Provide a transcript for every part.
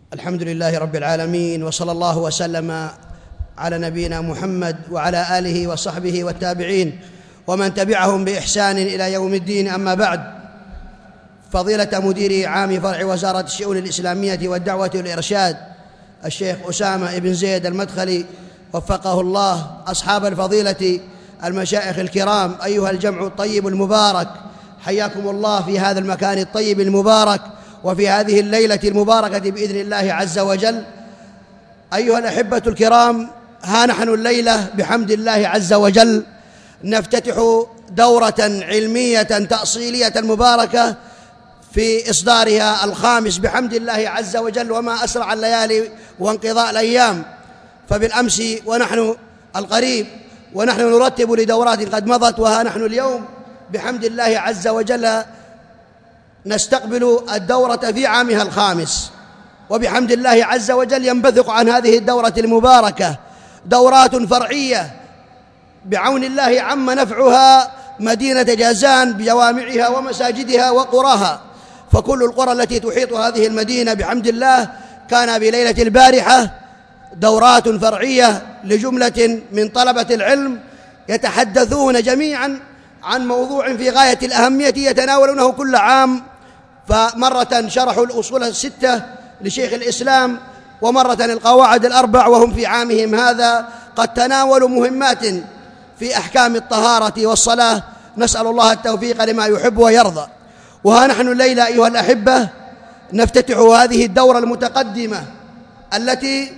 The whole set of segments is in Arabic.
الحمد لله رب العالمين، وصلى الله وسلم على نبينا محمد وعلى آله وصحبه والتابعين ومن تبعهم بإحسان إلى يوم الدين. أما بعد، فضيلة مدير عام فرع وزارة الشؤون الإسلامية والدعوة والإرشاد الشيخ أسامة بن زيد المدخلي وفقه الله، أصحاب الفضيلة المشايخ الكرام، أيها الجمع الطيب المبارك، حياكم الله في هذا المكان الطيب المبارك وفي هذه الليلة المباركة بإذن الله عز وجل. أيها الأحبة الكرام، ها نحن الليلة بحمد الله عز وجل نفتتح دورة علمية تأصيلية مباركة في إصدارها الخامس بحمد الله عز وجل، وما أسرع الليالي وانقضاء الأيام. فبالأمس ونحن القريب ونحن نرتب لدورات قد مضت، وها نحن اليوم بحمد الله عز وجل نستقبل الدورة في عامها الخامس، وبحمد الله عز وجل ينبثق عن هذه الدورة المباركة دورات فرعية بعون الله عم نفعها مدينة جازان بجوامعها ومساجدها وقراها. فكل القرى التي تحيط هذه المدينة بحمد الله كان بليلة البارحة دورات فرعية لجملة من طلبة العلم يتحدثون جميعا عن موضوع في غاية الأهمية يتناولونه كل عام. فمرة شرحوا الأصول الستة لشيخ الإسلام، ومرة القواعد الأربع، وهم في عامهم هذا قد تناولوا مهمات في أحكام الطهارة والصلاة. نسأل الله التوفيق لما يحب ويرضى. وها نحن الليلة أيها الأحبة نفتتح هذه الدورة المتقدمة التي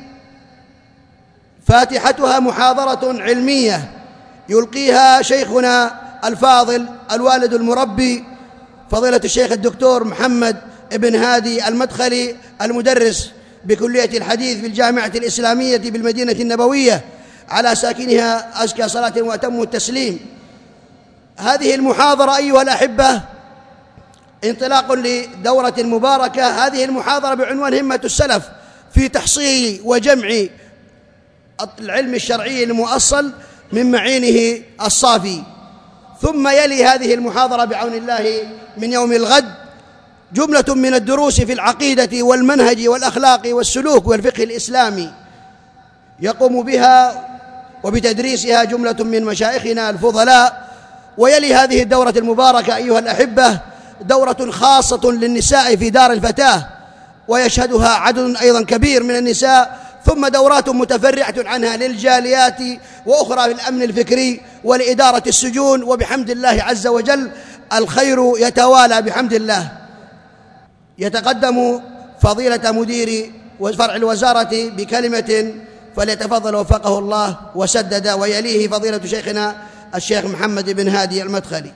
فاتحتها محاضرة علمية يلقيها شيخنا الفاضل الوالد المربي فضيلة الشيخ الدكتور محمد بن هادي المدخلي، المدرس بكلية الحديث بالجامعة الإسلامية بالمدينة النبوية، على ساكنها أزكى صلاة وأتم التسليم. هذه المحاضرة أيها الأحبة انطلاق لدورة مباركة. هذه المحاضرة بعنوان همة السلف في تحصيل وجمع العلم الشرعي المؤصل من معينه الصافي. ثم يلي هذه المحاضرة بعون الله من يوم الغد جملة من الدروس في العقيدة والمنهج والأخلاق والسلوك والفقه الإسلامي، يقوم بها وبتدريسها جملة من مشايخنا الفضلاء. ويلي هذه الدورة المباركة أيها الأحبة دورة خاصة للنساء في دار الفتاة، ويشهدها عدد أيضا كبير من النساء، ثم دورات متفرعة عنها للجاليات وأخرى للأمن الفكري ولإدارة السجون. وبحمد الله عز وجل الخير يتوالى بحمد الله. يتقدم فضيلة مدير فرع الوزارة بكلمة فليتفضل وفقه الله وسدد، ويليه فضيلة شيخنا الشيخ محمد بن هادي المدخلي.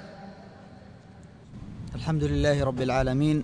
الحمد لله رب العالمين،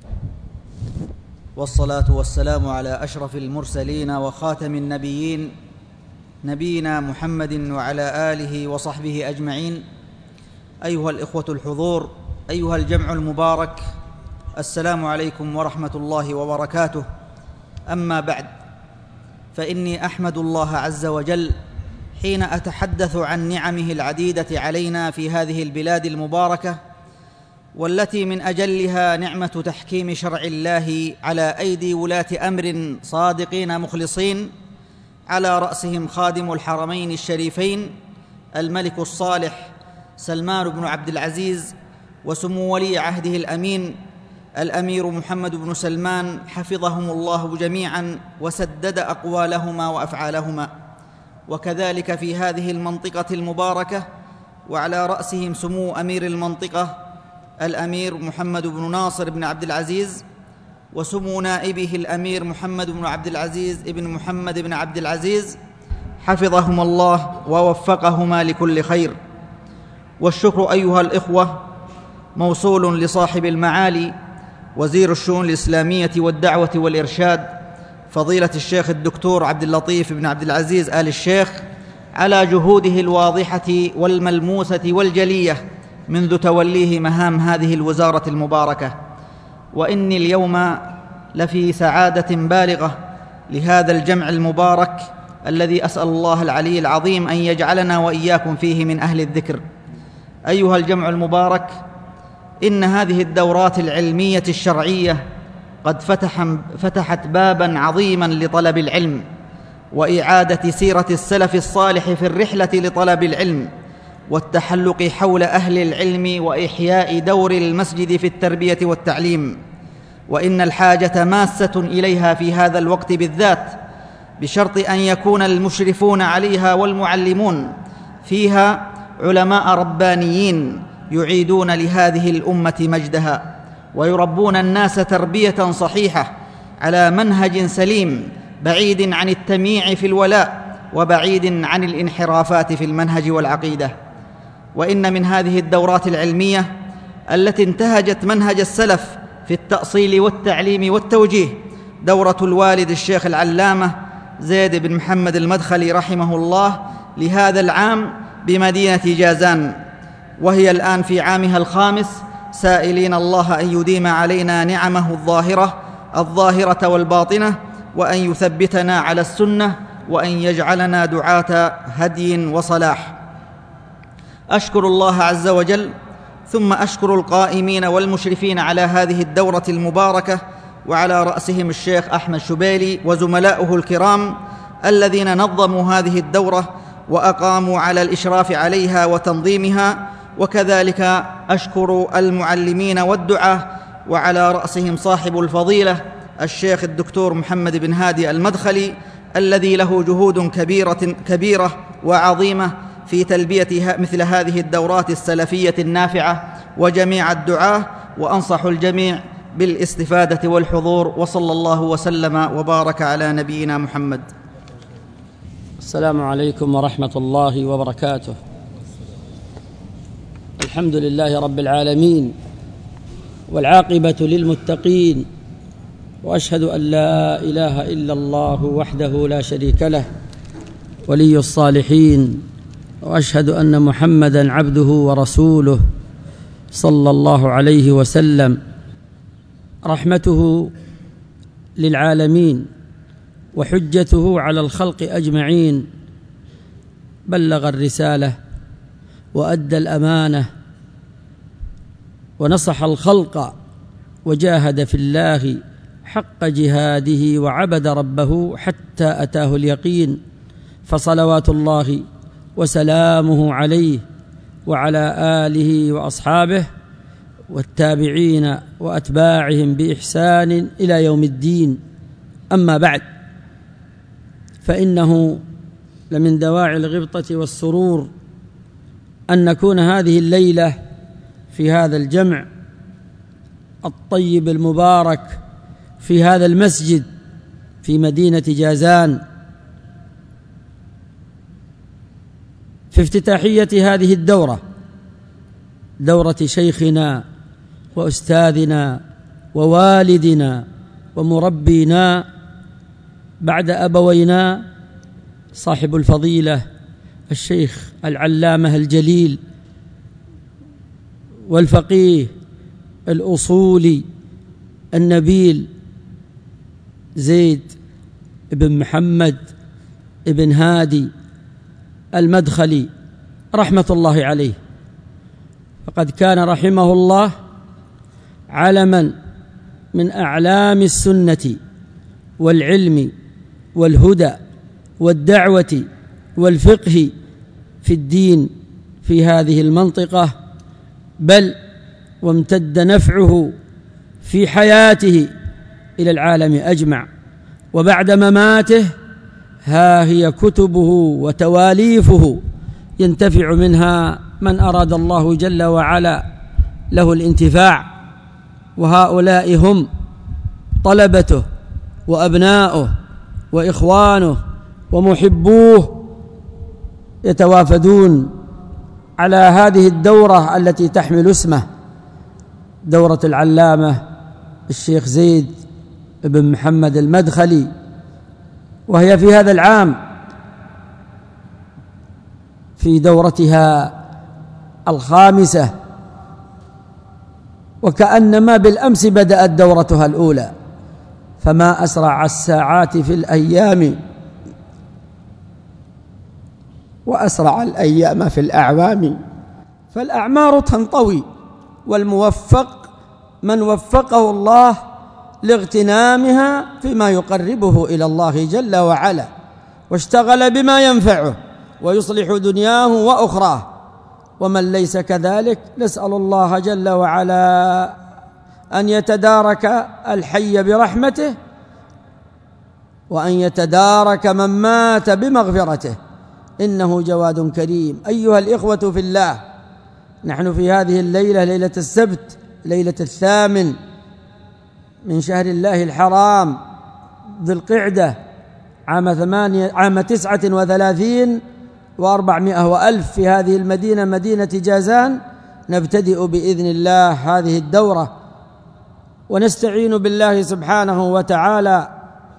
والصلاة والسلام على أشرف المرسلين وخاتم النبيين نبينا محمد وعلى آله وصحبه أجمعين. أيها الإخوة الحضور، أيها الجمع المبارك، السلام عليكم ورحمة الله وبركاته. أما بعد، فإني أحمد الله عز وجل حين أتحدث عن نعمه العديدة علينا في هذه البلاد المباركة، والتي من أجلها نعمة تحكيم شرع الله على أيدي ولاة أمر صادقين مخلصين، على رأسهم خادم الحرمين الشريفين الملك الصالح سلمان بن عبد العزيز، وسمو ولي عهده الأمين الأمير محمد بن سلمان، حفظهم الله جميعا وسدد أقوالهما وأفعالهما. وكذلك في هذه المنطقة المباركة وعلى رأسهم سمو أمير المنطقة الأمير محمد بن ناصر بن عبد العزيز، وسمو نائبه الأمير محمد بن عبد العزيز ابن محمد بن عبد العزيز، حفظهما الله ووفقهما لكل خير. والشكر أيها الإخوة موصول لصاحب المعالي وزير الشؤون الإسلامية والدعوة والإرشاد فضيلة الشيخ الدكتور عبد اللطيف بن عبد العزيز آل الشيخ على جهوده الواضحة والملموسة والجلية منذ توليه مهام هذه الوزارة المباركة. وإني اليوم لفي سعادة بالغة لهذا الجمع المبارك الذي أسأل الله العلي العظيم أن يجعلنا وإياكم فيه من أهل الذكر. أيها الجمع المبارك، إن هذه الدورات العلمية الشرعية قد فتحت باباً عظيماً لطلب العلم وإعادة سيرة السلف الصالح في الرحلة لطلب العلم والتحلق حول أهل العلم وإحياء دور المسجد في التربية والتعليم، وإن الحاجة ماسة إليها في هذا الوقت بالذات، بشرط أن يكون المشرفون عليها والمعلمون فيها علماء ربانيين يعيدون لهذه الأمة مجدها ويربون الناس تربية صحيحة على منهج سليم بعيد عن التمييع في الولاء وبعيد عن الانحرافات في المنهج والعقيدة. وإن من هذه الدورات العلمية التي انتهجت منهج السلف في التأصيل والتعليم والتوجيه دورة الوالد الشيخ العلامة زيد بن محمد المدخلي رحمه الله لهذا العام بمدينة جازان، وهي الآن في عامها الخامس، سائلين الله أن يديم علينا نعمه الظاهرة والباطنة، وأن يثبتنا على السنة، وأن يجعلنا دعاة هدي وصلاح. أشكر الله عز وجل، ثم أشكر القائمين والمشرفين على هذه الدورة المباركة، وعلى رأسهم الشيخ أحمد شبيلي وزملاؤه الكرام الذين نظموا هذه الدورة وأقاموا على الإشراف عليها وتنظيمها، وكذلك أشكر المعلمين والدعاة، وعلى رأسهم صاحب الفضيلة الشيخ الدكتور محمد بن هادي المدخلي الذي له جهود كبيرة وعظيمة في تلبية مثل هذه الدورات السلفية النافعة، وجميع الدعاة، وأنصح الجميع بالاستفادة والحضور، وصلى الله وسلم وبارك على نبينا محمد. السلام عليكم ورحمة الله وبركاته. الحمد لله رب العالمين، والعاقبة للمتقين، وأشهد أن لا إله إلا الله وحده لا شريك له ولي الصالحين، وأشهد أن محمدًا عبده ورسوله صلى الله عليه وسلم. رحمته للعالمين وحجته على الخلق أجمعين، بلغ الرسالة وأدى الأمانة ونصح الخلق وجاهد في الله حق جهاده وعبد ربه حتى أتاه اليقين، فصلوات الله وسلامه عليه وعلى آله وأصحابه والتابعين وأتباعهم بإحسان إلى يوم الدين. أما بعد، فإنه لمن دواعي الغبطة والسرور أن نكون هذه الليلة في هذا الجمع الطيب المبارك في هذا المسجد في مدينة جازان، في افتتاحية هذه الدورة، دورة شيخنا وأستاذنا ووالدنا ومربينا بعد أبوينا صاحب الفضيلة الشيخ العلامة الجليل والفقيه الأصولي النبيل زيد بن محمد بن هادي المدخلي رحمة الله عليه. فقد كان رحمه الله علما من أعلام السنة والعلم والهدى والدعوة والفقه في الدين في هذه المنطقة، بل وامتد نفعه في حياته إلى العالم أجمع. وبعد مماته ها هي كتبه وتواليفه ينتفع منها من أراد الله جل وعلا له الانتفاع، وهؤلاء هم طلبته وأبناؤه وإخوانه ومحبوه يتوافدون على هذه الدورة التي تحمل اسمه، دورة العلامة الشيخ زيد بن محمد المدخلي، وهي في هذا العام في دورتها الخامسة، وكأنما بالأمس بدأت دورتها الأولى. فما أسرع الساعات في الأيام وأسرع الأيام في الأعوام، فالأعمار تنطوي، والموفق من وفقه الله لاغتنامها فيما يقربه إلى الله جل وعلا، واشتغل بما ينفعه ويصلح دنياه وأخراه. ومن ليس كذلك نسأل الله جل وعلا أن يتدارك الحي برحمته، وأن يتدارك من مات بمغفرته، إنه جواد كريم. أيها الإخوة في الله، نحن في هذه الليلة، ليلة السبت، ليلة 8 من شهر الله الحرام ذي القعدة، عام 39 و400 وألف في هذه المدينة، مدينة جازان. نبتدئ بإذن الله هذه الدورة، ونستعين بالله سبحانه وتعالى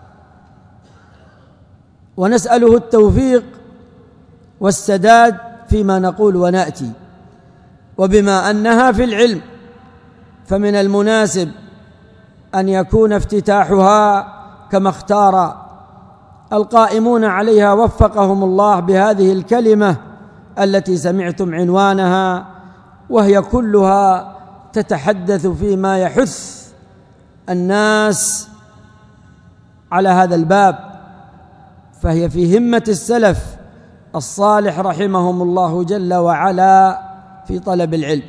ونسأله التوفيق والسداد فيما نقول ونأتي. وبما أنها في العلم، فمن المناسب أن يكون افتتاحها كما اختار القائمون عليها وفقهم الله بهذه الكلمة التي سمعتم عنوانها، وهي كلها تتحدث فيما يحث الناس على هذا الباب، فهي في همة السلف الصالح رحمهم الله جل وعلا في طلب العلم.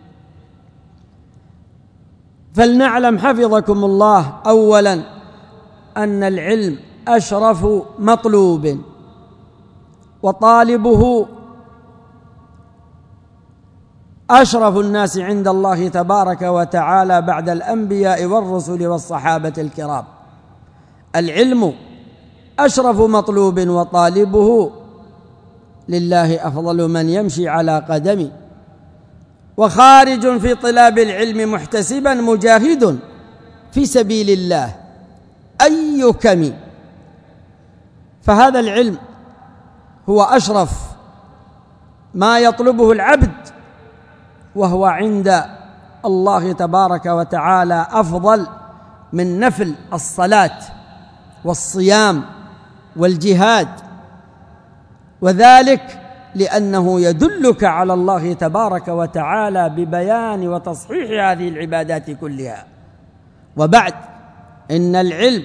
فلنعلم حفظكم الله أولا أن العلم أشرف مطلوب، وطالبه أشرف الناس عند الله تبارك وتعالى بعد الأنبياء والرسل والصحابة الكرام. العلم أشرف مطلوب، وطالبه لله أفضل من يمشي على قدمه، وخارج في طلاب العلم محتسبا مجاهد في سبيل الله أي كم. فهذا العلم هو أشرف ما يطلبه العبد، وهو عند الله تبارك وتعالى أفضل من نفل الصلاة والصيام والجهاد، وذلك لأنه يدلك على الله تبارك وتعالى ببيان وتصحيح هذه العبادات كلها. وبعد، إن العلم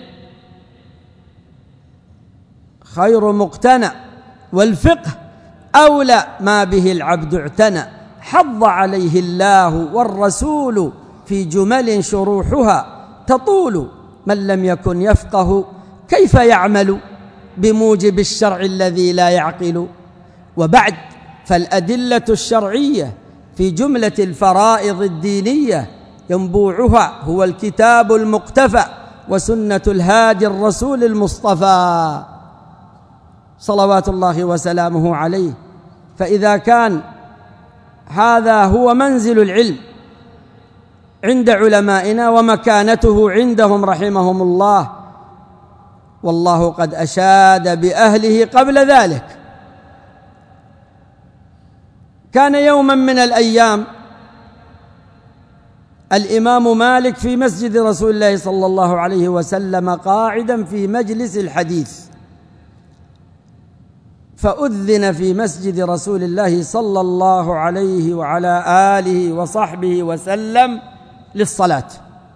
خير مقتنى، والفقه أولى ما به العبد اعتنى، حض عليه الله والرسول في جمل شروحها تطول، من لم يكن يفقه كيف يعمل بموجب الشرع الذي لا يعقل. وبعد، فالأدلة الشرعية في جملة الفرائض الدينية ينبوعها هو الكتاب المقتفى وسنة الهادي الرسول المصطفى صلوات الله وسلامه عليه. فإذا كان هذا هو منزل العلم عند علمائنا ومكانته عندهم رحمهم الله، والله قد أشاد بأهله قبل ذلك. كان يوما من الأيام الإمام مالك في مسجد رسول الله صلى الله عليه وسلم قاعدا في مجلس الحديث، فأذن في مسجد رسول الله صلى الله عليه وعلى آله وصحبه وسلم للصلاة،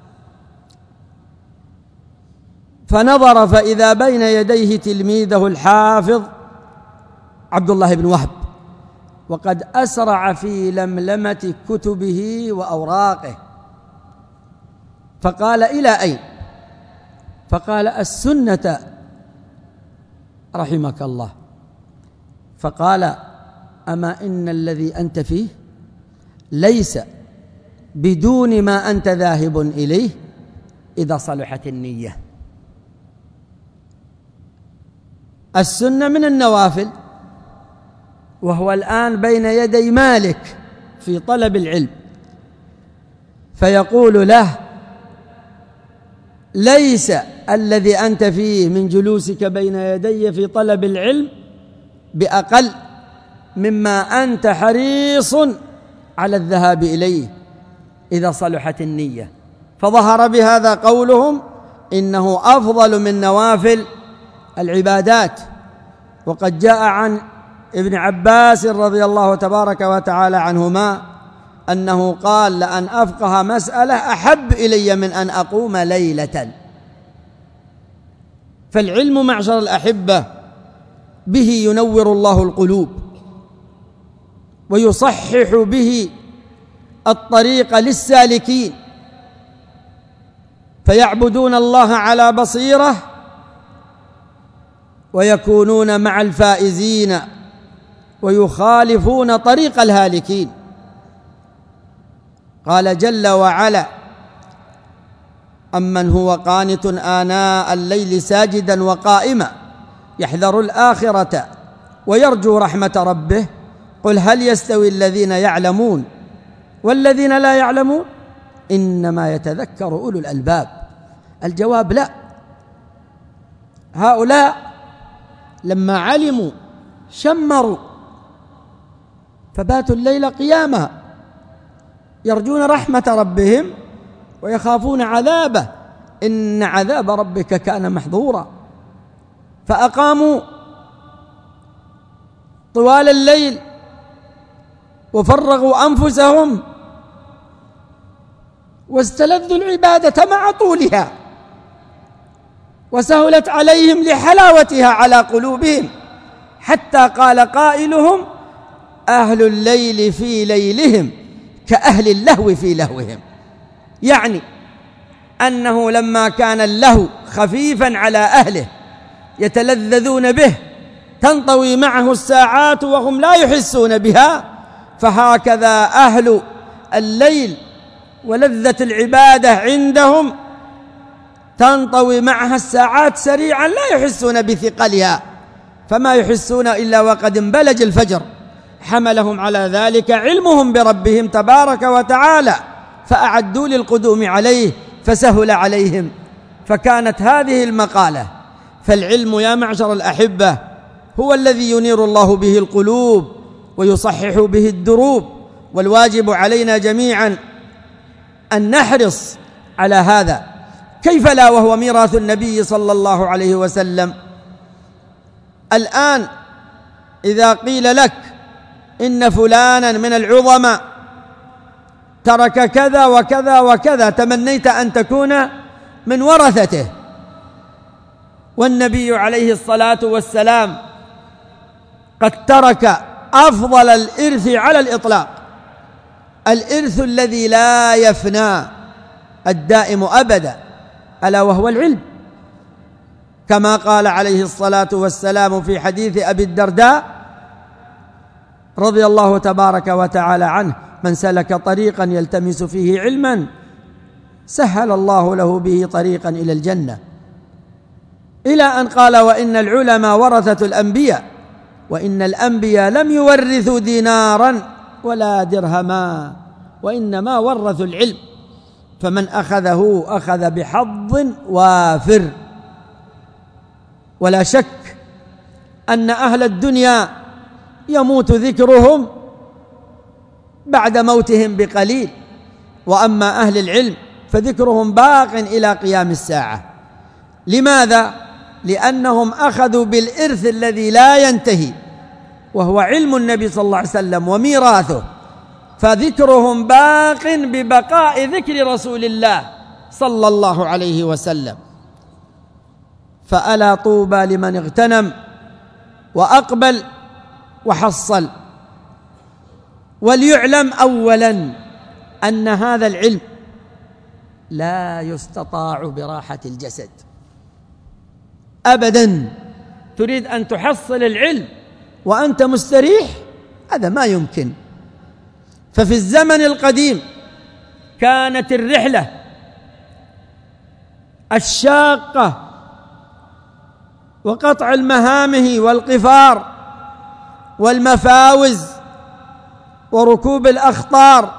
فنظر فإذا بين يديه تلميذه الحافظ عبد الله بن وهب، وقد أسرع في لملمة كتبه وأوراقه، فقال: إلى أين؟ فقال: السنة رحمك الله. فقال: أما إن الذي أنت فيه ليس بدون ما أنت ذاهب إليه إذا صلحت النية. السنة من النوافل، وهو الآن بين يدي مالك في طلب العلم، فيقول له: ليس الذي أنت فيه من جلوسك بين يدي في طلب العلم بأقل مما أنت حريص على الذهاب إليه إذا صلحت النية. فظهر بهذا قولهم إنه أفضل من نوافل العبادات. وقد جاء عن ابن عباس رضي الله تبارك وتعالى عنهما أنه قال: لأن أفقه مسألة أحب إلي من أن أقوم ليلة. فالعلم معشر الأحبة به ينور الله القلوب ويصحح به الطريق للسالكين، فيعبدون الله على بصيرة ويكونون مع الفائزين ويخالفون طريق الهالكين. قال جل وعلا: أمن هو قانت آناء الليل ساجدا وقائما يحذر الآخرة ويرجو رحمة ربه قل هل يستوي الذين يعلمون والذين لا يعلمون إنما يتذكر أولو الألباب. الجواب لا. هؤلاء لما علموا شمروا فباتوا الليل قياما يرجون رحمة ربهم ويخافون عذابه، إن عذاب ربك كان محظورا. فأقاموا طوال الليل وفرغوا أنفسهم واستلذوا العبادة مع طولها، وسهلت عليهم لحلاوتها على قلوبهم، حتى قال قائلهم: أهل الليل في ليلهم كأهل اللهو في لهوهم. يعني أنه لما كان اللهو خفيفا على أهله يتلذذون به تنطوي معه الساعات وهم لا يحسون بها، فهكذا أهل الليل ولذة العبادة عندهم تنطوي معها الساعات سريعا لا يحسون بثقلها، فما يحسون إلا وقد انبلج الفجر. حملهم على ذلك علمهم بربهم تبارك وتعالى، فأعدوا للقدوم عليه فسهل عليهم. فكانت هذه المقالة. فالعلم يا معشر الأحبة هو الذي ينير الله به القلوب ويصحح به الدروب، والواجب علينا جميعا أن نحرص على هذا. كيف لا وهو ميراث النبي صلى الله عليه وسلم. الآن إذا قيل لك إن فلانا من العظماء ترك كذا وكذا وكذا، تمنيت أن تكون من ورثته، والنبي عليه الصلاة والسلام قد ترك أفضل الإرث على الإطلاق، الإرث الذي لا يفنى الدائم أبدا، ألا وهو العلم، كما قال عليه الصلاة والسلام في حديث أبي الدرداء رضي الله تبارك وتعالى عنه: من سلك طريقا يلتمس فيه علما سهل الله له به طريقا إلى الجنة، إلى أن قال: وإن العلماء ورثة الأنبياء، وإن الأنبياء لم يورثوا دينارا ولا درهما وإنما ورثوا العلم، فمن أخذه أخذ بحظ وافر. ولا شك أن أهل الدنيا يموت ذكرهم بعد موتهم بقليل، وأما أهل العلم فذكرهم باق إلى قيام الساعة. لماذا؟ لأنهم أخذوا بالإرث الذي لا ينتهي، وهو علم النبي صلى الله عليه وسلم وميراثه، فذكرهم باق ببقاء ذكر رسول الله صلى الله عليه وسلم. فألا طوبى لمن اغتنم وأقبل وحصل. وليعلم أولا أن هذا العلم لا يستطاع براحة الجسد أبدا. تريد أن تحصل العلم وأنت مستريح؟ هذا ما يمكن. ففي الزمن القديم كانت الرحلة الشاقة وقطع المهامه والقفار والمفاوز وركوب الأخطار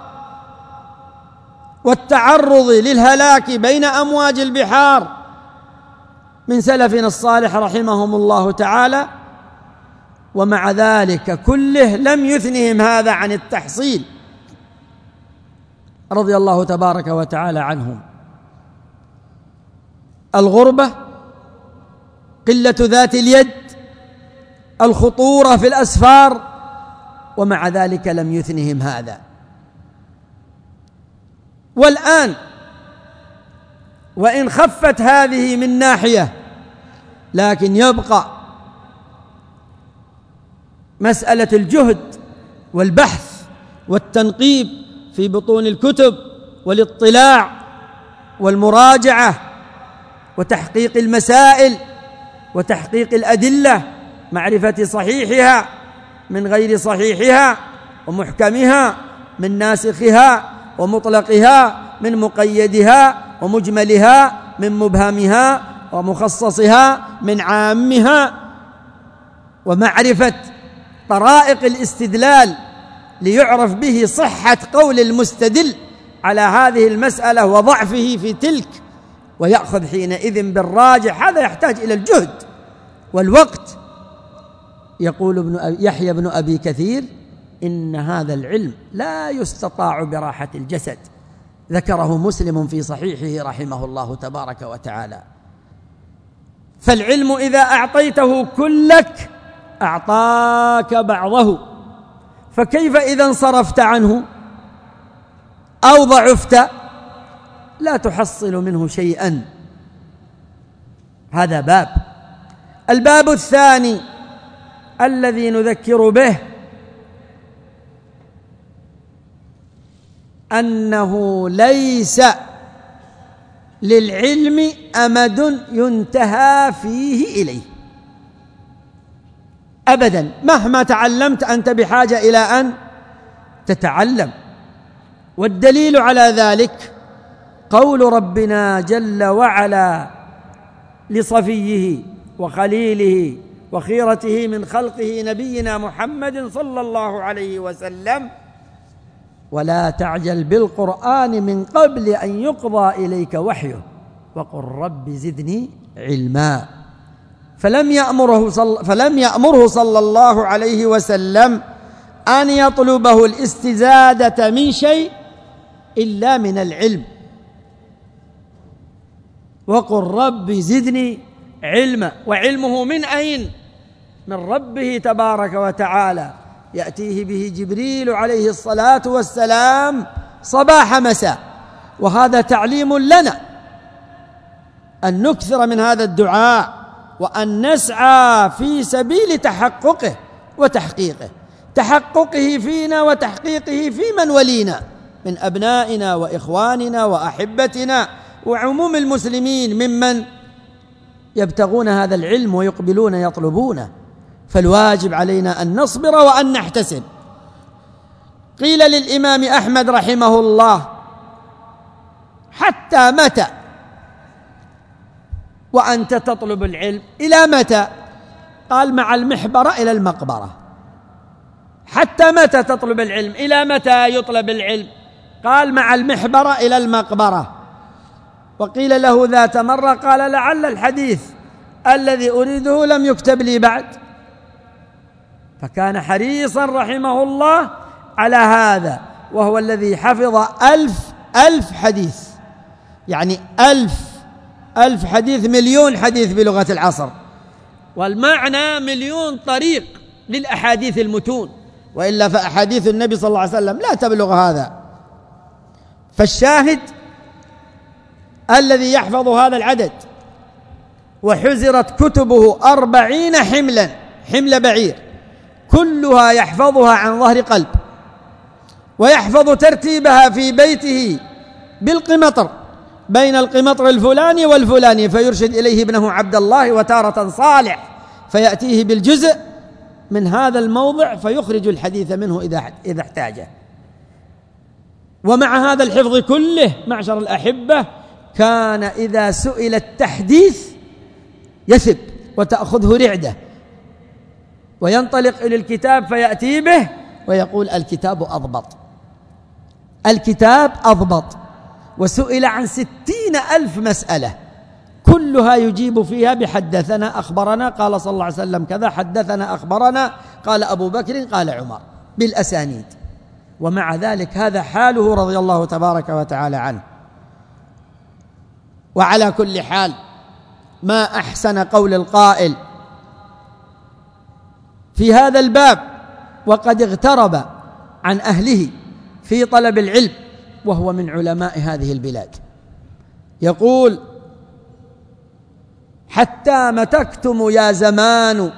والتعرض للهلاك بين أمواج البحار من سلفنا الصالح رحمهم الله تعالى، ومع ذلك كله لم يثنهم هذا عن التحصيل رضي الله تبارك وتعالى عنهم. الغربة، قلة ذات اليد، الخطورة في الأسفار، ومع ذلك لم يثنهم هذا. والآن وإن خفت هذه من ناحية، لكن يبقى مسألة الجهد والبحث والتنقيب في بطون الكتب والاطلاع والمراجعة وتحقيق المسائل وتحقيق الأدلة، معرفة صحيحها من غير صحيحها ومحكمها من ناسخها ومطلقها من مقيدها ومجملها من مبهمها ومخصصها من عامها، ومعرفة طرائق الاستدلال ليعرف به صحة قول المستدل على هذه المسألة وضعفه في تلك، ويأخذ حينئذ بالراجح. هذا يحتاج إلى الجهد والوقت. يقول يحيى بن أبي كثير: إن هذا العلم لا يستطاع براحة الجسد. ذكره مسلم في صحيحه رحمه الله تبارك وتعالى. فالعلم إذا أعطيته كلك أعطاك بعضه، فكيف إذا انصرفت عنه أو ضعفت لا تحصل منه شيئا. هذا باب. الباب الثاني الذي نذكر به أنه ليس للعلم أمد ينتهى فيه إليه أبدا. مهما تعلمت أنت بحاجة إلى أن تتعلم. والدليل على ذلك قول ربنا جل وعلا لصفيه وخليله وخيرته من خلقه نبينا محمد صلى الله عليه وسلم: ولا تعجل بالقرآن من قبل أن يقضى إليك وحيه وقل رب زدني علما. فلم يأمره صلى الله عليه وسلم أن يطلبه الاستزادة من شيء إلا من العلم. وقل رب زدني علما. وعلمه من أين؟ من ربه تبارك وتعالى، يأتيه به جبريل عليه الصلاة والسلام صباح مساء. وهذا تعليم لنا أن نكثر من هذا الدعاء وأن نسعى في سبيل تحققه وتحقيقه، تحققه فينا وتحقيقه في من ولينا من أبنائنا وإخواننا وأحبتنا وعموم المسلمين ممن يبتغون هذا العلم ويقبلون يطلبونه. فالواجب علينا أن نصبر وأن نحتسب. قيل للإمام أحمد رحمه الله: حتى متى وأنت تطلب العلم؟ إلى متى؟ قال: مع المحبرة إلى المقبرة. حتى متى تطلب العلم؟ إلى متى يطلب العلم؟ قال: مع المحبرة إلى المقبرة. وقيل له ذات مرة: قال: لعل الحديث الذي أريده لم يكتب لي بعد. فكان حريصا رحمه الله على هذا، وهو الذي حفظ 1000 حديث، يعني 1000 حديث، 1,000,000 حديث بلغة العصر، والمعنى 1,000,000 طريق للأحاديث المتون، وإلا فأحاديث النبي صلى الله عليه وسلم لا تبلغ هذا. فالشاهد الذي يحفظ هذا العدد وحزرت كتبه 40 حمل بعير، كلها يحفظها عن ظهر قلب، ويحفظ ترتيبها في بيته بالقمطر بين القمطر الفلاني والفلاني، فيرشد إليه ابنه عبد الله وتارة صالح فيأتيه بالجزء من هذا الموضع فيخرج الحديث منه إذا احتاجه. ومع هذا الحفظ كله معشر الأحبة كان إذا سئل التحديث يثب وتأخذه رعدة وينطلق إلى الكتاب فيأتي به ويقول: الكتاب أضبط. وسئل عن 60,000 مسألة كلها يجيب فيها بحدثنا أخبرنا قال صلى الله عليه وسلم كذا، حدثنا أخبرنا قال أبو بكر قال عمر بالأسانيد. ومع ذلك هذا حاله رضي الله تبارك وتعالى عنه. وعلى كل حال ما أحسن قول القائل في هذا الباب: وقد اغترب عن أهله في طلب العلم وهو من علماء هذه البلاد، يقول: حتى متكتم يا زمان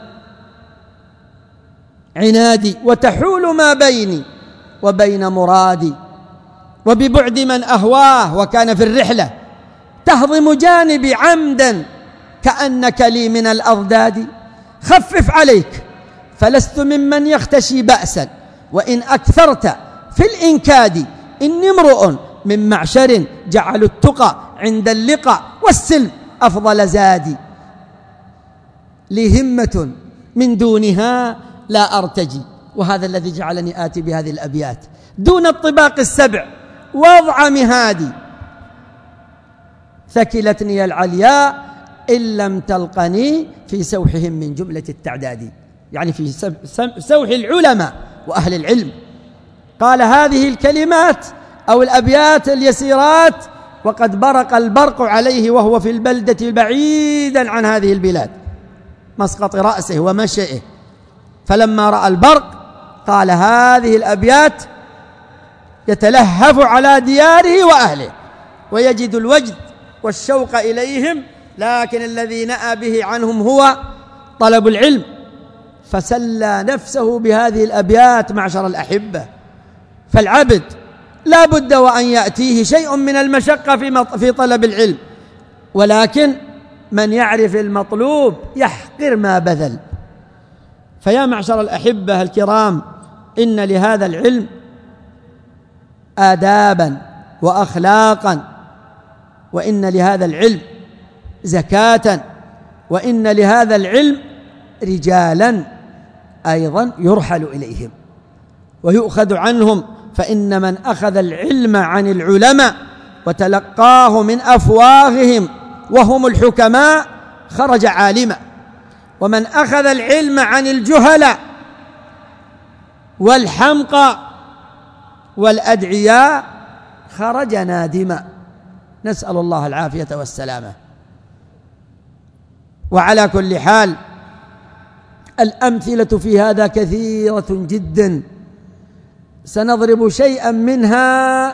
عنادي، وتحول ما بيني وبين مرادي، وببعد من أهواه وكان في الرحلة تهضم جانبي عمدا كأنك لي من الأضداد. خفف عليك فلست ممن يختشي بأسا، وإن أكثرت في الإنكاد إني امرؤ من معشر جعلوا التقى عند اللقاء والسلم أفضل زادي. لي همة من دونها لا أرتجي. وهذا الذي جعلني آتي بهذه الأبيات دون الطباق السبع وضع مهادي. ثكلتني العلياء إن لم تلقني في سوحهم من جملة التعداد، يعني في سوح العلماء وأهل العلم. قال هذه الكلمات أو الأبيات اليسيرات وقد برق البرق عليه وهو في البلدة بعيدا عن هذه البلاد، مسقط رأسه ومشئه، فلما رأى البرق قال هذه الأبيات يتلهف على دياره وأهله ويجد الوجد والشوق إليهم، لكن الذي نأى به عنهم هو طلب العلم. فسلى نفسه بهذه الأبيات. معشر الأحبة، فالعبد لا بد وأن يأتيه شيء من المشقة في طلب العلم، ولكن من يعرف المطلوب يحقر ما بذل. فيا معشر الأحبة الكرام، إن لهذا العلم آدابا وأخلاقا، وإن لهذا العلم زكاة، وإن لهذا العلم رجالا أيضا يرحل إليهم ويؤخذ عنهم. فإن من أخذ العلم عن العلماء وتلقاه من أفواههم وهم الحكماء خرج عالما، ومن أخذ العلم عن الجهلاء والحمقى والأدعياء خرج نادما. نسأل الله العافية والسلامة. وعلى كل حال الأمثلة في هذا كثيرة جدا، سنضرب شيئا منها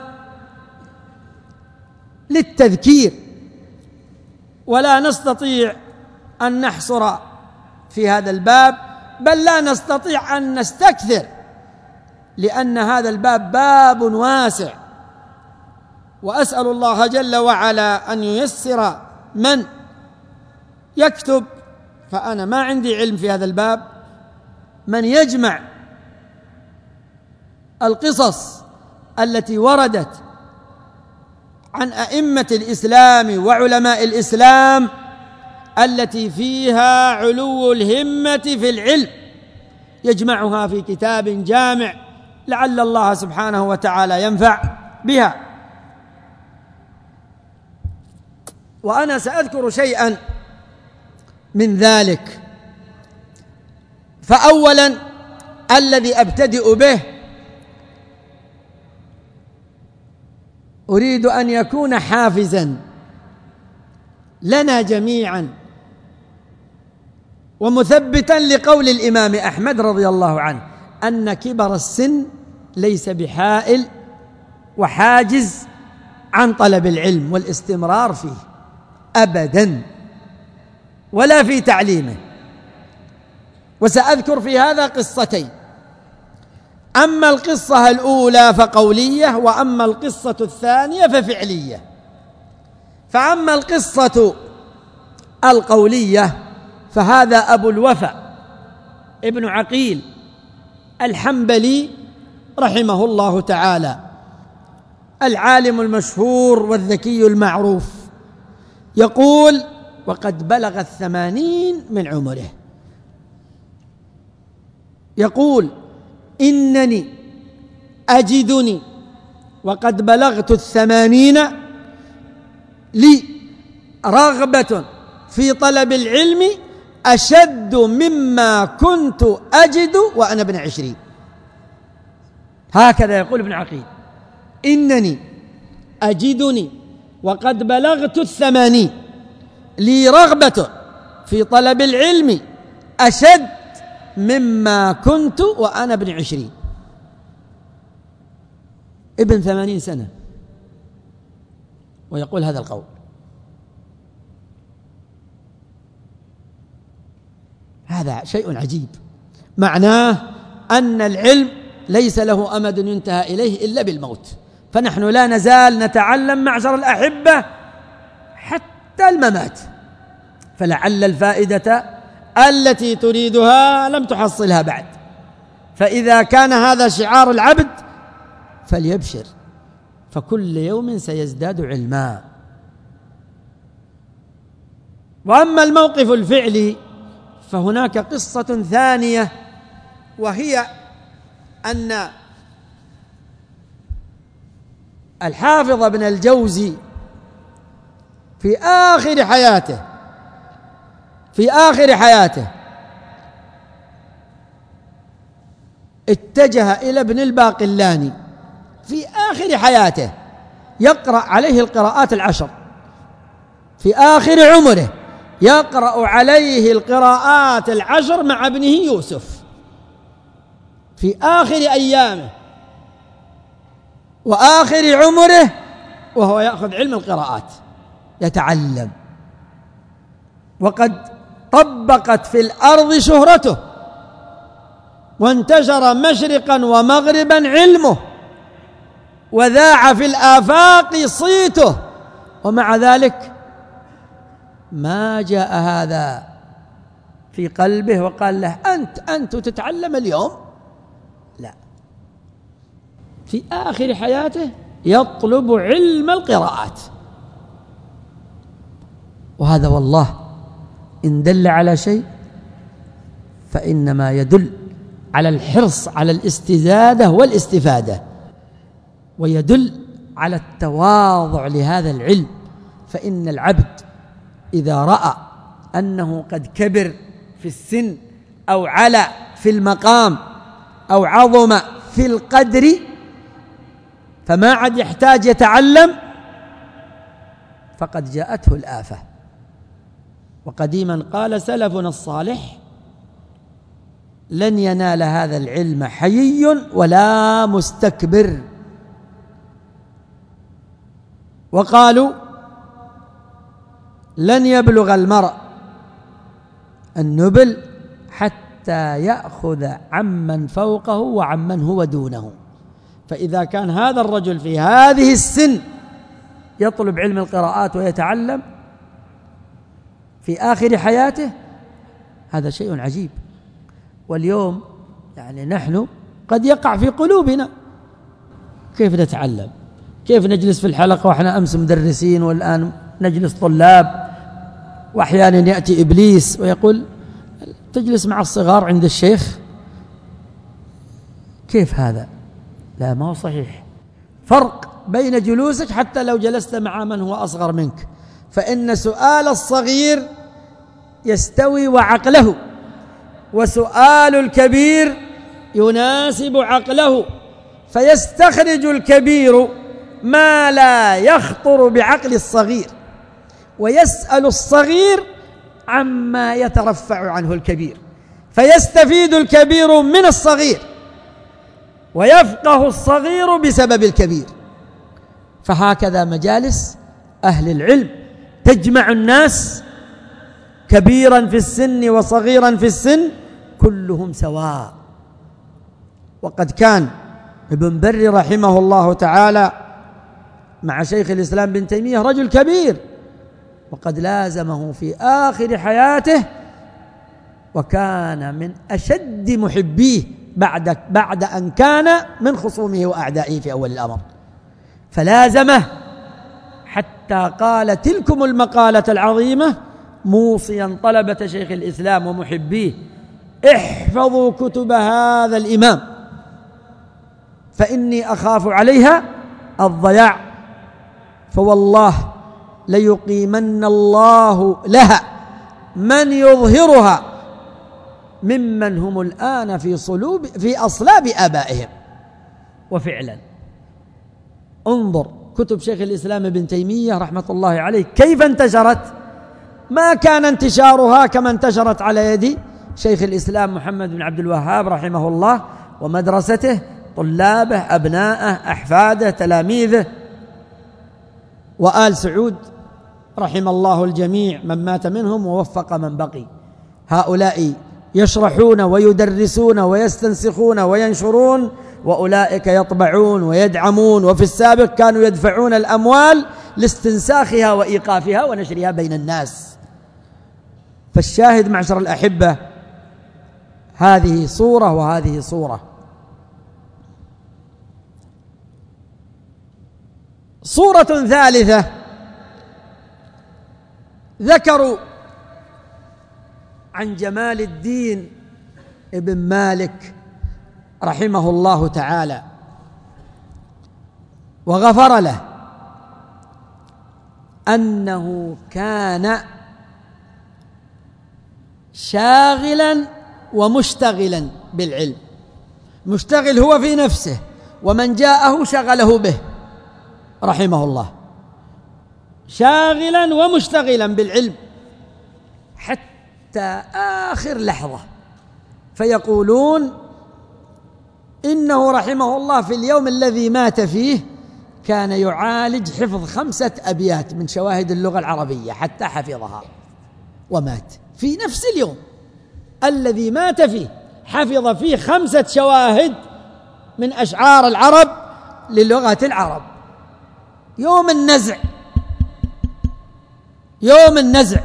للتذكير، ولا نستطيع أن نحصر في هذا الباب، بل لا نستطيع أن نستكثر، لأن هذا الباب باب واسع. وأسأل الله جل وعلا أن ييسر من يكتب، فأنا ما عندي علم في هذا الباب، من يجمع القصص التي وردت عن أئمة الإسلام وعلماء الإسلام التي فيها علو الهمة في العلم، يجمعها في كتاب جامع لعل الله سبحانه وتعالى ينفع بها. وأنا سأذكر شيئا من ذلك. فأولا الذي أبتدئ به أريد أن يكون حافزا لنا جميعا ومثبتا لقول الإمام أحمد رضي الله عنه أن كبر السن ليس بحائل وحاجز عن طلب العلم والاستمرار فيه أبدا، ولا في تعليمه. وسأذكر في هذا قصتين، أما القصة الأولى فقولية، وأما القصة الثانية ففعلية. فأما القصة القولية فهذا أبو الوفا ابن عقيل الحنبلي رحمه الله تعالى، العالم المشهور والذكي المعروف، يقول وقد بلغ 80 من عمره، يقول إنني أجدني وقد بلغت 80 لي رغبة في طلب العلم أشد مما كنت أجد وأنا ابن 20. هكذا يقول ابن عقيل: إنني أجدني وقد بلغت 80 لي رغبة في طلب العلم أشد مما كنت وأنا ابن 20. ابن 80 سنة ويقول هذا القول. هذا شيء عجيب، معناه أن العلم ليس له أمد ينتهى إليه إلا بالموت، فنحن لا نزال نتعلم معشر الأحبة حتى الممات، فلعل الفائدة التي تريدها لم تحصلها بعد. فإذا كان هذا شعار العبد فليبشر، فكل يوم سيزداد علما. وأما الموقف الفعلي فهناك قصة ثانية، وهي أن الحافظ ابن الجوزي في آخر حياته اتجه إلى ابن الباقلاني في آخر حياته يقرأ عليه القراءات العشر، في آخر عمره يقرأ عليه القراءات العشر مع ابنه يوسف في آخر أيامه وآخر عمره، وهو يأخذ علم القراءات يتعلم. وقد طبقت في الأرض شهرته وانتشر مشرقا ومغربا علمه وذاع في الآفاق صيته، ومع ذلك ما جاء هذا في قلبه وقال له أنت تتعلم اليوم، لا، في آخر حياته يطلب علم القراءات. وهذا والله إن دل على شيء فإنما يدل على الحرص على الاستزادة والاستفادة، ويدل على التواضع لهذا العلم. فإن العبد إذا رأى أنه قد كبر في السن أو علا في المقام أو عظم في القدر فما عاد يحتاج يتعلم، فقد جاءته الآفة. وقديما قال سلفنا الصالح: لن ينال هذا العلم حيي ولا مستكبر. وقالوا: لن يبلغ المرء النبل حتى يأخذ عمن فوقه وعمن هو دونه. فإذا كان هذا الرجل في هذه السن يطلب علم القراءات ويتعلم في آخر حياته، هذا شيء عجيب. واليوم يعني نحن قد يقع في قلوبنا كيف نتعلم، كيف نجلس في الحلقة وإحنا أمس مدرسين والآن نجلس طلاب، وأحيانا يأتي إبليس ويقول: تجلس مع الصغار عند الشيخ، كيف هذا؟ لا، ما هو صحيح. فرق بين جلوسك حتى لو جلست مع من هو أصغر منك، فإن سؤال الصغير يستوي وعقله، وسؤال الكبير يناسب عقله، فيستخرج الكبير ما لا يخطر بعقل الصغير، ويسأل الصغير عما يترفع عنه الكبير، فيستفيد الكبير من الصغير ويفقه الصغير بسبب الكبير. فهكذا مجالس أهل العلم تجمع الناس كبيرا في السن وصغيرا في السن كلهم سواء. وقد كان ابن بري رحمه الله تعالى مع شيخ الإسلام بن تيمية رجل كبير، وقد لازمه في آخر حياته، وكان من أشد محبيه بعد أن كان من خصومه وأعدائه في أول الأمر، فلازمه حتى قال تلكم المقالة العظيمة موصيا طلبة شيخ الإسلام ومحبيه: احفظوا كتب هذا الإمام فإني أخاف عليها الضياع، فوالله ليقيمن الله لها من يظهرها ممن هم الآن في أصلاب آبائهم. وفعلا انظر كتب شيخ الإسلام ابن تيمية رحمة الله عليه كيف انتشرت، ما كان انتشارها كما انتشرت على يد شيخ الإسلام محمد بن عبد الوهاب رحمه الله ومدرسته، طلابه، أبناءه، أحفاده، تلاميذه. وآل سعود رحم الله الجميع من مات منهم ووفق من بقي. هؤلاء يشرحون ويدرسون ويستنسخون وينشرون، وأولئك يطبعون ويدعمون، وفي السابق كانوا يدفعون الأموال لاستنساخها وإيقافها ونشرها بين الناس. فالشاهد معشر الأحبة، هذه صورة وهذه صورة. صورة ثالثة ذكروا عن جمال الدين ابن مالك رحمه الله تعالى وغفر له أنه كان شاغلا ومشتغلا بالعلم. مشتغل هو في نفسه، ومن جاءه شغله به رحمه الله، شاغلا ومشتغلا بالعلم حتى آخر لحظة. فيقولون إنه رحمه الله في اليوم الذي مات فيه كان يعالج حفظ 5 أبيات من شواهد اللغة العربية حتى حفظها، ومات في نفس اليوم الذي مات فيه، حفظ فيه 5 شواهد من أشعار العرب للغة العرب. يوم النزع، يوم النزع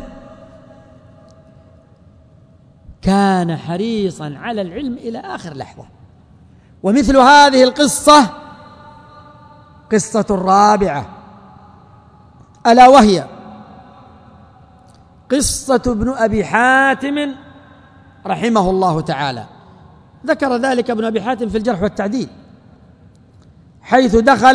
كان حريصا على العلم إلى آخر لحظة. ومثل هذه القصة قصة الرابعة، ألا وهي قصة ابن أبي حاتم رحمه الله تعالى. ذكر ذلك ابن أبي حاتم في الجرح والتعديل، حيث دخل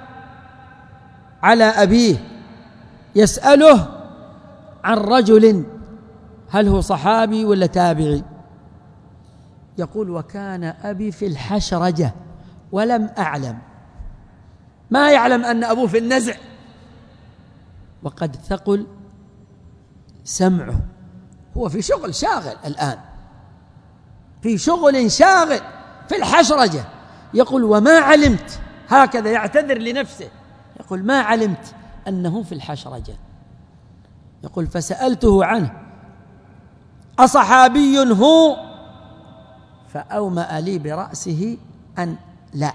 على أبيه يسأله عن رجل هل هو صحابي ولا تابعي؟ يقول: وكان أبي في الحشرجة ولم أعلم، ما يعلم أن أبوه في النزع، وقد ثقل سمعه، هو في شغل شاغل الآن، في شغل شاغل في الحشرجة. يقول: وما علمت، هكذا يعتذر لنفسه، يقول: ما علمت أنه في الحشرجة. يقول: فسألته عنه أصحابي هو؟ فأومأ لي برأسه أن لا.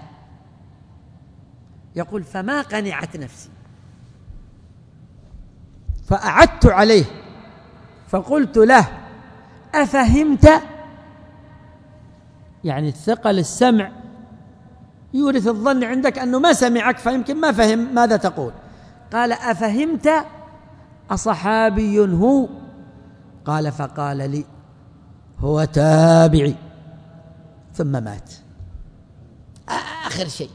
يقول: فما قنعت نفسي، فأعدت عليه فقلت له: أفهمت؟ يعني الثقل السمع يورث الظن عندك أنه ما سمعك، فيمكن ما فهم ماذا تقول. قال: أفهمت أصحابي هو؟ قال: فقال لي: هو تابعي. ثم مات. آخر شيء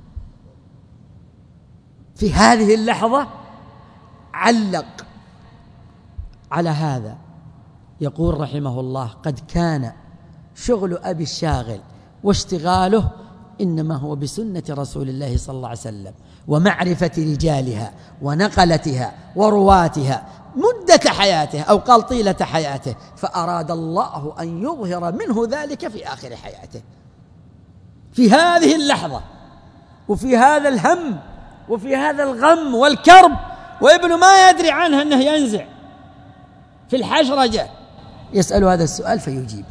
في هذه اللحظة علق على هذا، يقول رحمه الله: قد كان شغل أبي الشاغل واشتغاله إنما هو بسنة رسول الله صلى الله عليه وسلم، ومعرفة رجالها ونقلتها ورواتها مدة حياته، أو قال طيلة حياته، فأراد الله أن يظهر منه ذلك في آخر حياته، في هذه اللحظة، وفي هذا الهم، وفي هذا الغم والكرب، وابنه ما يدري عنه أنه ينزع في الحشرجة. يسأل هذا السؤال فيجيب.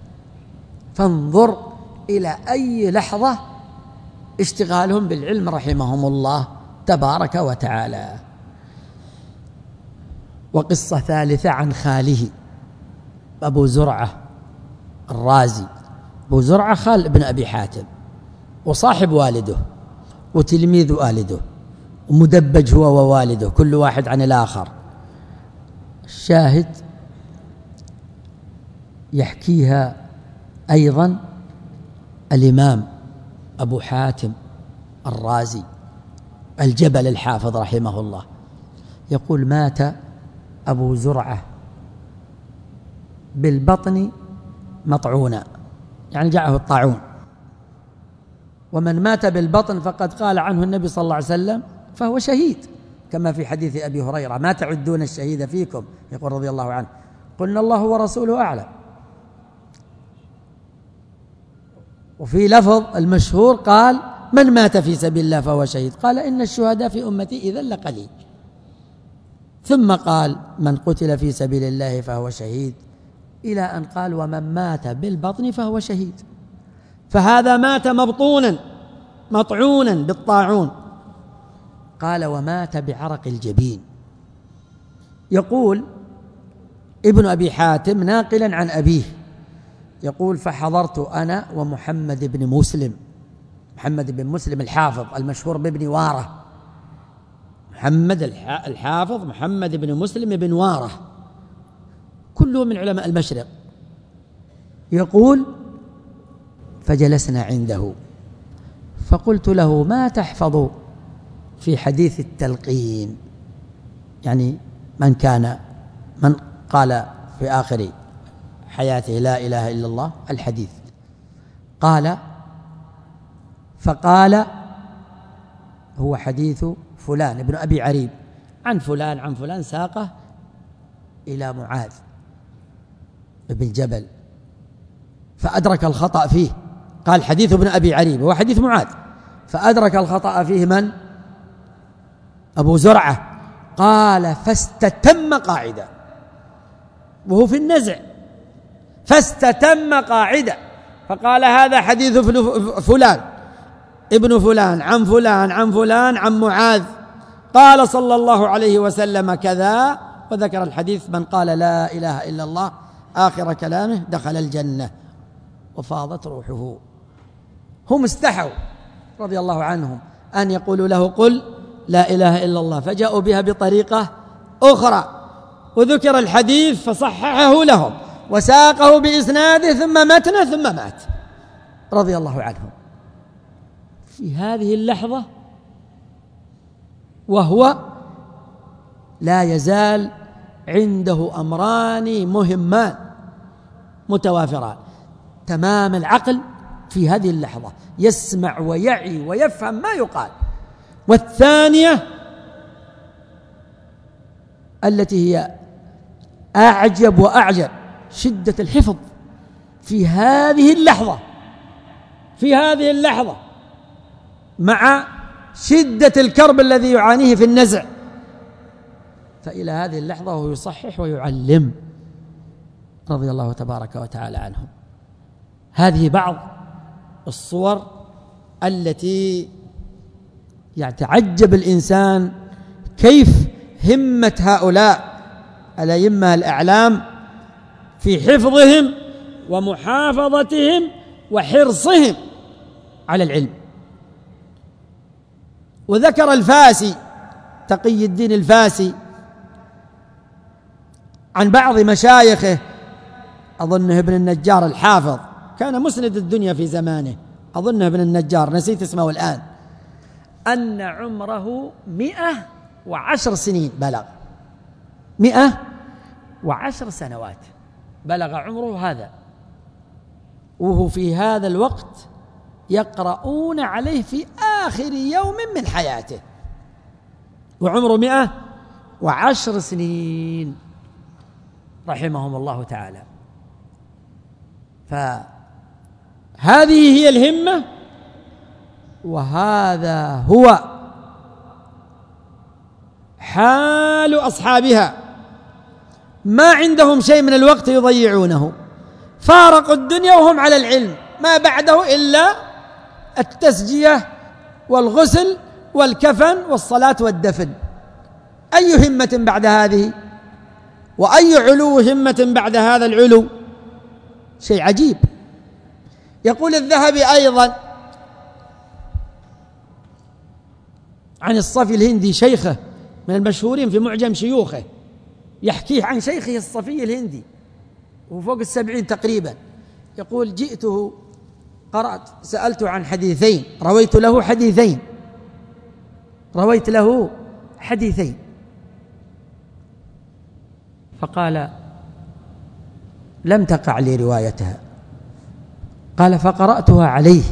فانظر إلى أي لحظة اشتغالهم بالعلم رحمهم الله تبارك وتعالى. وقصة ثالثة عن خاله أبو زرعة الرازي. أبو زرعة خال ابن أبي حاتم، وصاحب والده، وتلميذ والده، ومدبج هو ووالده، كل واحد عن الآخر. الشاهد يحكيها أيضا الإمام أبو حاتم الرازي الجبل الحافظ رحمه الله، يقول: مات أبو زرعة بالبطن مطعونا، يعني جاءه الطاعون. ومن مات بالبطن فقد قال عنه النبي صلى الله عليه وسلم فهو شهيد، كما في حديث أبي هريرة: ما تعدون الشهيد فيكم؟ يقول رضي الله عنه: قلنا الله ورسوله أعلم. وفي لفظ المشهور قال: من مات في سبيل الله فهو شهيد. قال: إن الشهداء في أمتي إذا لقليل. ثم قال من قتل في سبيل الله فهو شهيد، إلى أن قال ومن مات بالبطن فهو شهيد. فهذا مات مبطونا مطعونا بالطاعون. قال ومات بعرق الجبين. يقول ابن أبي حاتم ناقلا عن أبيه يقول فحضرت أنا ومحمد بن مسلم، محمد بن مسلم الحافظ المشهور بابن وارة، محمد الحافظ محمد بن مسلم بن وارة كله من علماء المشرق. يقول فجلسنا عنده فقلت له ما تحفظ في حديث التلقين، يعني من قال في آخر حياته لا إله إلا الله الحديث. فقال هو حديث فلان ابن أبي عريب عن فلان عن فلان، ساقه إلى معاذ بن جبل فأدرك الخطأ فيه. قال حديث ابن أبي عريب هو حديث معاذ، فأدرك الخطأ فيه من؟ أبو زرعة. قال فاستتم قاعدة وهو في النزع، فاستتم قاعدة فقال هذا حديث فلان ابن فلان عن فلان عن فلان عن معاذ قال صلى الله عليه وسلم كذا، وذكر الحديث من قال لا إله إلا الله آخر كلامه دخل الجنة وفاضت روحه. هم استحوا رضي الله عنهم أن يقولوا له قل لا إله إلا الله، فجاءوا بها بطريقة أخرى وذكر الحديث فصححه لهم وساقه بإسناده ثم متنه ثم مات رضي الله عنهم. في هذه اللحظة وهو لا يزال عنده أمران مهمان متوافران: تمام العقل في هذه اللحظة يسمع ويعي ويفهم ما يقال، والثانية التي هي أعجب وأعجب شدة الحفظ في هذه اللحظة، في هذه اللحظة مع شدة الكرب الذي يعانيه في النزع، فإلى هذه اللحظة وهو يصحح ويعلم رضي الله تبارك وتعالى عنهم. هذه بعض الصور التي يتعجب الإنسان كيف همة هؤلاء الأئمة الأعلام في حفظهم ومحافظتهم وحرصهم على العلم. وذكر الفاسي تقي الدين الفاسي عن بعض مشايخه، أظنه ابن النجار الحافظ، كان مسند الدنيا في زمانه، أظنه ابن النجار نسيت اسمه الآن، أن عمره 110 سنين بلغ، 110 سنوات بلغ عمره هذا، وهو في هذا الوقت يقرؤون عليه في آخر يوم من حياته وعمره 110 سنين رحمهم الله تعالى. فهذه هي الهمة، وهذا هو حال أصحابها، ما عندهم شيء من الوقت يضيعونه، فارقوا الدنيا وهم على العلم، ما بعده إلا التسجية والغسل والكفن والصلاة والدفن. أي همة بعد هذه؟ وأي علو همة بعد هذا العلو؟ شيء عجيب. يقول الذهبي أيضا عن الصفي الهندي شيخه من المشهورين في معجم شيوخه، يحكيه عن شيخه الصفي الهندي وفوق 70 تقريبا، يقول جئته قرأت سألته عن حديثين، رويت له حديثين فقال لم تقع لي روايتها، قال فقرأتها عليه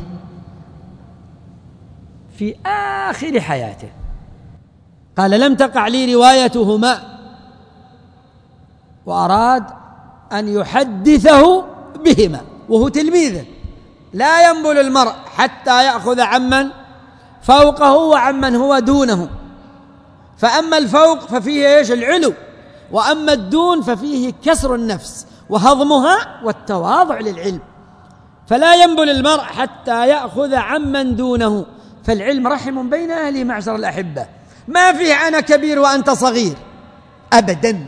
في آخر حياته، قال لم تقع لي روايتهما، وأراد أن يحدثه بهما وهو تلميذه، لا ينبل المرء حتى يأخذ عمن فوقه وعمن هو دونه، فأما الفوق ففيه إيش؟ العلو، وأما الدون ففيه كسر النفس وهضمها والتواضع للعلم. فلا ينبل المرء حتى يأخذ عمن دونه، فالعلم رحم بين أهله معشر الأحبة، ما فيه أنا كبير وأنت صغير أبدا.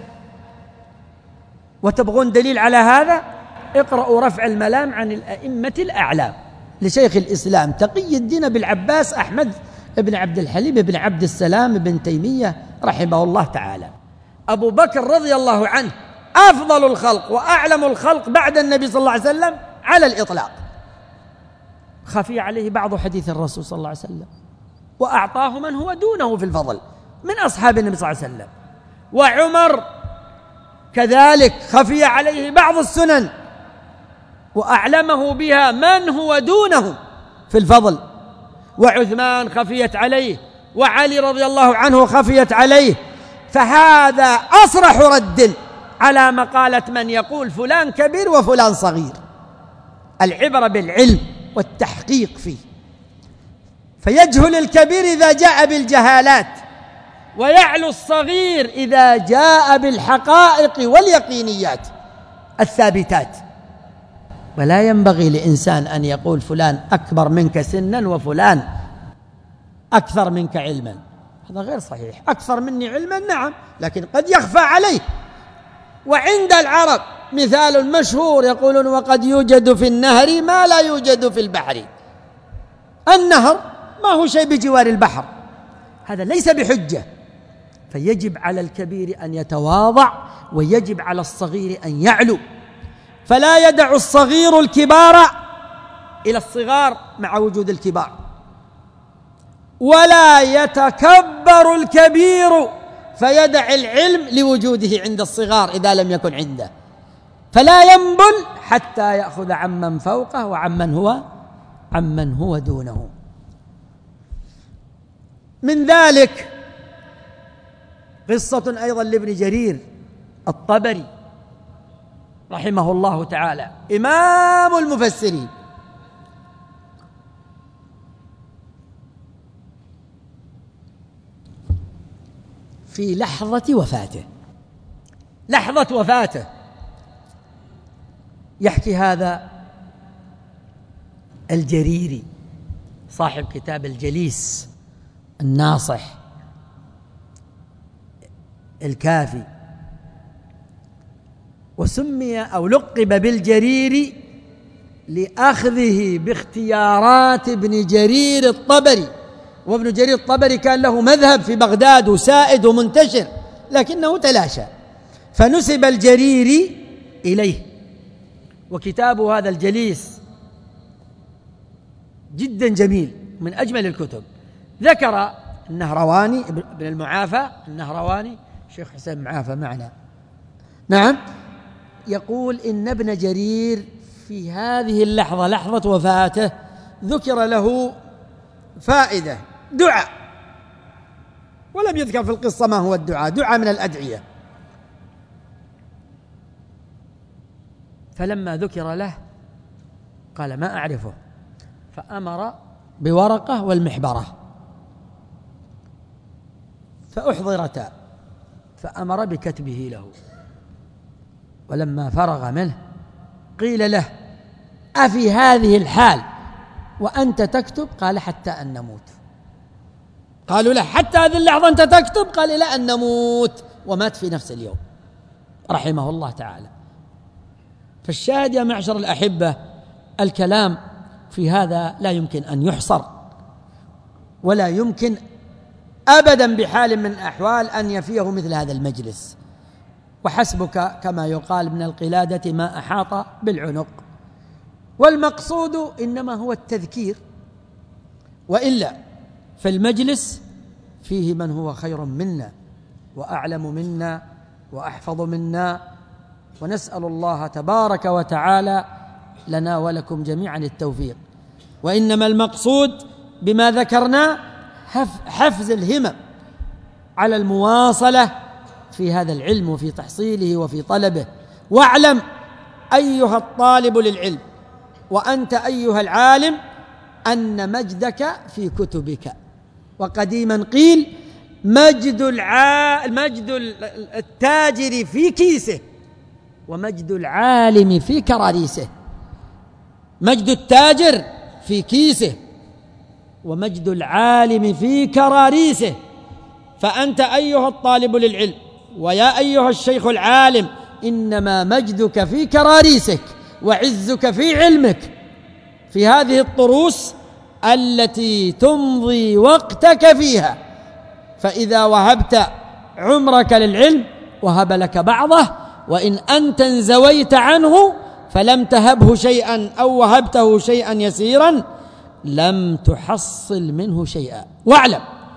وتبغون دليل على هذا؟ اقرأوا رفع الملام عن الأئمة الأعلام لشيخ الإسلام تقي الدين أبي العباس أحمد بن عبد الحليم بن عبد السلام بن تيمية رحمه الله تعالى. أبو بكر رضي الله عنه أفضل الخلق وأعلم الخلق بعد النبي صلى الله عليه وسلم على الإطلاق، خفي عليه بعض حديث الرسول صلى الله عليه وسلم وأعطاه من هو دونه في الفضل من أصحاب النبي صلى الله عليه وسلم. وعمر كذلك خفي عليه بعض السنن وأعلمه بها من هو دونه في الفضل. وعثمان خفيت عليه، وعلي رضي الله عنه خفيت عليه. فهذا أصرح رد على مقالة من يقول فلان كبير وفلان صغير. العبرة بالعلم والتحقيق فيه، فيجهل الكبير إذا جاء بالجهالات، ويعلو الصغير إذا جاء بالحقائق واليقينيات الثابتات. ولا ينبغي لإنسان أن يقول فلان أكبر منك سنا وفلان أكثر منك علما، هذا غير صحيح. أكثر مني علما نعم، لكن قد يخفى عليه. وعند العرب مثال مشهور يقولون وقد يوجد في النهر ما لا يوجد في البحر. النهر ما هو شيء بجوار البحر، هذا ليس بحجة. فيجب على الكبير أن يتواضع، ويجب على الصغير أن يعلو. فلا يدع الصغير الكبار إلى الصغار مع وجود الكبار، ولا يتكبر الكبير فيدع العلم لوجوده عند الصغار إذا لم يكن عنده. فلا ينبل حتى يأخذ عمن فوقه وعمن هو دونه. من ذلك قصة أيضا لابن جرير الطبري رحمه الله تعالى، إمام المفسرين. في لحظة وفاته يحكي هذا الجريري صاحب كتاب الجليس الناصح الكافي، وسمي أو لقب بالجريري لأخذه باختيارات ابن جرير الطبري. وابن جرير الطبري كان له مذهب في بغداد وسائد ومنتشر، لكنه تلاشى، فنسب الجريري إليه. وكتابه هذا الجليس جدا جميل، من أجمل الكتب. ذكر النهرواني ابن المعافى، النهرواني شيخ حسين معافى معنا، نعم، يقول إن ابن جرير في هذه اللحظة لحظة وفاته ذكر له فائدة دعاء، ولم يذكر في القصة ما هو الدعاء، دعاء من الأدعية. فلما ذكر له قال ما أعرفه، فأمر بورقة والمحبرة فأحضرتا، فأمر بكتبه له. ولما فرغ منه قيل له أفي هذه الحال وأنت تكتب؟ قال حتى أن نموت. قالوا له حتى هذه اللحظة أنت تكتب؟ قال إلى أن نموت، ومات في نفس اليوم رحمه الله تعالى. فالشاهد يا معشر الأحبة، الكلام في هذا لا يمكن أن يحصر، ولا يمكن أبدا بحال من الأحوال أن يفيه مثل هذا المجلس. وحسبك كما يقال من القلادة ما أحاط بالعنق. والمقصود إنما هو التذكير، وإلا فالمجلس فيه من هو خير منا وأعلم منا وأحفظ منا، ونسأل الله تبارك وتعالى لنا ولكم جميعا التوفيق. وإنما المقصود بما ذكرنا حفز الهمم على المواصلة في هذا العلم وفي تحصيله وفي طلبه. واعلم أيها الطالب للعلم وأنت أيها العالم أن مجدك في كتبك. وقديما قيل مجد التاجر في كيسه ومجد العالم في كراريسه. مجد التاجر في كيسه ومجد العالم في كراريسه. فأنت أيها الطالب للعلم ويا أيها الشيخ العالم إنما مجدك في كراريسك وعزك في علمك، في هذه الطروس التي تمضي وقتك فيها. فإذا وهبت عمرك للعلم وهب لك بعضه، وإن أنت انزويت عنه فلم تهبه شيئا أو وهبته شيئا يسيرا لم تحصل منه شيئا. واعلم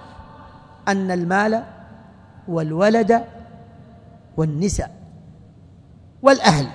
أن المال والولد والنساء والأهل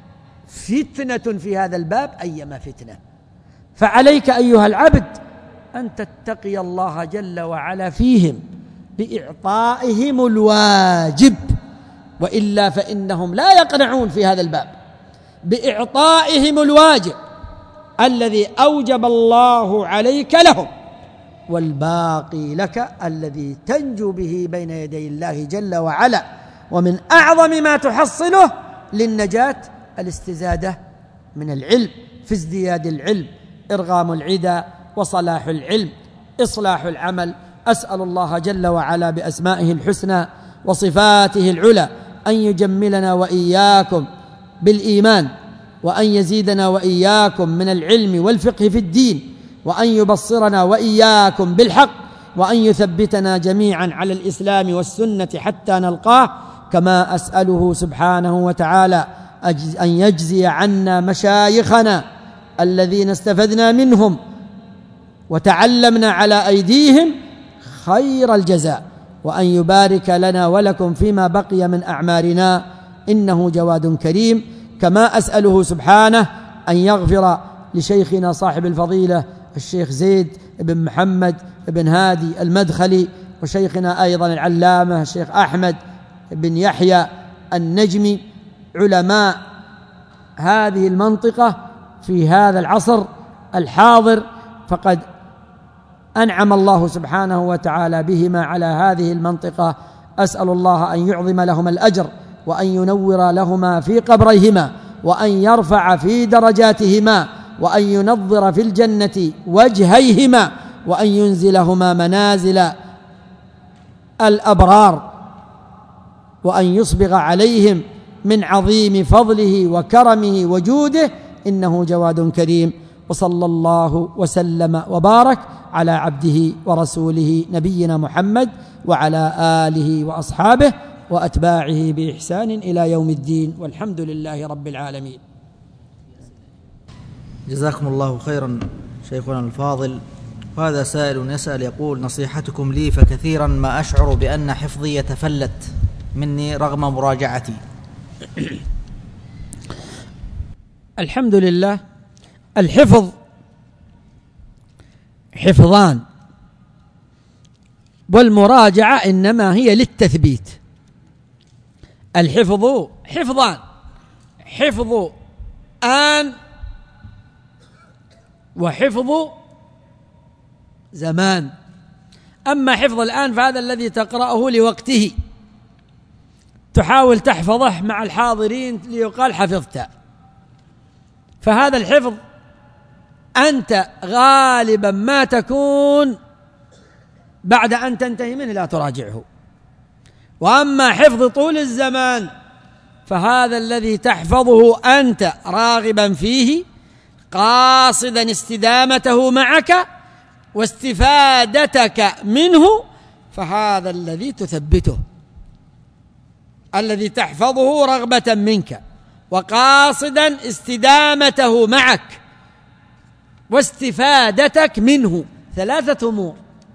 فتنة في هذا الباب أيما فتنة. فعليك أيها العبد أن تتقي الله جل وعلا فيهم بإعطائهم الواجب، وإلا فإنهم لا يقنعون في هذا الباب. بإعطائهم الواجب الذي أوجب الله عليك لهم، والباقي لك الذي تنجو به بين يدي الله جل وعلا. ومن أعظم ما تحصله للنجاة الاستزادة من العلم، في ازدياد العلم إرغام العدا وصلاح العلم إصلاح العمل. أسأل الله جل وعلا بأسمائه الحسنى وصفاته العلى أن يجملنا وإياكم بالإيمان، وأن يزيدنا وإياكم من العلم والفقه في الدين، وأن يبصرنا وإياكم بالحق، وأن يثبتنا جميعا على الإسلام والسنة حتى نلقاه. كما أسأله سبحانه وتعالى أن يجزي عنا مشايخنا الذين استفدنا منهم وتعلمنا على أيديهم خير الجزاء، وأن يبارك لنا ولكم فيما بقي من أعمارنا إنه جواد كريم. كما أسأله سبحانه أن يغفر لشيخنا صاحب الفضيلة الشيخ زيد بن محمد بن هادي المدخلي، وشيخنا أيضا العلامة الشيخ أحمد بن يحيى النجمي، علماء هذه المنطقة في هذا العصر الحاضر. فقد أنعم الله سبحانه وتعالى بهما على هذه المنطقة. أسأل الله أن يعظم لهما الأجر، وأن ينور لهما في قبريهما، وأن يرفع في درجاتهما، وأن ينظر في الجنة وجهيهما، وأن ينزلهما منازل الأبرار، وأن يصبغ عليهم من عظيم فضله وكرمه وجوده إنه جواد كريم. وصلى الله وسلم وبارك على عبده ورسوله نبينا محمد وعلى آله وأصحابه وأتباعه بإحسان إلى يوم الدين، والحمد لله رب العالمين. جزاكم الله خيرا شيخنا الفاضل. وهذا سائل يسأل يقول: نصيحتكم لي، فكثيرا ما أشعر بأن حفظي يتفلت مني رغم مراجعتي. الحمد لله. الحفظ حفظان، والمراجعة إنما هي للتثبيت. الحفظ حفظان، حفظ آن وحفظ زمان. أما حفظ الآن فهذا الذي تقرأه لوقته، تحاول تحفظه مع الحاضرين ليقال حفظت. فهذا الحفظ أنت غالبا ما تكون بعد أن تنتهي منه لا تراجعه. وأما حفظ طول الزمان فهذا الذي تحفظه أنت راغبا فيه قاصدا استدامته معك واستفادتك منه، فهذا الذي تثبته، الذي تحفظه رغبة منك وقاصدا استدامته معك واستفادتك منه. ثلاثة أمور: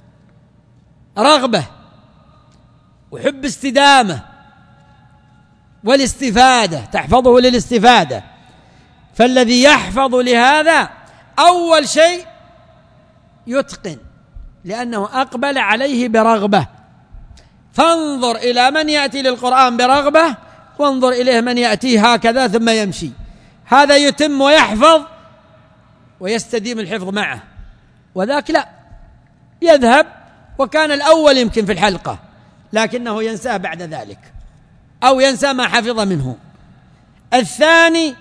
رغبة وحب استدامة والاستفادة، تحفظه للاستفادة. فالذي يحفظ لهذا أول شيء يتقن، لأنه أقبل عليه برغبة. فانظر إلى من يأتي للقرآن برغبة، وانظر إليه من يأتيه هكذا ثم يمشي، هذا يتم ويحفظ ويستديم الحفظ معه، وذاك لا، يذهب وكان الأول يمكن في الحلقة لكنه ينساه بعد ذلك أو ينسى ما حفظ منه. الثاني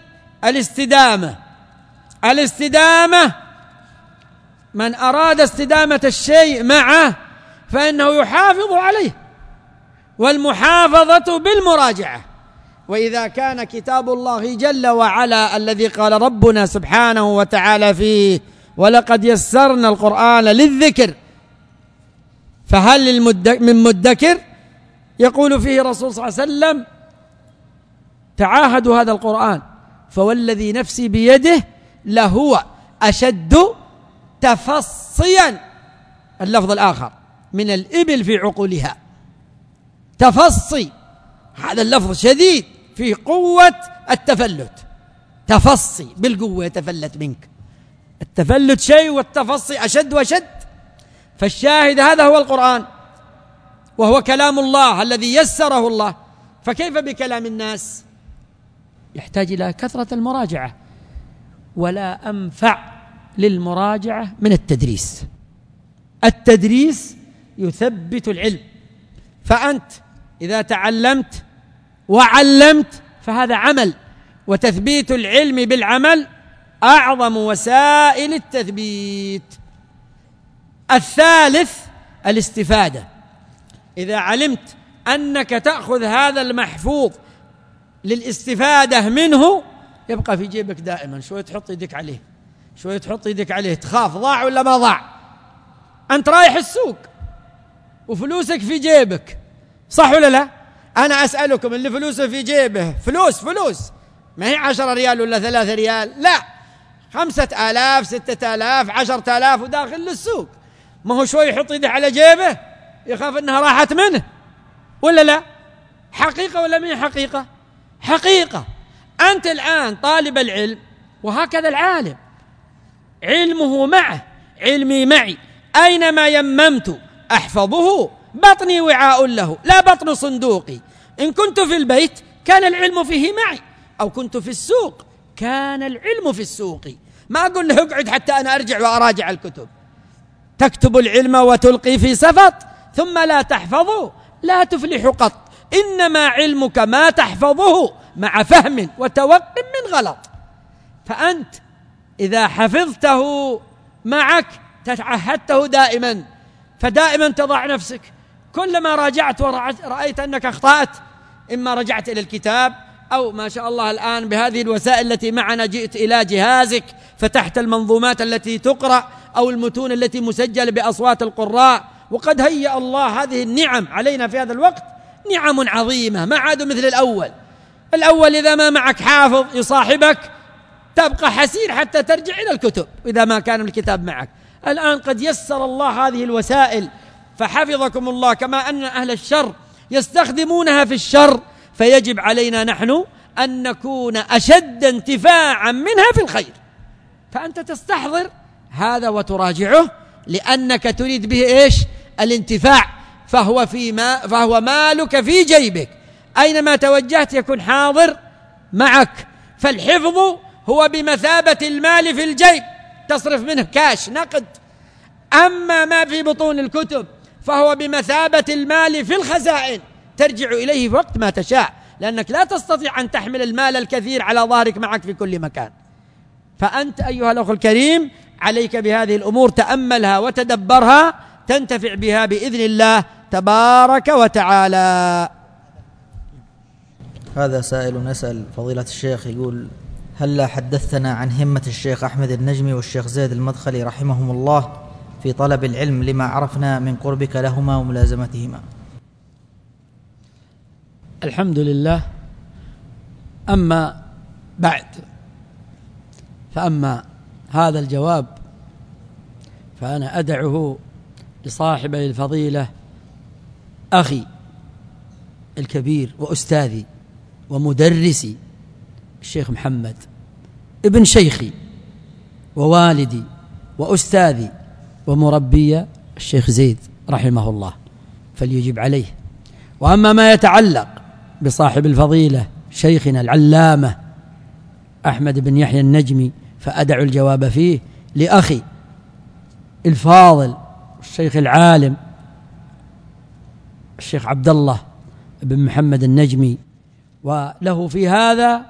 الاستدامة من أراد استدامة الشيء معه فإنه يحافظ عليه، والمحافظة بالمراجعة. وإذا كان كتاب الله جل وعلا الذي قال ربنا سبحانه وتعالى فيه ولقد يسرنا القرآن للذكر فهل من مدكر، يقول فيه رسول صلى الله عليه وسلم تعاهدوا هذا القرآن فوالذي نفسي بيده لهو أشد تفصيا، اللفظ الآخر، من الإبل في عقولها. تفصي، هذا اللفظ شديد في قوة التفلت، تفصي بالقوة يتفلت منك، التفلت شيء والتفصي أشد وأشد. فالشاهد هذا هو القرآن وهو كلام الله الذي يسره الله، فكيف بكلام الناس؟ يحتاج إلى كثرة المراجعة، ولا أنفع للمراجعة من التدريس. التدريس يثبت العلم، فأنت إذا تعلمت وعلمت فهذا عمل، وتثبيت العلم بالعمل أعظم وسائل التثبيت. الثالث الاستفادة. إذا علمت أنك تأخذ هذا المحفوظ للاستفادة منه يبقى في جيبك دائما، شوية تحط يدك عليه، شوية تحط يدك عليه، تخاف ضاع ولا ما ضاع. أنت رايح السوق وفلوسك في جيبك، صح ولا لا؟ أنا أسألكم، اللي فلوسه في جيبه فلوس ما هي 10 ريال ولا 3 ريال، لا، 5000 6000 10,000 وداخل للسوق، ما هو شوي يحط يده على جيبه يخاف أنها راحت منه ولا لا؟ حقيقة ولا مين حقيقة؟ حقيقة. أنت الآن طالب العلم وهكذا العالم، علمه معه، علمي معي، أينما يممت أحفظه، بطني وعاء له لا بطن صندوقي. إن كنت في البيت كان العلم فيه معي، أو كنت في السوق كان العلم في السوق. ما أقول له اقعد حتى أنا أرجع وأراجع الكتب. تكتب العلم وتلقي في سفط ثم لا تحفظه لا تفلح قط. إنما علمك ما تحفظه مع فهم وتوقع من غلط. فأنت إذا حفظته معك تتعهدته دائما، فدائما تضع نفسك كلما راجعت ورأيت أنك أخطأت، إما رجعت إلى الكتاب أو ما شاء الله الآن بهذه الوسائل التي معنا جئت إلى جهازك فتحت المنظومات التي تقرأ أو المتون التي مسجلة بأصوات القراء. وقد هيأ الله هذه النعم علينا في هذا الوقت، نعم عظيمة ما عاد مثل الأول إذا ما معك حافظ يصاحبك تبقى حسير حتى ترجع إلى الكتب إذا ما كان الكتاب معك. الآن قد يسر الله هذه الوسائل فحفظكم الله، كما أن أهل الشر يستخدمونها في الشر، فيجب علينا نحن أن نكون أشد انتفاعا منها في الخير. فأنت تستحضر هذا وتراجعه لأنك تريد به إيش؟ الانتفاع، فهو مالك في جيبك، أينما توجهت يكون حاضر معك. فالحفظ هو بمثابة المال في الجيب، تصرف منه كاش نقد. أما ما في بطون الكتب فهو بمثابة المال في الخزائن، ترجع إليه في وقت ما تشاء، لأنك لا تستطيع أن تحمل المال الكثير على ظهرك معك في كل مكان. فأنت أيها الأخ الكريم عليك بهذه الأمور، تأملها وتدبرها تنتفع بها بإذن الله تبارك وتعالى. هذا سائل نسأل فضيلة الشيخ يقول: هل حدثتنا عن همة الشيخ أحمد النجمي والشيخ زيد المدخلي رحمهم الله في طلب العلم لما عرفنا من قربك لهما وملازمتهما؟ الحمد لله. أما بعد، فأما هذا الجواب فأنا أدعه لصاحبي الفضيلة أخي الكبير وأستاذي ومدرسي الشيخ محمد ابن شيخي ووالدي وأستاذي ومربي الشيخ زيد رحمه الله، فليجب عليه. وأما ما يتعلق بصاحب الفضيلة شيخنا العلامة أحمد بن يحيى النجمي فأدع الجواب فيه لأخي الفاضل الشيخ العالم الشيخ عبد الله بن محمد النجمي، وله في هذا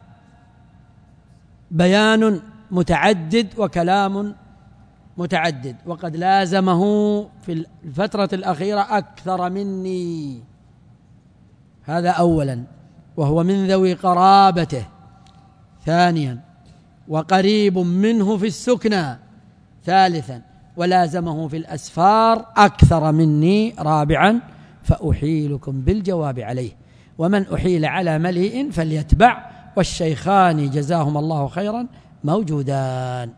بيان متعدد وكلام متعدد، وقد لازمه في الفترة الأخيرة أكثر مني. هذا أولا، وهو من ذوي قرابته. ثانيا، وقريب منه في السكنى. ثالثا، ولازمه في الأسفار أكثر مني. رابعا، فأحيلكم بالجواب عليه، ومن أحيل على مليء فليتبع، والشيخان جزاهم الله خيرا موجودان،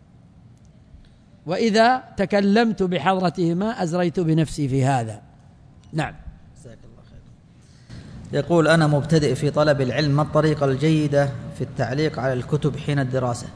وإذا تكلمت بحضرتهما أزريت بنفسي في هذا. نعم. جزاك الله خير. يقول: أنا مبتدئ في طلب العلم، ما الطريقة الجيدة في التعليق على الكتب حين الدراسة؟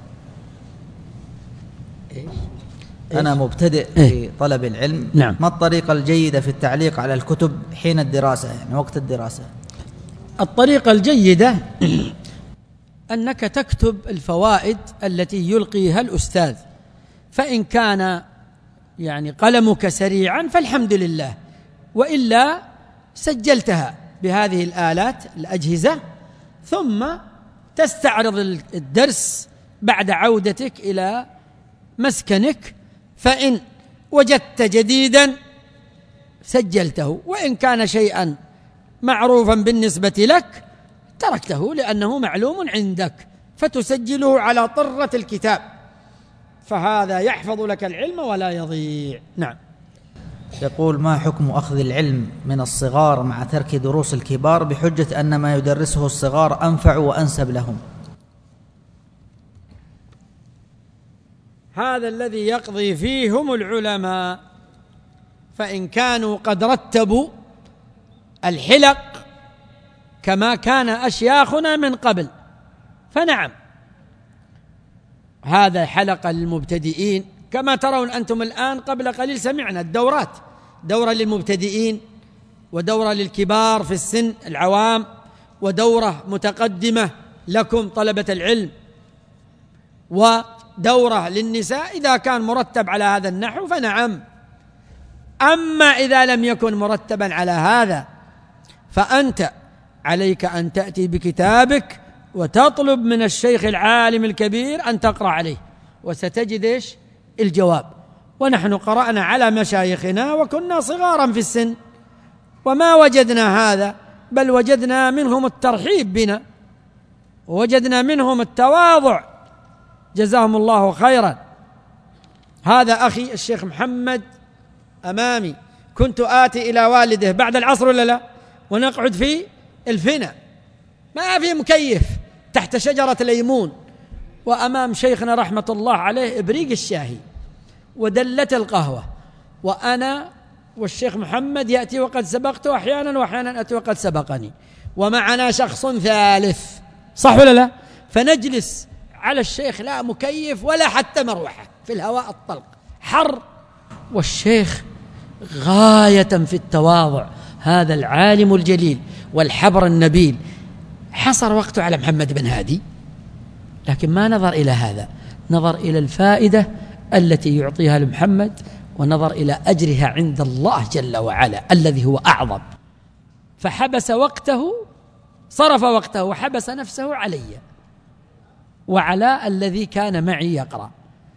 أنا مبتدئ في طلب العلم. نعم. ما الطريقة الجيدة في التعليق على الكتب حين الدراسة، يعني وقت الدراسة؟ الطريقة الجيدة أنك تكتب الفوائد التي يلقيها الأستاذ، فإن كان يعني قلمك سريعا فالحمد لله، وإلا سجلتها بهذه الآلات الأجهزة، ثم تستعرض الدرس بعد عودتك إلى مسكنك، فإن وجدت جديدا سجلته، وإن كان شيئا معروفا بالنسبة لك تركته لأنه معلوم عندك، فتسجله على طرة الكتاب، فهذا يحفظ لك العلم ولا يضيع. نعم. يقول: ما حكم أخذ العلم من الصغار مع ترك دروس الكبار بحجة أن ما يدرسه الصغار أنفع وأنسب لهم؟ هذا الذي يقضي فيهم العلماء، فإن كانوا قد رتبوا الحلق كما كان أشياخنا من قبل فنعم، هذا حلقة للمبتدئين، كما ترون أنتم الآن قبل قليل سمعنا الدورات، دورة للمبتدئين ودورة للكبار في السن العوام، ودورة متقدمة لكم طلبة العلم، ودورة للنساء إذا كان مرتب على هذا النحو فنعم. أما إذا لم يكن مرتبا على هذا فأنت عليك أن تأتي بكتابك وتطلب من الشيخ العالم الكبير أن تقرأ عليه، وستجد الجواب. ونحن قرأنا على مشايخنا وكنا صغارا في السن وما وجدنا هذا، بل وجدنا منهم الترحيب بنا، ووجدنا منهم التواضع، جزاهم الله خيرا. هذا أخي الشيخ محمد أمامي، كنت آتي إلى والده بعد العصر ولا لا، ونقعد في الفنا، ما في مكيف، تحت شجرة ليمون، وأمام شيخنا رحمة الله عليه إبريق الشاهي ودلة القهوة، وأنا والشيخ محمد يأتي وقد سبقته أحيانا، وأحيانا أتي وقد سبقني، ومعنا شخص ثالث، صح ولا لا؟ فنجلس على الشيخ لا مكيف ولا حتى مروحة، في الهواء الطلق حر، والشيخ غاية في التواضع، هذا العالم الجليل والحبر النبيل، حصر وقته على محمد بن هادي، لكن ما نظر إلى هذا، نظر إلى الفائدة التي يعطيها لمحمد، ونظر إلى أجرها عند الله جل وعلا الذي هو أعظم، فحبس وقته، صرف وقته وحبس نفسه علي وعلى الذي كان معي يقرأ.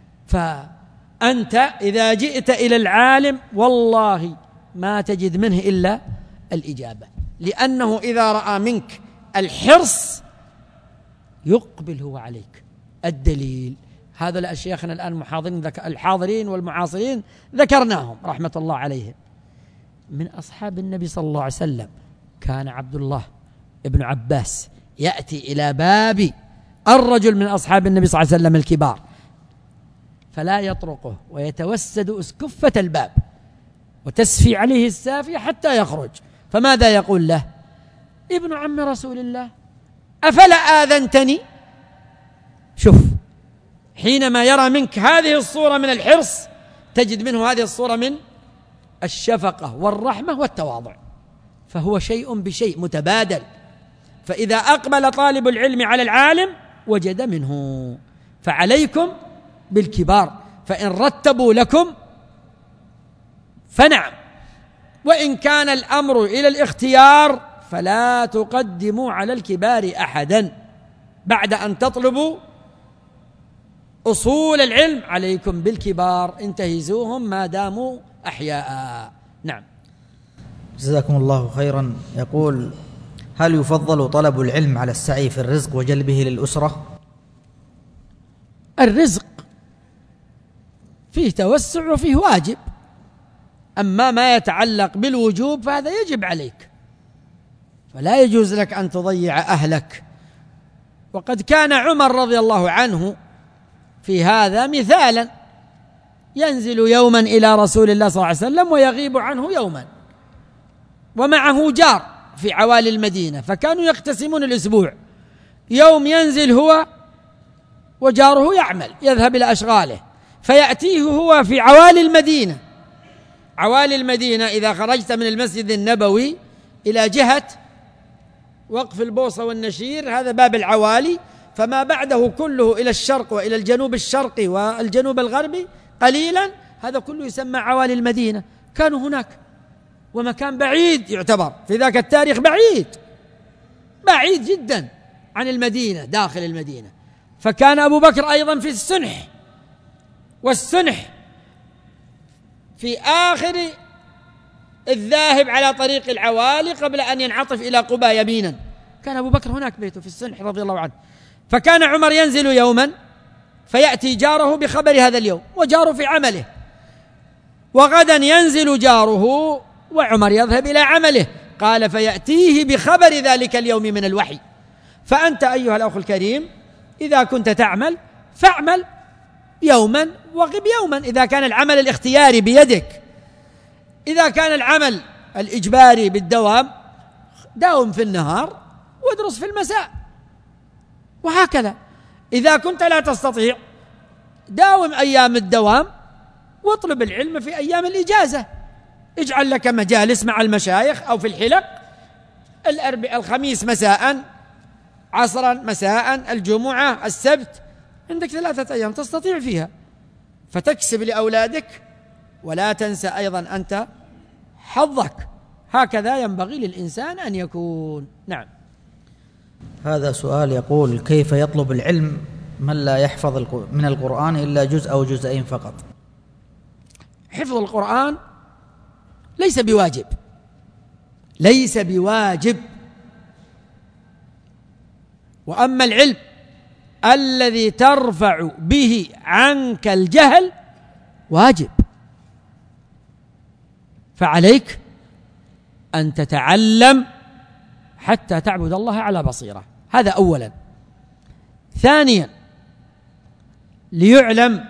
فأنت إذا جئت إلى العالم والله ما تجد منه إلا الإجابة، لأنه إذا رأى منك الحرص يقبل هو عليك. الدليل هذا لأشياخنا الآن الحاضرين والمعاصرين ذكرناهم رحمة الله عليهم، من أصحاب النبي صلى الله عليه وسلم كان عبد الله ابن عباس يأتي إلى باب الرجل من أصحاب النبي صلى الله عليه وسلم الكبار فلا يطرقه، ويتوسد أسكفة الباب وتسفي عليه السافية حتى يخرج، فماذا يقول له؟ ابن عم رسول الله أفلا آذنتني؟ شوف، حينما يرى منك هذه الصورة من الحرص تجد منه هذه الصورة من الشفقة والرحمة والتواضع، فهو شيء بشيء متبادل. فإذا أقبل طالب العلم على العالم وجد منه، فعليكم بالكبار، فإن رتبوا لكم فنعم، وإن كان الأمر إلى الاختيار فلا تقدموا على الكبار أحدا. بعد أن تطلبوا أصول العلم عليكم بالكبار، انتهزوهم ما داموا أحياء. نعم. جزاكم الله خيرا. يقول: هل يفضل طلب العلم على السعي في الرزق وجلبه للأسرة؟ الرزق فيه توسع وفيه واجب، أما ما يتعلق بالوجوب فهذا يجب عليك، فلا يجوز لك أن تضيع أهلك. وقد كان عمر رضي الله عنه في هذا مثالا، ينزل يوما إلى رسول الله صلى الله عليه وسلم ويغيب عنه يوما، ومعه جار في عوالي المدينة، فكانوا يقتسمون الأسبوع، يوم ينزل هو وجاره يعمل يذهب إلى أشغاله، فيأتيه هو في عوالي المدينة. عوالي المدينة إذا خرجت من المسجد النبوي إلى جهة وقف البوصة والنشير، هذا باب العوالي، فما بعده كله إلى الشرق وإلى الجنوب الشرقي والجنوب الغربي قليلا، هذا كله يسمى عوالي المدينة. كانوا هناك، ومكان بعيد يعتبر في ذاك التاريخ، بعيد جدا عن المدينة، داخل المدينة. فكان أبو بكر أيضا في السنح، والسنح في آخر الذاهب على طريق العوالي قبل أن ينعطف إلى قباء يمينا. كان أبو بكر هناك بيته في السنح رضي الله عنه. فكان عمر ينزل يوما فيأتي جاره بخبر هذا اليوم، وجاره في عمله، وغدا ينزل جاره وعمر يذهب إلى عمله. قال: فيأتيه بخبر ذلك اليوم من الوحي. فأنت أيها الأخ الكريم إذا كنت تعمل فاعمل يوما وغب يوما، إذا كان العمل الاختياري بيدك. إذا كان العمل الإجباري بالدوام داوم في النهار وادرس في المساء، وهكذا. إذا كنت لا تستطيع داوم أيام الدوام واطلب العلم في أيام الإجازة، اجعل لك مجالس مع المشايخ أو في الحلق، الخميس مساء، عصرا مساء، الجمعة، السبت، عندك 3 أيام تستطيع فيها فتكسب لأولادك، ولا تنسى أيضا أنت حظك. هكذا ينبغي للإنسان أن يكون. نعم. هذا سؤال يقول: كيف يطلب العلم من لا يحفظ من القرآن إلا جزء أو جزئين فقط؟ حفظ القرآن ليس بواجب، وأما العلم الذي ترفع به عنك الجهل واجب، فعليك أن تتعلم حتى تعبد الله على بصيرة. هذا أولا. ثانيا، ليعلم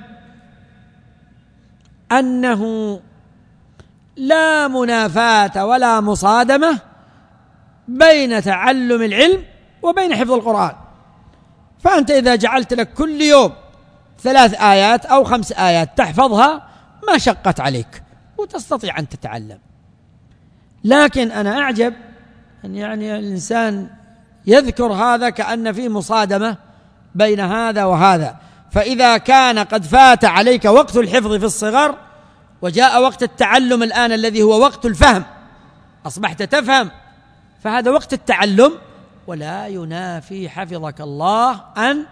أنه لا منافاة ولا مصادمة بين تعلم العلم وبين حفظ القرآن. فأنت إذا جعلت لك كل يوم 3 آيات أو 5 آيات تحفظها ما شقت عليك وتستطيع أن تتعلم. لكن أنا أعجب أن الإنسان يذكر هذا كأن فيه مصادمة بين هذا وهذا. فإذا كان قد فات عليك وقت الحفظ في الصغر وجاء وقت التعلم الآن الذي هو وقت الفهم، أصبحت تفهم، فهذا وقت التعلم، ولا ينافي حفظك الله أن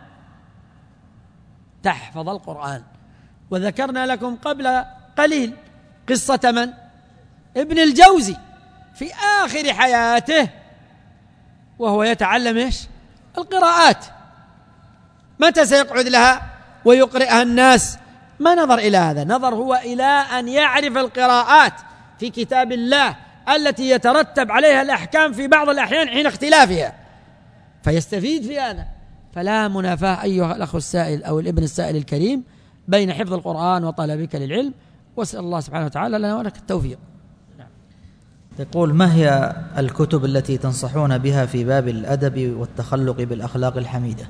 تحفظ القرآن. وذكرنا لكم قبل قليل قصة من؟ ابن الجوزي في آخر حياته وهو يتعلم القراءات. متى سيقعد لها ويقرئها الناس؟ ما نظر إلى هذا، نظر هو إلى أن يعرف القراءات في كتاب الله التي يترتب عليها الأحكام في بعض الأحيان حين اختلافها، فيستفيد في هذا. فلا منافاة أيها الأخ السائل أو الابن السائل الكريم بين حفظ القرآن وطلبك للعلم، واسأل الله سبحانه وتعالى لنا ولك التوفيق. يقول: ما هي الكتب التي تنصحون بها في باب الأدب والتخلق بالأخلاق الحميدة؟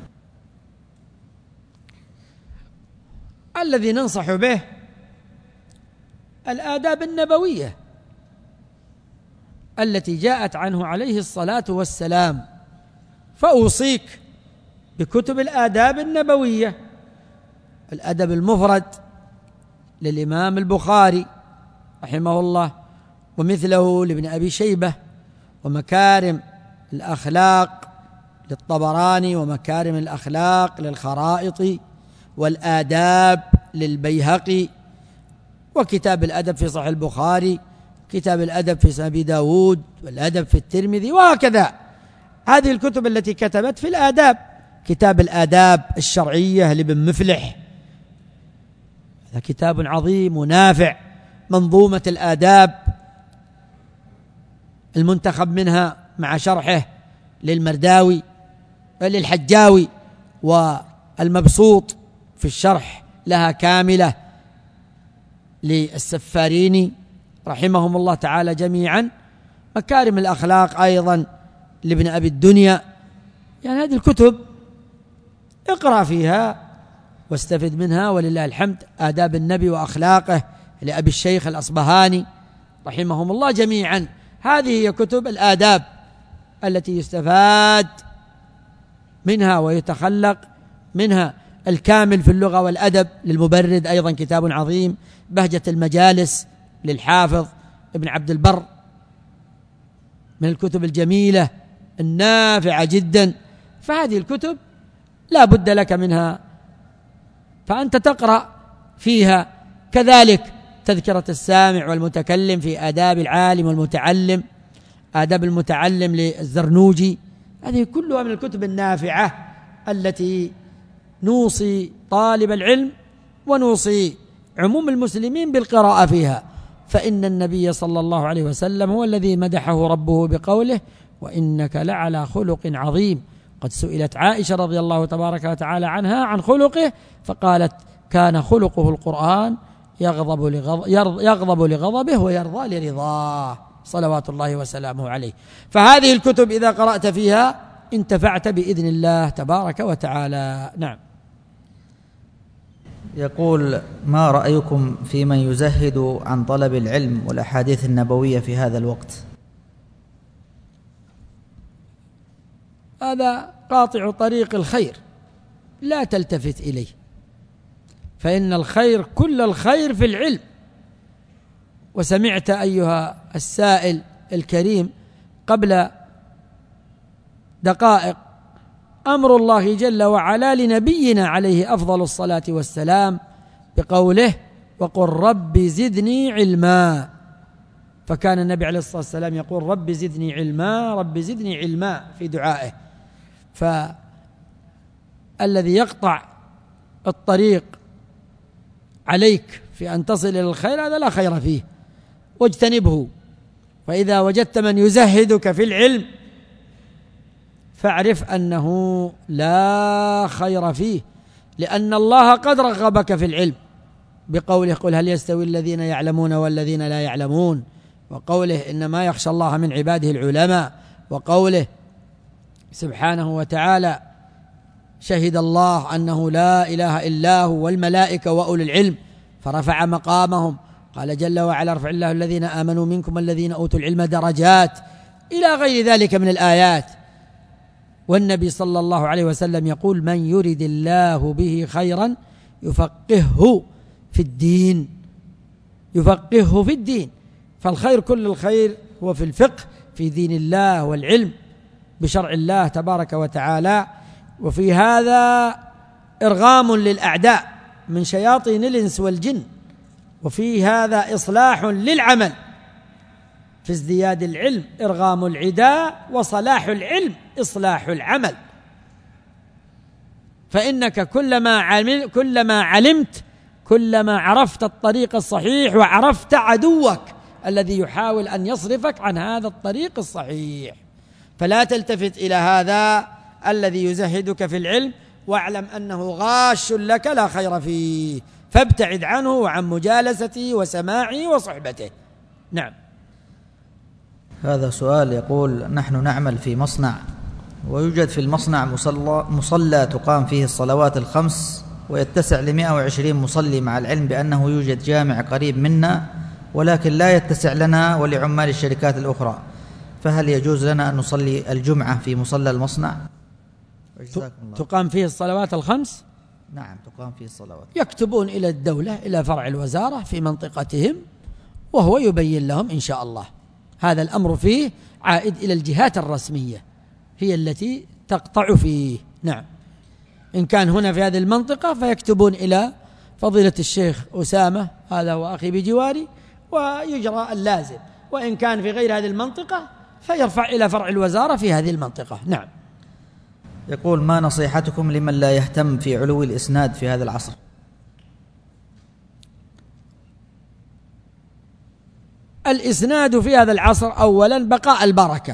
الذي ننصح به الآداب النبوية التي جاءت عنه عليه الصلاة والسلام، فأوصيك بكتب الآداب النبوية. الأدب المفرد للإمام البخاري رحمه الله، ومثله لابن أبي شيبة، ومكارم الأخلاق للطبراني، ومكارم الأخلاق للخرائطي، والآداب للبيهقي، وكتاب الأدب في صحيح البخاري، كتاب الأدب في سنن أبي داود، والأدب في الترمذي، وهكذا. هذه الكتب التي كتبت في الآداب، كتاب الآداب الشرعية لابن مفلح، هذا كتاب عظيم ونافع. منظومة الآداب المنتخب منها مع شرحه للمرداوي للحجاوي، والمبسوط في الشرح لها كاملة للسفاريني رحمهم الله تعالى جميعا. مكارم الأخلاق أيضا لابن أبي الدنيا. يعني هذه الكتب اقرأ فيها واستفد منها ولله الحمد. آداب النبي وأخلاقه لأبي الشيخ الأصبهاني رحمهم الله جميعا. هذه هي كتب الآداب التي يستفاد منها ويتخلق منها. الكامل في اللغة والأدب للمبرد أيضا كتاب عظيم. بهجة المجالس للحافظ ابن عبد البر من الكتب الجميلة النافعة جدا. فهذه الكتب لا بد لك منها، فأنت تقرأ فيها. كذلك تذكرة السامع والمتكلم في آداب العالم والمتعلم، آداب المتعلم للزرنوجي. هذه كلها من الكتب النافعة التي نوصي طالب العلم ونوصي عموم المسلمين بالقراءة فيها. فإن النبي صلى الله عليه وسلم هو الذي مدحه ربه بقوله: وإنك لعلى خلق عظيم. قد سئلت عائشة رضي الله تبارك وتعالى عنها عن خلقه فقالت: كان خلقه القرآن، يغضب لغضبه ويرضى لرضاه، صلوات الله وسلامه عليه. فهذه الكتب إذا قرأت فيها انتفعت بإذن الله تبارك وتعالى. نعم. يقول: ما رأيكم في من يزهد عن طلب العلم والأحاديث النبوية في هذا الوقت؟ هذا قاطع طريق الخير، لا تلتفت إليه، فإن الخير كل الخير في العلم. وسمعت أيها السائل الكريم قبل دقائق أمر الله جل وعلا لنبينا عليه أفضل الصلاة والسلام بقوله: وقل رب زدني علما. فكان النبي عليه الصلاة والسلام يقول: رب زدني علما، رب زدني علما في دعائه. فالذي يقطع الطريق عليك في أن تصل إلى الخير هذا لا خير فيه، واجتنبه. فإذا وجدت من يزهدك في العلم فاعرف أنه لا خير فيه، لأن الله قد رغبك في العلم بقوله: قل هل يستوي الذين يعلمون والذين لا يعلمون، وقوله: إنما يخشى الله من عباده العلماء، وقوله سبحانه وتعالى: شهد الله أنه لا إله إلا هو والملائكة وأولو العلم فرفع مقامهم. قال جل وعلا: رفع الله الذين آمنوا منكم والذين أوتوا العلم درجات، إلى غير ذلك من الآيات. والنبي صلى الله عليه وسلم يقول: من يرد الله به خيرا يفقهه في الدين، يفقهه في الدين. فالخير كل الخير هو في الفقه في دين الله والعلم بشرع الله تبارك وتعالى. وفي هذا إرغام للأعداء من شياطين الإنس والجن، وفي هذا إصلاح للعمل. في ازدياد العلم إرغام العداء، وصلاح العلم إصلاح العمل. فإنك كلما علمت كلما عرفت الطريق الصحيح، وعرفت عدوك الذي يحاول أن يصرفك عن هذا الطريق الصحيح. فلا تلتفت إلى هذا الذي يزهدك في العلم، واعلم أنه غاش لك لا خير فيه، فابتعد عنه وعن مجالسته وسماعه وصحبته. نعم. هذا سؤال يقول: نحن نعمل في مصنع، ويوجد في المصنع مصلى تقام فيه الصلوات الخمس، ويتسع ل120 مصلي، مع العلم بأنه يوجد جامع قريب منا ولكن لا يتسع لنا ولعمال الشركات الأخرى، فهل يجوز لنا أن نصلي الجمعة في مصلى المصنع؟ تقام فيه الصلوات الخمس؟ نعم، تقام فيه الصلوات. يكتبون إلى الدولة، إلى فرع الوزارة في منطقتهم، وهو يبين لهم إن شاء الله. هذا الأمر فيه عائد إلى الجهات الرسمية، هي التي تقطع فيه. نعم. إن كان هنا في هذه المنطقة فيكتبون إلى فضيلة الشيخ أسامة، هذا هو أخي بجواري، ويجرى اللازم. وإن كان في غير هذه المنطقة فيرفع إلى فرع الوزارة في هذه المنطقة. نعم. يقول: ما نصيحتكم لمن لا يهتم في علو الإسناد في هذا العصر؟ الإسناد في هذا العصر أولا بقاء البركة،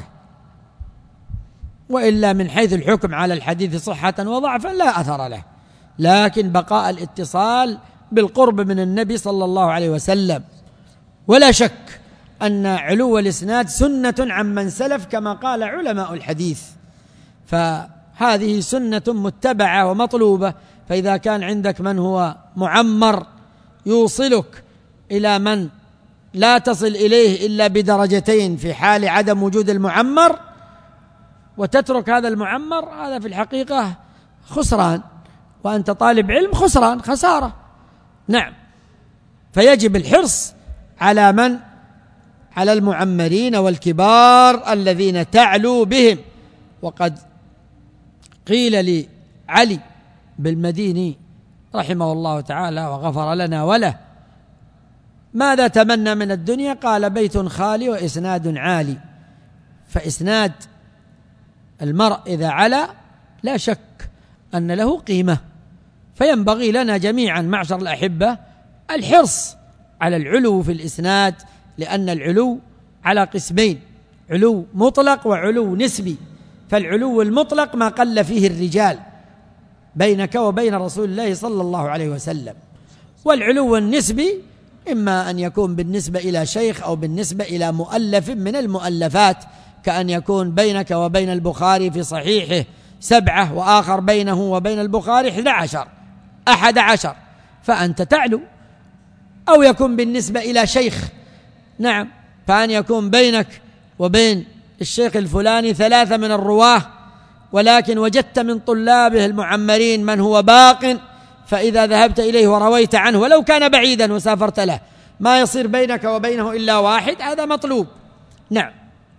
وإلا من حيث الحكم على الحديث صحة وضعفا لا أثر له، لكن بقاء الاتصال بالقرب من النبي صلى الله عليه وسلم. ولا شك أن علو الإسناد سنة عمن سلف كما قال علماء الحديث، فهذه سنة متبعة ومطلوبة. فإذا كان عندك من هو معمر يوصلك إلى من لا تصل إليه إلا بدرجتين في حال عدم وجود المعمر، وتترك هذا المعمر، هذا في الحقيقة خسران، وأنت طالب علم خسران، خسارة. نعم. فيجب الحرص على على المعمرين والكبار الذين تعلو بهم. وقد قيل لعلي بالمديني رحمه الله تعالى وغفر لنا وله: ماذا تمنى من الدنيا؟ قال: بيت خالي وإسناد عالي. فإسناد المرء إذا علا لا شك أن له قيمة، فينبغي لنا جميعا معشر الأحبة الحرص على العلو في الإسناد، لأن العلو على قسمين: علو مطلق وعلو نسبي. فالعلو المطلق ما قل فيه الرجال بينك وبين رسول الله صلى الله عليه وسلم، والعلو النسبي إما أن يكون بالنسبة إلى شيخ أو بالنسبة إلى مؤلف من المؤلفات، كأن يكون بينك وبين البخاري في صحيحه 7 وآخر بينه وبين البخاري 11 فأنت تعلو. أو يكون بالنسبة إلى شيخ، نعم، فأن يكون بينك وبين الشيخ الفلاني 3 من الرواه، ولكن وجدت من طلابه المعمرين من هو باق، فإذا ذهبت إليه ورويت عنه ولو كان بعيدا وسافرت له ما يصير بينك وبينه إلا 1، هذا مطلوب. نعم.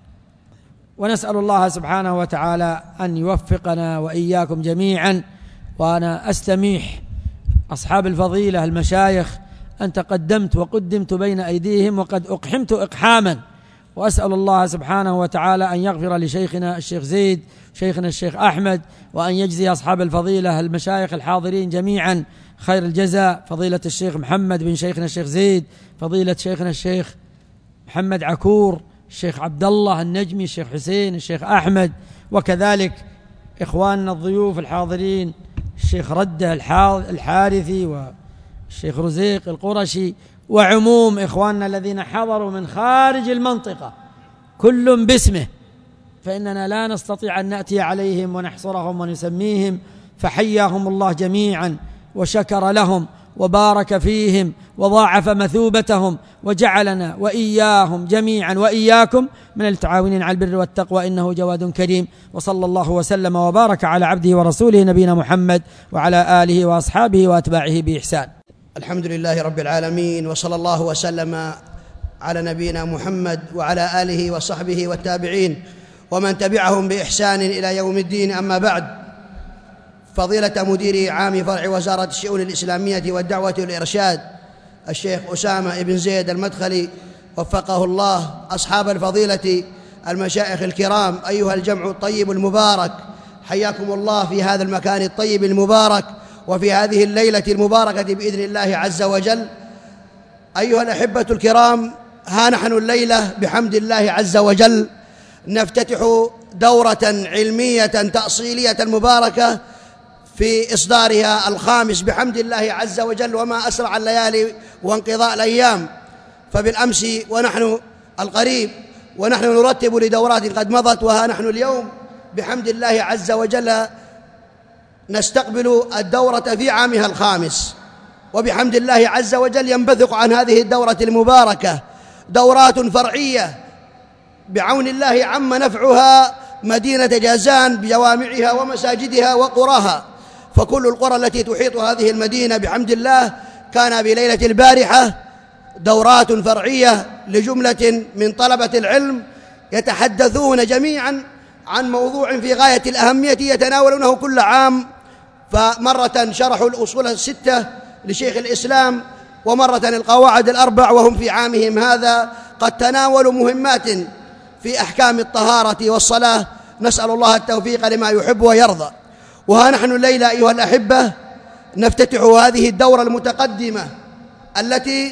ونسأل الله سبحانه وتعالى أن يوفقنا وإياكم جميعا. وأنا أستميح أصحاب الفضيلة المشايخ أن تقدمت وقدمت بين أيديهم وقد أقحمت إقحاما، وأسأل الله سبحانه وتعالى أن يغفر لشيخنا الشيخ زيد، شيخنا الشيخ أحمد، وأن يجزي أصحاب الفضيلة المشايخ الحاضرين جميعا خير الجزاء، فضيلة الشيخ محمد بن شيخنا الشيخ زيد، فضيلة شيخنا الشيخ محمد عكور، الشيخ عبد الله النجمي، الشيخ حسين، الشيخ أحمد، وكذلك إخواننا الضيوف الحاضرين الشيخ ردة الحارثي والشيخ رزيق القرشي، وعموم إخواننا الذين حضروا من خارج المنطقة كل باسمه، فإننا لا نستطيع أن نأتي عليهم ونحصرهم ونسميهم، فحياهم الله جميعا وشكر لهم وبارك فيهم وضاعف مثوبتهم، وجعلنا وإياهم جميعا وإياكم من التعاونين على البر والتقوى، إنه جواد كريم. وصلى الله وسلم وبارك على عبده ورسوله نبينا محمد وعلى آله وأصحابه وأتباعه بإحسان. الحمد لله رب العالمين، وصلى الله وسلم على نبينا محمد وعلى آله وصحبه والتابعين ومن تبعهم بإحسان إلى يوم الدين. أما بعد، فضيلة مدير عام فرع وزارة الشؤون الإسلامية والدعوة والإرشاد الشيخ أسامة بن زيد المدخلي وفقه الله، أصحاب الفضيلة المشايخ الكرام، أيها الجمع الطيب المبارك، حياكم الله في هذا المكان الطيب المبارك وفي هذه الليلة المباركة بإذن الله عز وجل. أيها الأحبة الكرام، ها نحن الليلة بحمد الله عز وجل نفتتح دورة علمية تأصيلية مباركة في إصدارها الخامس بحمد الله عز وجل، وما أسرع الليالي وانقضاء الأيام. فبالأمس ونحن القريب ونحن نرتب لدورات قد مضت، وها نحن اليوم بحمد الله عز وجل نستقبل الدورة في عامها الخامس، وبحمد الله عز وجل ينبثق عن هذه الدورة المباركة دورات فرعية بعون الله عم نفعها مدينة جازان بجوامعها ومساجدها وقراها. فكل القرى التي تحيط هذه المدينة بحمد الله كان بليلة البارحة دورات فرعية لجملة من طلبة العلم يتحدثون جميعا عن موضوع في غاية الأهمية يتناولونه كل عام. فمرة شرحوا الأصول الستة لشيخ الإسلام، ومرة القواعد الأربع، وهم في عامهم هذا قد تناولوا مهمات في أحكام الطهارة والصلاة. نسأل الله التوفيق لما يحب ويرضى. وها نحن الليلة أيها الأحبة نفتتح هذه الدورة المتقدمة التي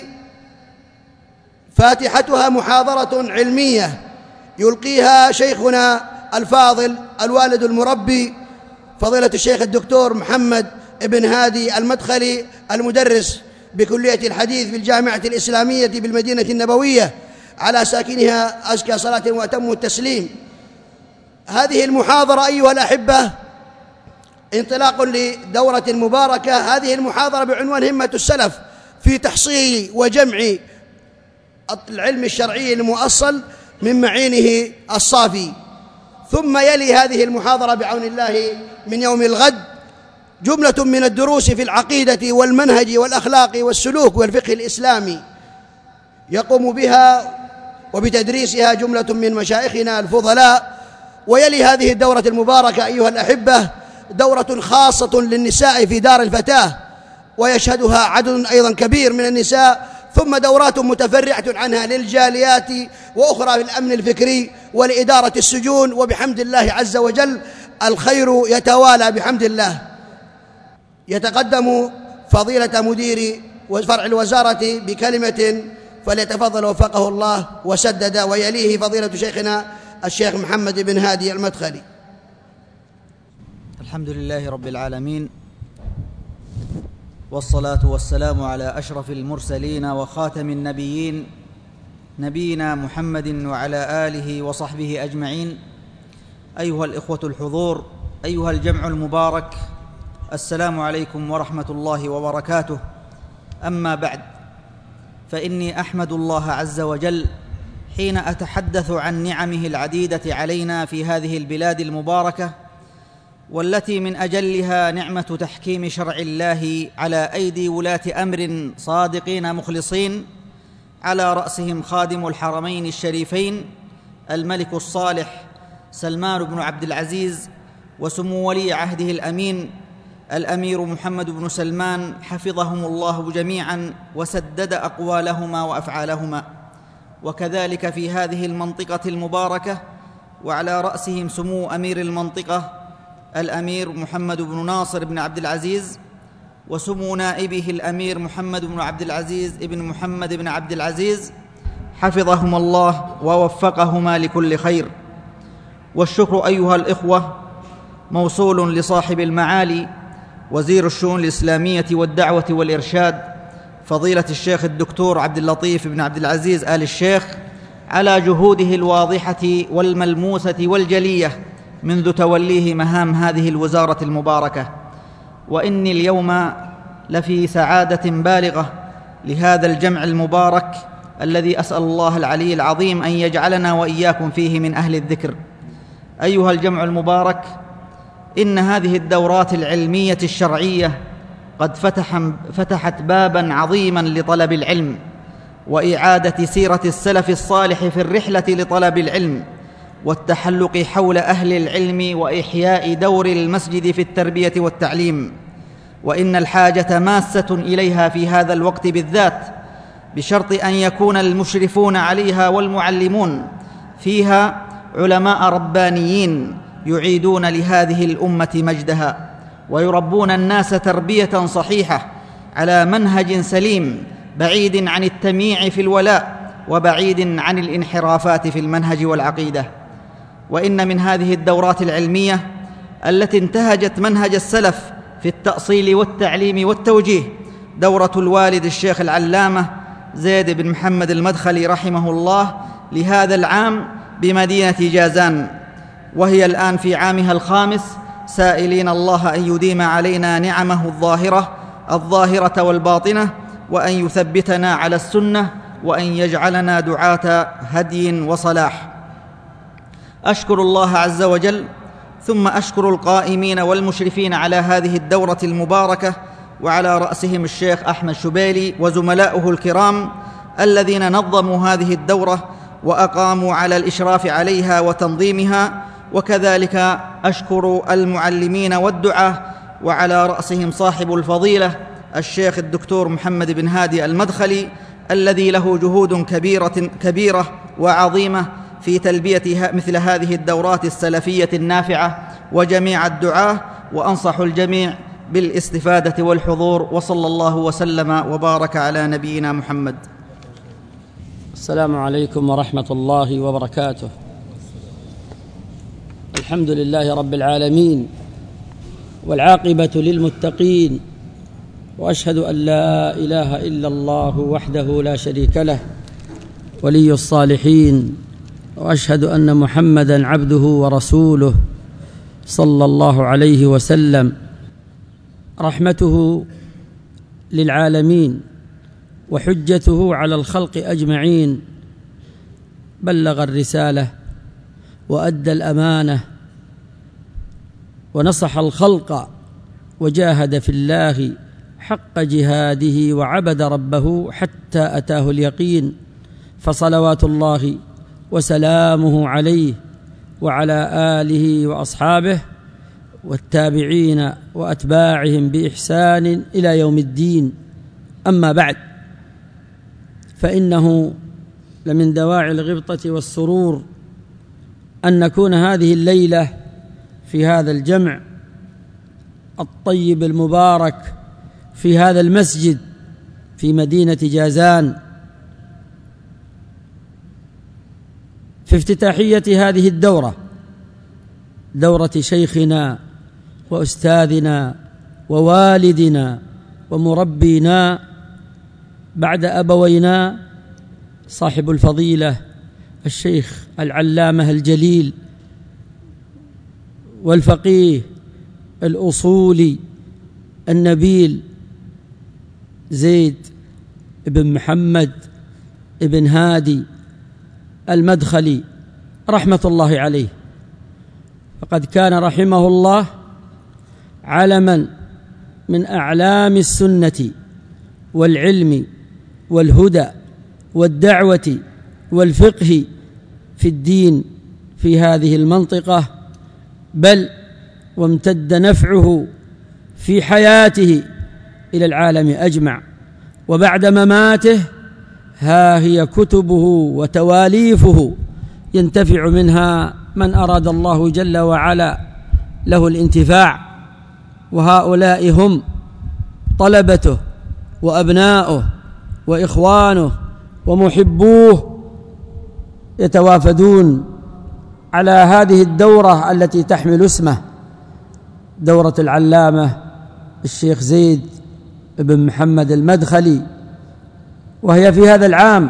فاتحتها محاضرة علمية يلقيها شيخنا الفاضل الوالد المربي فضيلة الشيخ الدكتور محمد بن هادي المدخلي، المدرس بكلية الحديث في الجامعة الإسلامية بالمدينة النبوية، على ساكنها أزكى صلاة وأتم التسليم. هذه المحاضرة أيها الأحبة انطلاق لدورة مباركة. هذه المحاضرة بعنوان همة السلف في تحصيل وجمع العلم الشرعي المؤصل من معينه الصافي. ثم يلي هذه المحاضرة بعون الله من يوم الغد جملة من الدروس في العقيدة والمنهج والأخلاق والسلوك والفقه الإسلامي، يقوم بها وبتدريسها جملة من مشايخنا الفضلاء. ويلي هذه الدورة المباركة أيها الأحبة دورة خاصة للنساء في دار الفتاة، ويشهدها عدد أيضا كبير من النساء، ثم دورات متفرعة عنها للجاليات، وأخرى للأمن الفكري ولإدارة السجون. وبحمد الله عز وجل الخير يتوالى بحمد الله. يتقدم فضيلة مدير فرع الوزارة بكلمة فليتفضل وفقه الله وسدد، ويليه فضيلة شيخنا الشيخ محمد بن هادي المدخلي. الحمد لله رب العالمين، والصلاة والسلام على أشرف المرسلين وخاتم النبيين نبينا محمد وعلى آله وصحبه أجمعين. أيها الإخوة الحضور، أيها الجمع المبارك، السلام عليكم ورحمة الله وبركاته. أما بعد، فإني أحمد الله عز وجل حين أتحدث عن نعمه العديدة علينا في هذه البلاد المباركة، والتي من أجلها نعمة تحكيم شرع الله على أيدي ولاة أمر صادقين مخلصين، على رأسهم خادم الحرمين الشريفين الملك الصالح سلمان بن عبد العزيز، وسمو ولي عهده الأمين الأمير محمد بن سلمان، حفظهم الله جميعا وسدد أقوالهما وأفعالهما. وكذلك في هذه المنطقة المباركة وعلى رأسهم سمو أمير المنطقة الأمير محمد بن ناصر بن عبد العزيز، وسمو نائبه الأمير محمد بن عبد العزيز ابن محمد بن عبد العزيز، حفظهم الله ووفقهما لكل خير. والشكر أيها الإخوة موصول لصاحب المعالي وزير الشؤون الإسلامية والدعوة والإرشاد فضيلة الشيخ الدكتور عبد اللطيف بن عبد العزيز آل الشيخ على جهوده الواضحة والملموسة والجلية منذ توليه مهام هذه الوزارة المباركة. وإني اليوم لفي سعادة بالغة لهذا الجمع المبارك الذي أسأل الله العلي العظيم أن يجعلنا وإياكم فيه من أهل الذكر. أيها الجمع المبارك، إن هذه الدورات العلمية الشرعية قد فتحت بابا عظيما لطلب العلم وإعادة سيرة السلف الصالح في الرحلة لطلب العلم والتحلق حول أهل العلم وإحياء دور المسجد في التربية والتعليم. وإن الحاجة ماسة إليها في هذا الوقت بالذات، بشرط أن يكون المشرفون عليها والمعلمون فيها علماء ربانيين يعيدون لهذه الأمة مجدها ويربون الناس تربية صحيحة على منهج سليم، بعيد عن التمييع في الولاء وبعيد عن الانحرافات في المنهج والعقيدة. وإن من هذه الدورات العلمية التي انتهجت منهج السلف في التأصيل والتعليم والتوجيه دورة الوالد الشيخ العلامة زيد بن محمد المدخلي رحمه الله لهذا العام بمدينة جازان، وهي الآن في عامها الخامس، سائلين الله أن يديم علينا نعمه الظاهرة والباطنة، وأن يثبتنا على السنة، وأن يجعلنا دعاة هدي وصلاح. أشكر الله عز وجل، ثم أشكر القائمين والمشرفين على هذه الدورة المباركة، وعلى رأسهم الشيخ أحمد شبيلي وزملاؤه الكرام، الذين نظموا هذه الدورة وأقاموا على الإشراف عليها وتنظيمها، وكذلك أشكر المعلمين والدعاة، وعلى رأسهم صاحب الفضيلة الشيخ الدكتور محمد بن هادي المدخلي، الذي له جهود كبيرة وعظيمة في تلبية مثل هذه الدورات السلفية النافعة، وجميع الدعاة، وأنصح الجميع بالاستفادة والحضور. وصلى الله وسلم وبارك على نبينا محمد. السلام عليكم ورحمة الله وبركاته. الحمد لله رب العالمين، والعاقبة للمتقين، وأشهد أن لا إله إلا الله وحده لا شريك له ولي الصالحين، وأشهد أن محمدًا عبده ورسوله صلى الله عليه وسلم. رحمته للعالمين وحجته على الخلق أجمعين، بلغ الرسالة وأدى الأمانة ونصح الخلق وجاهد في الله حق جهاده وعبد ربه حتى أتاه اليقين، فصلوات الله وسلامه عليه وعلى آله وأصحابه والتابعين وأتباعهم بإحسان إلى يوم الدين. أما بعد، فإنه لمن دواعي الغبطة والسرور أن نكون هذه الليلة في هذا الجمع الطيب المبارك في هذا المسجد في مدينة جازان، في افتتاحية هذه الدورة، دورة شيخنا وأستاذنا ووالدنا ومربينا بعد أبوينا صاحب الفضيلة الشيخ العلامة الجليل والفقيه الأصولي النبيل زيد بن محمد بن هادي المدخلي رحمة الله عليه. فقد كان رحمه الله علما من أعلام السنة والعلم والهدى والدعوة والفقه في الدين في هذه المنطقة، بل وامتد نفعه في حياته إلى العالم أجمع. وبعد مماته ها هي كتبه وتواليفه ينتفع منها من أراد الله جل وعلا له الانتفاع، وهؤلاء هم طلبته وأبناؤه وإخوانه ومحبوه يتوافدون على هذه الدورة التي تحمل اسمه، دورة العلامة الشيخ زيد بن محمد المدخلي، وهي في هذا العام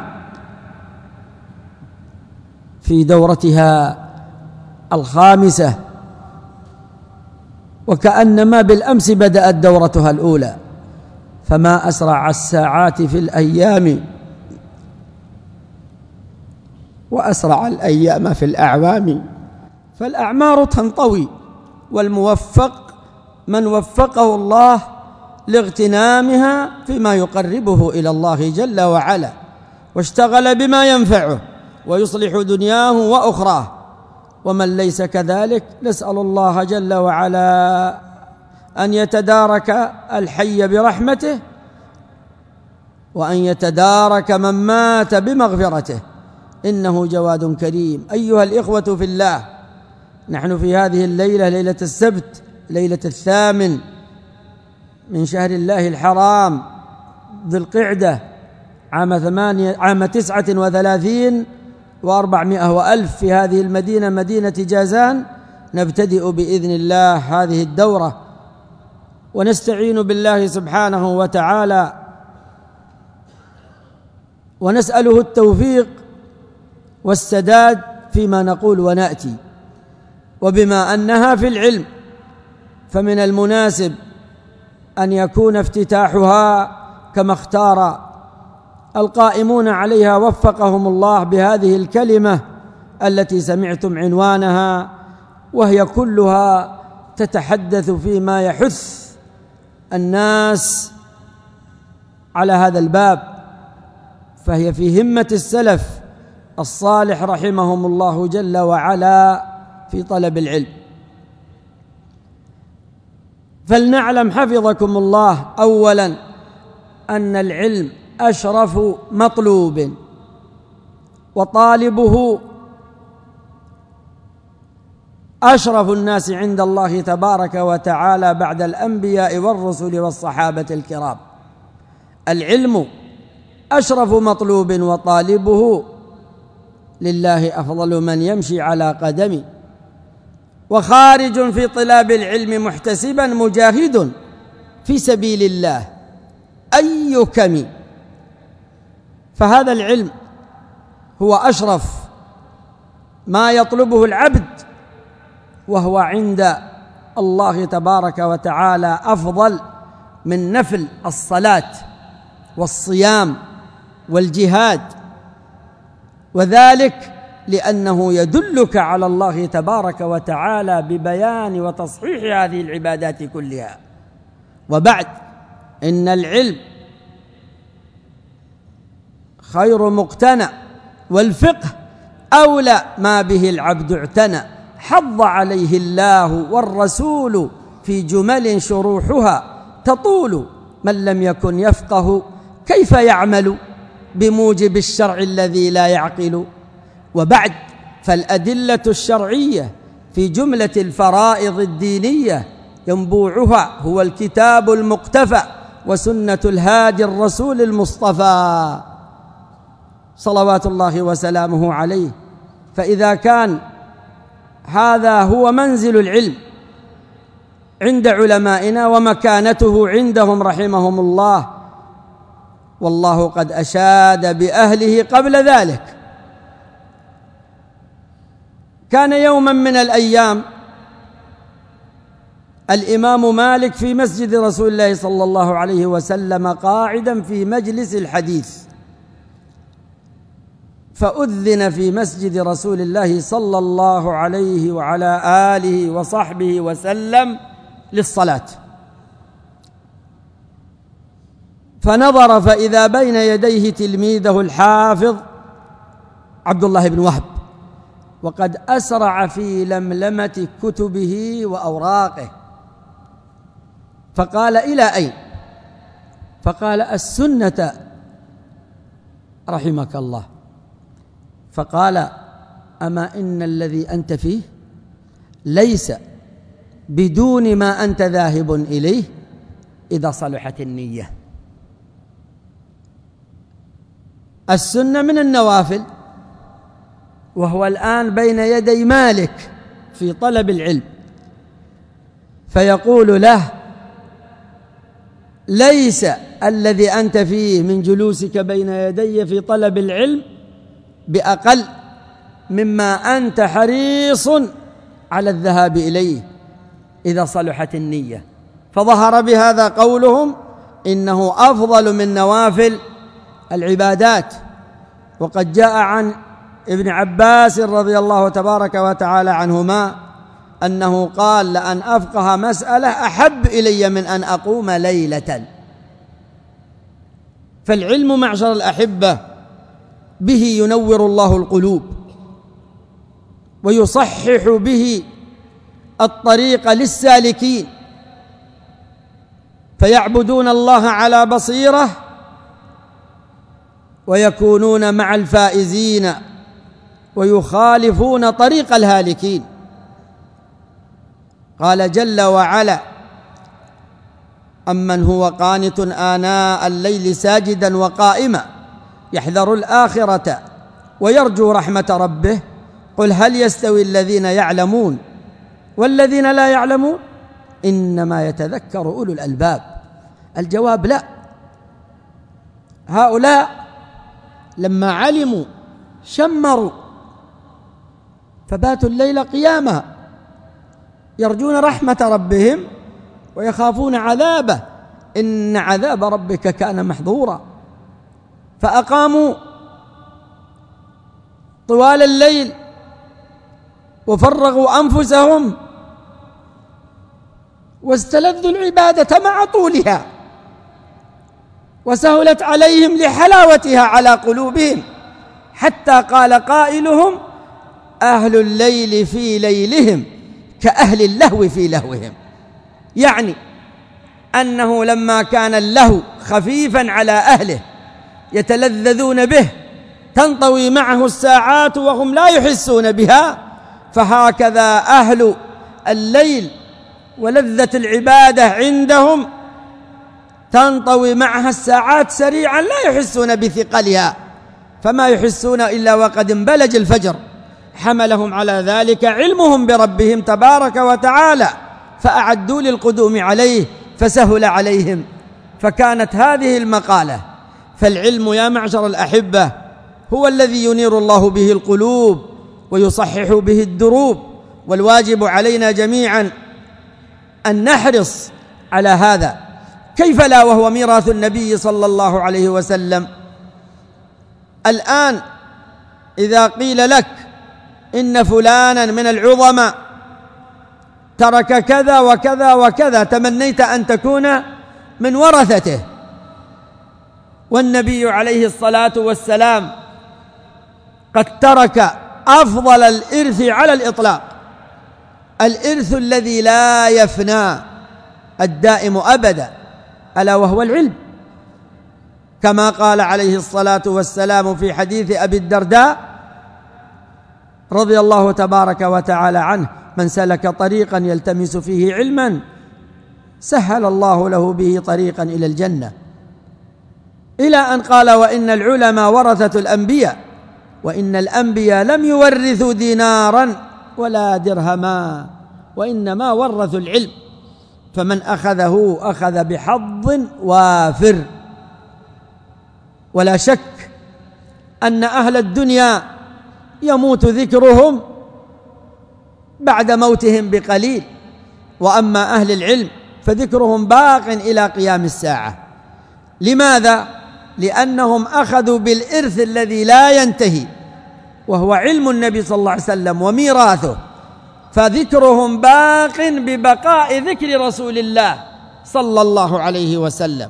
في دورتها الخامسة، وكأنما بالأمس بدأت دورتها الأولى. فما أسرع الساعات في الأيام وأسرع الأيام في الأعوام، فالأعمار تنطوي، والموفق من وفقه الله لاغتنامها فيما يقربه إلى الله جل وعلا، واشتغل بما ينفعه ويصلح دنياه وأخراه. ومن ليس كذلك نسأل الله جل وعلا أن يتدارك الحي برحمته، وأن يتدارك من مات بمغفرته، إنه جواد كريم. أيها الإخوة في الله، نحن في هذه الليلة، ليلة السبت، ليلة 8 من شهر الله الحرام ذي القعدة، عام 39 و400 وألف في هذه المدينة، مدينة جازان. نبتدئ بإذن الله هذه الدورة، ونستعين بالله سبحانه وتعالى ونسأله التوفيق والسداد فيما نقول ونأتي. وبما أنها في العلم، فمن المناسب أن يكون افتتاحها كما اختار القائمون عليها وفقهم الله بهذه الكلمة التي سمعتم عنوانها، وهي كلها تتحدث فيما يحث الناس على هذا الباب، فهي في همة السلف الصالح رحمهم الله جل وعلا في طلب العلم. فلنعلم حفظكم الله أولا أن العلم أشرف مطلوب، وطالبه أشرف الناس عند الله تبارك وتعالى بعد الأنبياء والرسل والصحابة الكرام. العلم أشرف مطلوب، وطالبه لله أفضل من يمشي على قدمه، وخارج في طلاب العلم محتسبا مجاهد في سبيل الله أي كم. فهذا العلم هو أشرف ما يطلبه العبد، وهو عند الله تبارك وتعالى أفضل من نفل الصلاة والصيام والجهاد، وذلك لأنه يدلك على الله تبارك وتعالى ببيان وتصحيح هذه العبادات كلها. وبعد، إن العلم خير مقتنى، والفقه أولى ما به العبد اعتنى، حض عليه الله والرسول في جمل شروحها تطول، من لم يكن يفقه كيف يعمل بموجب الشرع الذي لا يعقل. وبعد، فالأدلة الشرعية في جملة الفرائض الدينية ينبوعها هو الكتاب المقتفى وسنة الهادي الرسول المصطفى صلوات الله وسلامه عليه. فإذا كان هذا هو منزل العلم عند علمائنا ومكانته عندهم رحمهم الله، والله قد أشاد بأهله قبل ذلك. كان يوما من الأيام الإمام مالك في مسجد رسول الله صلى الله عليه وسلم قاعدا في مجلس الحديث، فأذن في مسجد رسول الله صلى الله عليه وعلى آله وصحبه وسلم للصلاة، فنظر فإذا بين يديه تلميذه الحافظ عبد الله بن وهب، وقد أسرع في لملمة كتبه وأوراقه، فقال: إلى أين؟ فقال: السنة رحمك الله. فقال: أما إن الذي أنت فيه ليس بدون ما أنت ذاهب إليه إذا صلحت النية. السنة من النوافل، وهو الآن بين يدي مالك في طلب العلم، فيقول له: ليس الذي أنت فيه من جلوسك بين يدي في طلب العلم بأقل مما أنت حريص على الذهاب إليه إذا صلحت النية. فظهر بهذا قولهم إنه أفضل من نوافل العبادات. وقد جاء عن ابن عباس رضي الله تبارك وتعالى عنهما أنه قال: لأن أفقه مسألة أحب إلي من أن أقوم ليلة. فالعلم معشر الأحبة به ينور الله القلوب، ويصحح به الطريق للسالكين، فيعبدون الله على بصيرة ويكونون مع الفائزين، ويخالفون طريق الهالكين. قال جل وعلا: أمن هو قانت آناء الليل ساجدا وقائما يحذر الآخرة ويرجو رحمة ربه قل هل يستوي الذين يعلمون والذين لا يعلمون إنما يتذكر أولو الألباب. الجواب لا. هؤلاء لما علموا شمروا فباتوا الليل قياما يرجون رحمة ربهم ويخافون عذابه، إن عذاب ربك كان محظورا. فأقاموا طوال الليل وفرغوا أنفسهم واستلذوا العبادة مع طولها، وسهلت عليهم لحلاوتها على قلوبهم، حتى قال قائلهم: أهل الليل في ليلهم كأهل اللهو في لهوهم. يعني أنه لما كان اللهو خفيفا على أهله يتلذذون به، تنطوي معه الساعات وهم لا يحسون بها، فهكذا أهل الليل ولذة العبادة عندهم تنطوي معها الساعات سريعا، لا يحسون بثقلها، فما يحسون إلا وقد انبلج الفجر. حملهم على ذلك علمهم بربهم تبارك وتعالى، فأعدوا للقدوم عليه فسهل عليهم. فكانت هذه المقالة: فالعلم يا معشر الأحبة هو الذي ينير الله به القلوب ويصحح به الدروب، والواجب علينا جميعا أن نحرص على هذا. كيف لا وهو ميراث النبي صلى الله عليه وسلم. الآن إذا قيل لك إن فلانا من العظماء ترك كذا وكذا وكذا، تمنيت أن تكون من ورثته، والنبي عليه الصلاة والسلام قد ترك أفضل الإرث على الإطلاق، الإرث الذي لا يفنى الدائم أبدا، ألا وهو العلم، كما قال عليه الصلاة والسلام في حديث أبي الدرداء رضي الله تبارك وتعالى عنه: من سلك طريقا يلتمس فيه علما سهل الله له به طريقا إلى الجنة، إلى أن قال: وإن العلماء ورثة الأنبياء، وإن الأنبياء لم يورثوا دينارا ولا درهما، وإنما ورثوا العلم، فمن أخذه أخذ بحظ وافر. ولا شك أن أهل الدنيا يموت ذكرهم بعد موتهم بقليل، وأما أهل العلم فذكرهم باق إلى قيام الساعة. لماذا؟ لأنهم أخذوا بالإرث الذي لا ينتهي، وهو علم النبي صلى الله عليه وسلم وميراثه، فذكرهم باق ببقاء ذكر رسول الله صلى الله عليه وسلم.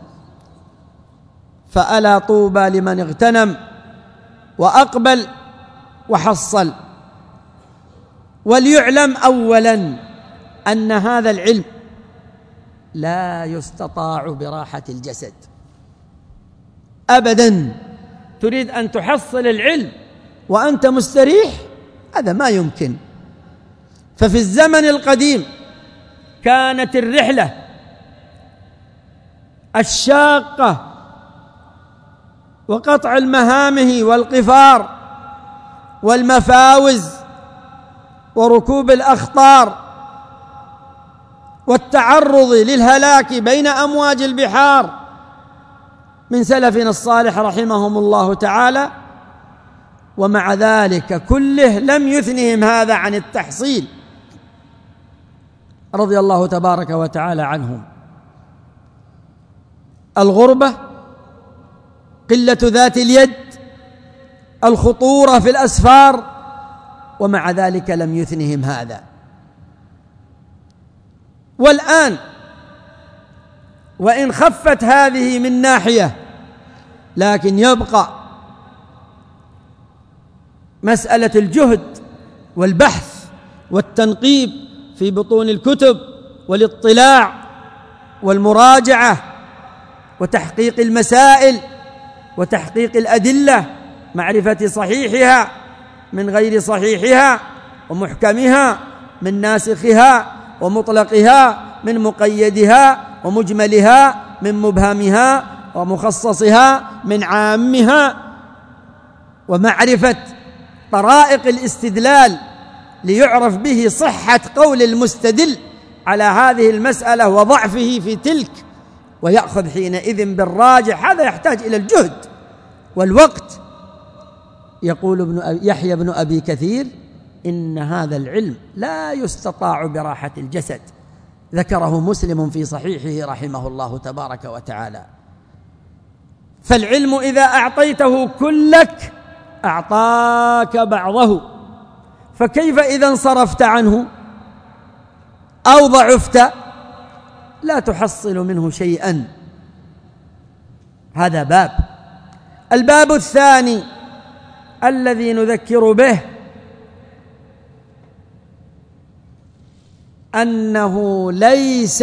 فألا طوبى لمن اغتنم وأقبل وحصل. وليعلم أولا أن هذا العلم لا يستطاع براحة الجسد أبدا. تريد أن تحصل العلم وأنت مستريح؟ هذا ما يمكن. ففي الزمن القديم كانت الرحلة الشاقة وقطع المهامه والقفار والمفاوز وركوب الأخطار والتعرض للهلاك بين أمواج البحار من سلفنا الصالح رحمهم الله تعالى، ومع ذلك كله لم يثنهم هذا عن التحصيل رضي الله تبارك وتعالى عنهم. الغربة، قلة ذات اليد، الخطورة في الأسفار، ومع ذلك لم يثنهم هذا. والآن وإن خفت هذه من ناحية، لكن يبقى مسألة الجهد والبحث والتنقيب في بطون الكتب والاطلاع والمراجعة وتحقيق المسائل وتحقيق الأدلة، معرفة صحيحها من غير صحيحها، ومحكمها من ناسخها، ومطلقها من مقيدها، ومجملها من مبهمها، ومخصصها من عامها، ومعرفة طرائق الاستدلال ليعرف به صحة قول المستدل على هذه المسألة وضعفه في تلك، ويأخذ حينئذ بالراجح. هذا يحتاج إلى الجهد والوقت. يقول يحيى بن أبي كثير: إن هذا العلم لا يستطاع براحة الجسد، ذكره مسلم في صحيحه رحمه الله تبارك وتعالى. فالعلم إذا أعطيته كلك أعطاك بعضه، فكيف إذا انصرفت عنه أو ضعفت لا تحصل منه شيئا. هذا باب. الباب الثاني الذي نذكر به أنه ليس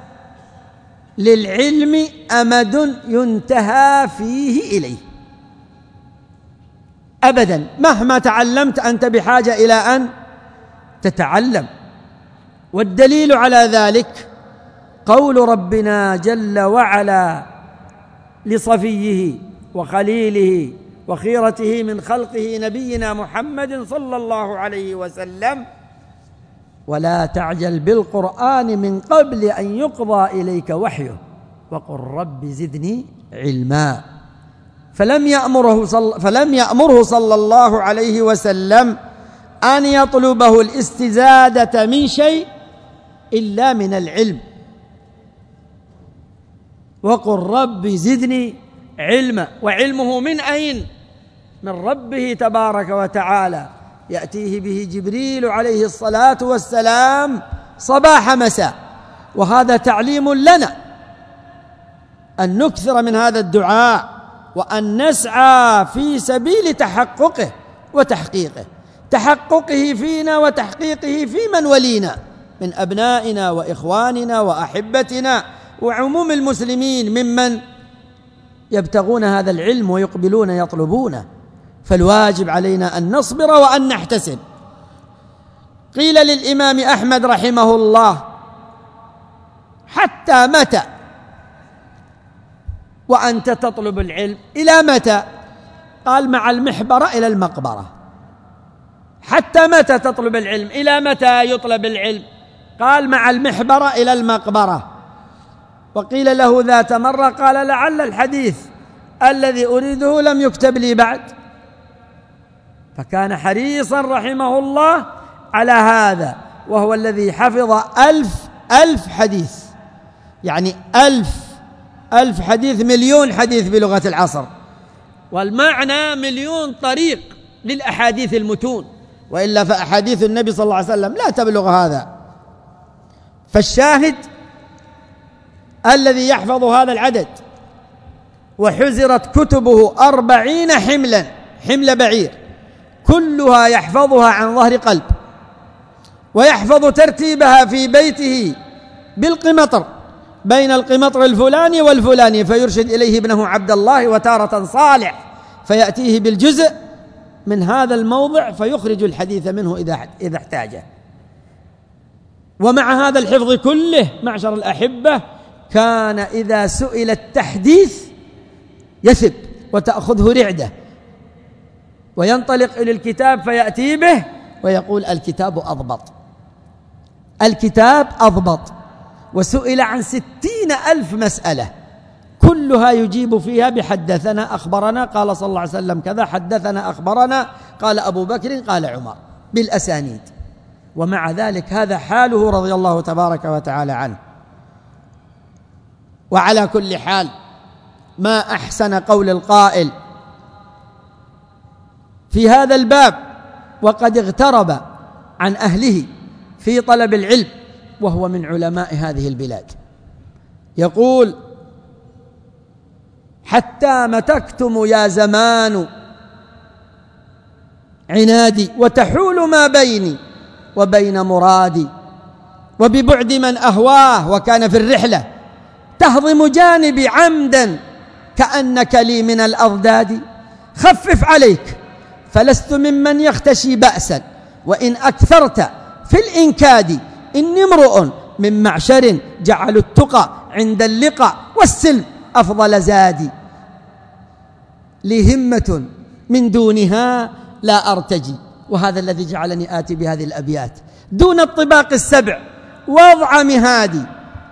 للعلم أمد ينتهى فيه إليه أبدا، مهما تعلمت أنت بحاجة إلى أن تتعلم. والدليل على ذلك قول ربنا جل وعلا لصفيه وخليله وخيرته من خلقه نبينا محمد صلى الله عليه وسلم: ولا تعجل بالقرآن من قبل أن يقضى إليك وحيه وقل رب زدني علما. فلم يأمره صلى الله عليه وسلم أن يطلبه الاستزادة من شيء إلا من العلم. وقل رب زدني علما، وعلمه من أين؟ من ربه تبارك وتعالى، يأتيه به جبريل عليه الصلاة والسلام صباح مساء. وهذا تعليم لنا أن نكثر من هذا الدعاء وأن نسعى في سبيل تحققه وتحقيقه، تحققه فينا وتحقيقه في من ولينا من أبنائنا وإخواننا وأحبتنا وعموم المسلمين ممن يبتغون هذا العلم ويقبلون يطلبونه. فالواجب علينا أن نصبر وأن نحتسب. قيل للإمام أحمد رحمه الله: حتى متى وأنت تطلب العلم؟ إلى متى؟ قال: مع المحبرة إلى المقبرة. حتى متى تطلب العلم؟ إلى متى يطلب العلم؟ قال: مع المحبرة إلى المقبرة. وقيل له ذات مرة: قال: لعل الحديث الذي أريده لم يكتب لي بعد. فكان حريصا رحمه الله على هذا، وهو الذي حفظ 1000 حديث، يعني 1000 حديث، 1,000,000 حديث بلغة العصر، والمعنى 1,000,000 طريق للأحاديث المتون، وإلا فأحاديث النبي صلى الله عليه وسلم لا تبلغ هذا. فالشاهد الذي يحفظ هذا العدد وحزرت كتبه 40 حمل بعير، كلها يحفظها عن ظهر قلب، ويحفظ ترتيبها في بيته بالقمطر بين القمطر الفلاني والفلاني، فيرشد إليه ابنه عبد الله وتارة صالح فيأتيه بالجزء من هذا الموضع فيخرج الحديث منه إذا احتاجه. ومع هذا الحفظ كله معشر الأحبة، كان إذا سئل التحديث يثب وتأخذه رعدة وينطلق إلى الكتاب فيأتي به ويقول: الكتاب أضبط. وسئل عن 60,000 مسألة كلها يجيب فيها بحدثنا أخبرنا قال صلى الله عليه وسلم كذا، حدثنا أخبرنا قال أبو بكر قال عمر، بالأسانيد. ومع ذلك هذا حاله رضي الله تبارك وتعالى عنه. وعلى كل حال، ما أحسن قول القائل في هذا الباب وقد اغترب عن أهله في طلب العلم، وهو من علماء هذه البلاد، يقول: حتى ما تكتم يا زمان عنادي، وتحول ما بيني وبين مرادي، وببعد من أهواه وكان في الرحلة، تهضم جانبي عمدا كأنك لي من الأضداد. خفف عليك فلست ممن يختشي بأسا، وإن أكثرت في الإنكاد، إني امرؤ من معشر جعلوا التقى عند اللقاء والسلم أفضل زادي. لي همة من دونها لا أرتجي. وهذا الذي جعلني آتي بهذه الأبيات دون الطباق السبع وضع مهادي.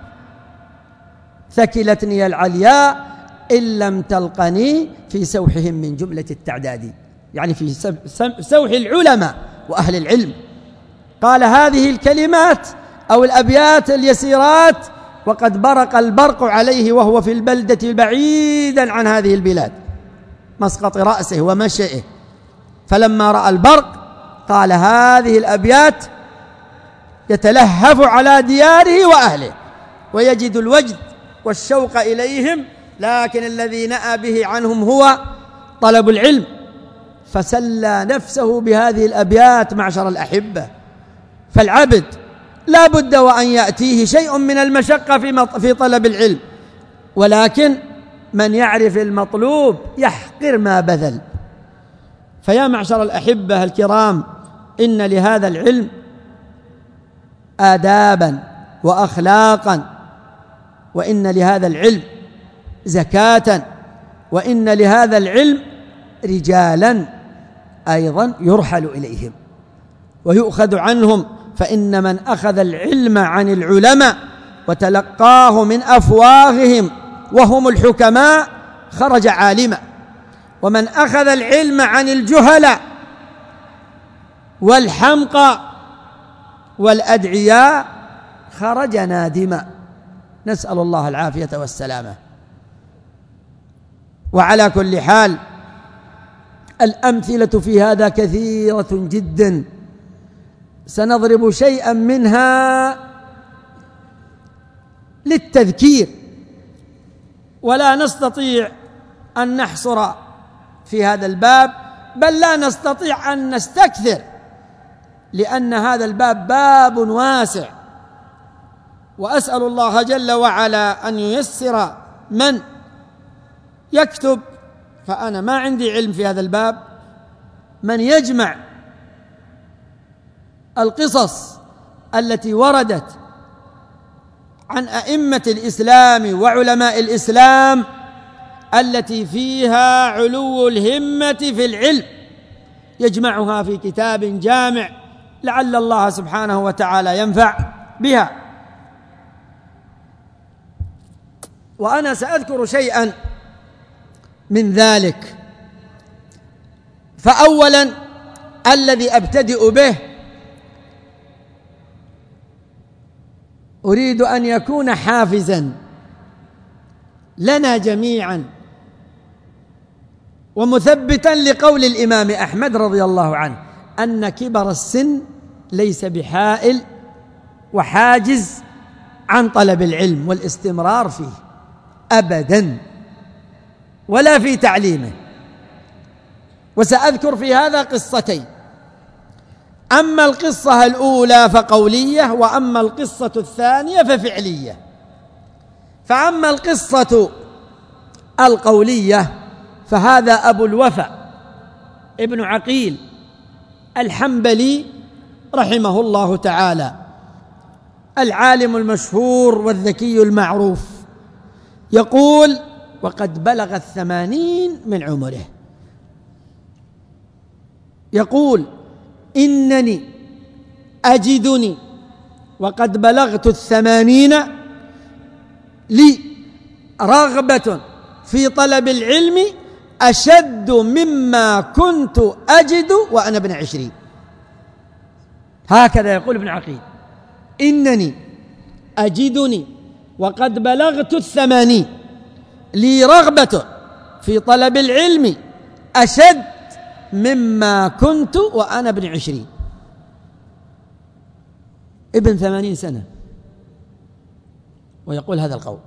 ثكلتني العلياء إن لم تلقني في سوحهم من جملة التعداد، يعني في سوح العلماء وأهل العلم. قال هذه الكلمات أو الأبيات اليسيرات وقد برق البرق عليه وهو في البلدة بعيدا عن هذه البلاد، مسقط رأسه ومشئه، فلما رأى البرق قال هذه الأبيات يتلهف على دياره وأهله، ويجد الوجد والشوق إليهم لكن الذي نأى به عنهم هو طلب العلم، فسلى نفسه بهذه الأبيات. معشر الأحبة، فالعبد لا بد وأن يأتيه شيء من المشقة في طلب العلم، ولكن من يعرف المطلوب يحقر ما بذل. فيا معشر الأحبة الكرام، إن لهذا العلم آدابا وأخلاقا، وإن لهذا العلم زكاة، وإن لهذا العلم رجالا أيضا يرحل إليهم ويؤخذ عنهم. فإن من أخذ العلم عن العلماء وتلقاه من أفواههم وهم الحكماء خرج عالما، ومن أخذ العلم عن الجهلاء والحمقى والأدعياء خرج نادما. نسأل الله العافية والسلامة. وعلى كل حال الأمثلة في هذا كثيرة جدا، سنضرب شيئا منها للتذكير، ولا نستطيع أن نحصر في هذا الباب، بل لا نستطيع أن نستكثر، لأن هذا الباب باب واسع. وأسأل الله جل وعلا أن ييسر من يكتب، فأنا ما عندي علم في هذا الباب، من يجمع القصص التي وردت عن أئمة الإسلام وعلماء الإسلام التي فيها علو الهمة في العلم، يجمعها في كتاب جامع، لعل الله سبحانه وتعالى ينفع بها. وأنا سأذكر شيئا من ذلك. فأولا الذي أبتدئ به أريد أن يكون حافزا لنا جميعا ومثبتا لقول الإمام أحمد رضي الله عنه أن كبر السن ليس بحائل وحاجز عن طلب العلم والاستمرار فيه أبدا، ولا في تعليمه. وسأذكر في هذا قصتين، أما القصة الأولى فقولية، وأما القصة الثانية ففعلية. فأما القصة القولية فهذا أبو الوفا ابن عقيل الحنبلي رحمه الله تعالى، العالم المشهور والذكي المعروف، يقول: وقد بلغ 80 من عمره، يقول: إنني أجدني وقد بلغت 80 لي رغبة في طلب العلم أشد مما كنت أجد وأنا ابن 20. هكذا يقول ابن عقيل: إنني أجدني وقد بلغت 80 لي رغبة في طلب العلم أشد مما كنت وأنا ابن 20. ابن 80 سنة ويقول هذا القول.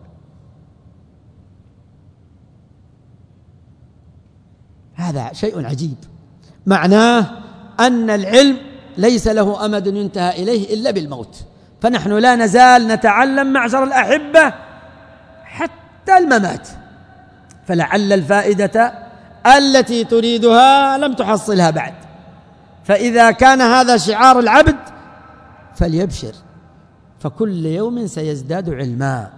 هذا شيء عجيب، معناه أن العلم ليس له أمد ينتهى إليه إلا بالموت. فنحن لا نزال نتعلم معشر الأحبة حتى الممات، فلعل الفائدة التي تريدها لم تحصلها بعد. فإذا كان هذا شعار العبد فليبشر، فكل يوم سيزداد علما.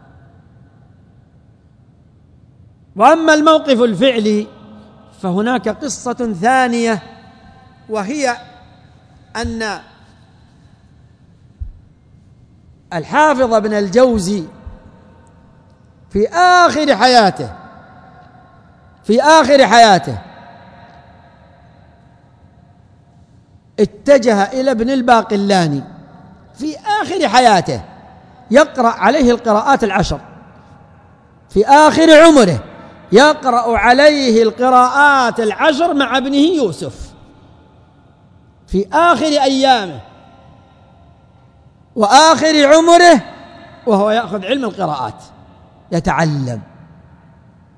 وأما الموقف الفعلي فهناك قصة ثانية، وهي أن الحافظ ابن الجوزي في آخر حياته اتجه إلى ابن الباقلاني في آخر حياته يقرأ عليه القراءات 10، في آخر عمره يقرأ عليه القراءات 10 مع ابنه يوسف في آخر أيامه وآخر عمره، وهو يأخذ علم القراءات يتعلم.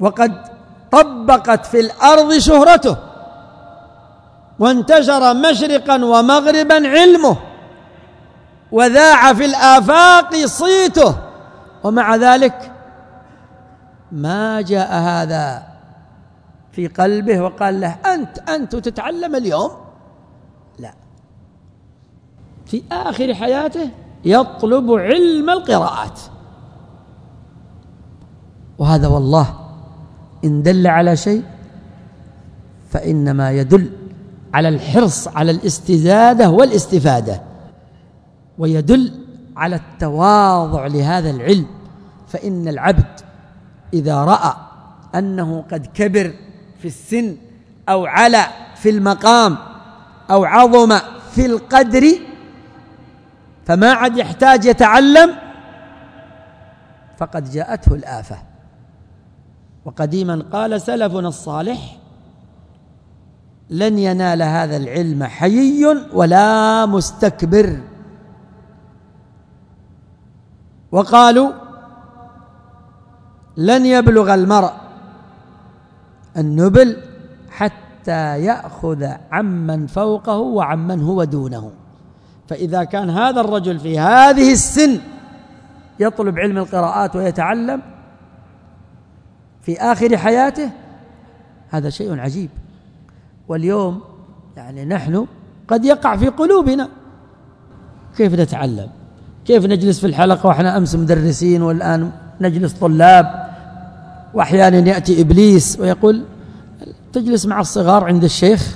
وقد طبقت في الأرض شهرته وانتشر مشرقا ومغربا علمه وذاع في الآفاق صيته، ومع ذلك ما جاء هذا في قلبه وقال له أنت تتعلم اليوم، لا، في آخر حياته يطلب علم القراءات. وهذا والله إن دل على شيء فإنما يدل على الحرص على الاستزادة والاستفادة، ويدل على التواضع لهذا العلم. فإن العبد إذا رأى أنه قد كبر في السن أو علا في المقام أو عظم في القدر فما عاد يحتاج يتعلم، فقد جاءته الآفة. وقديما قال سلفنا الصالح: لن ينال هذا العلم حيي ولا مستكبر. وقالوا: لن يبلغ المرء النبل حتى يأخذ عمن فوقه وعمن هو دونه. فإذا كان هذا الرجل في هذه السن يطلب علم القراءات ويتعلم في آخر حياته، هذا شيء عجيب. واليوم يعني نحن قد يقع في قلوبنا: كيف نتعلم؟ كيف نجلس في الحلقة وإحنا أمس مدرسين والآن نجلس طلاب؟ وأحيانا يأتي إبليس ويقول: تجلس مع الصغار عند الشيخ.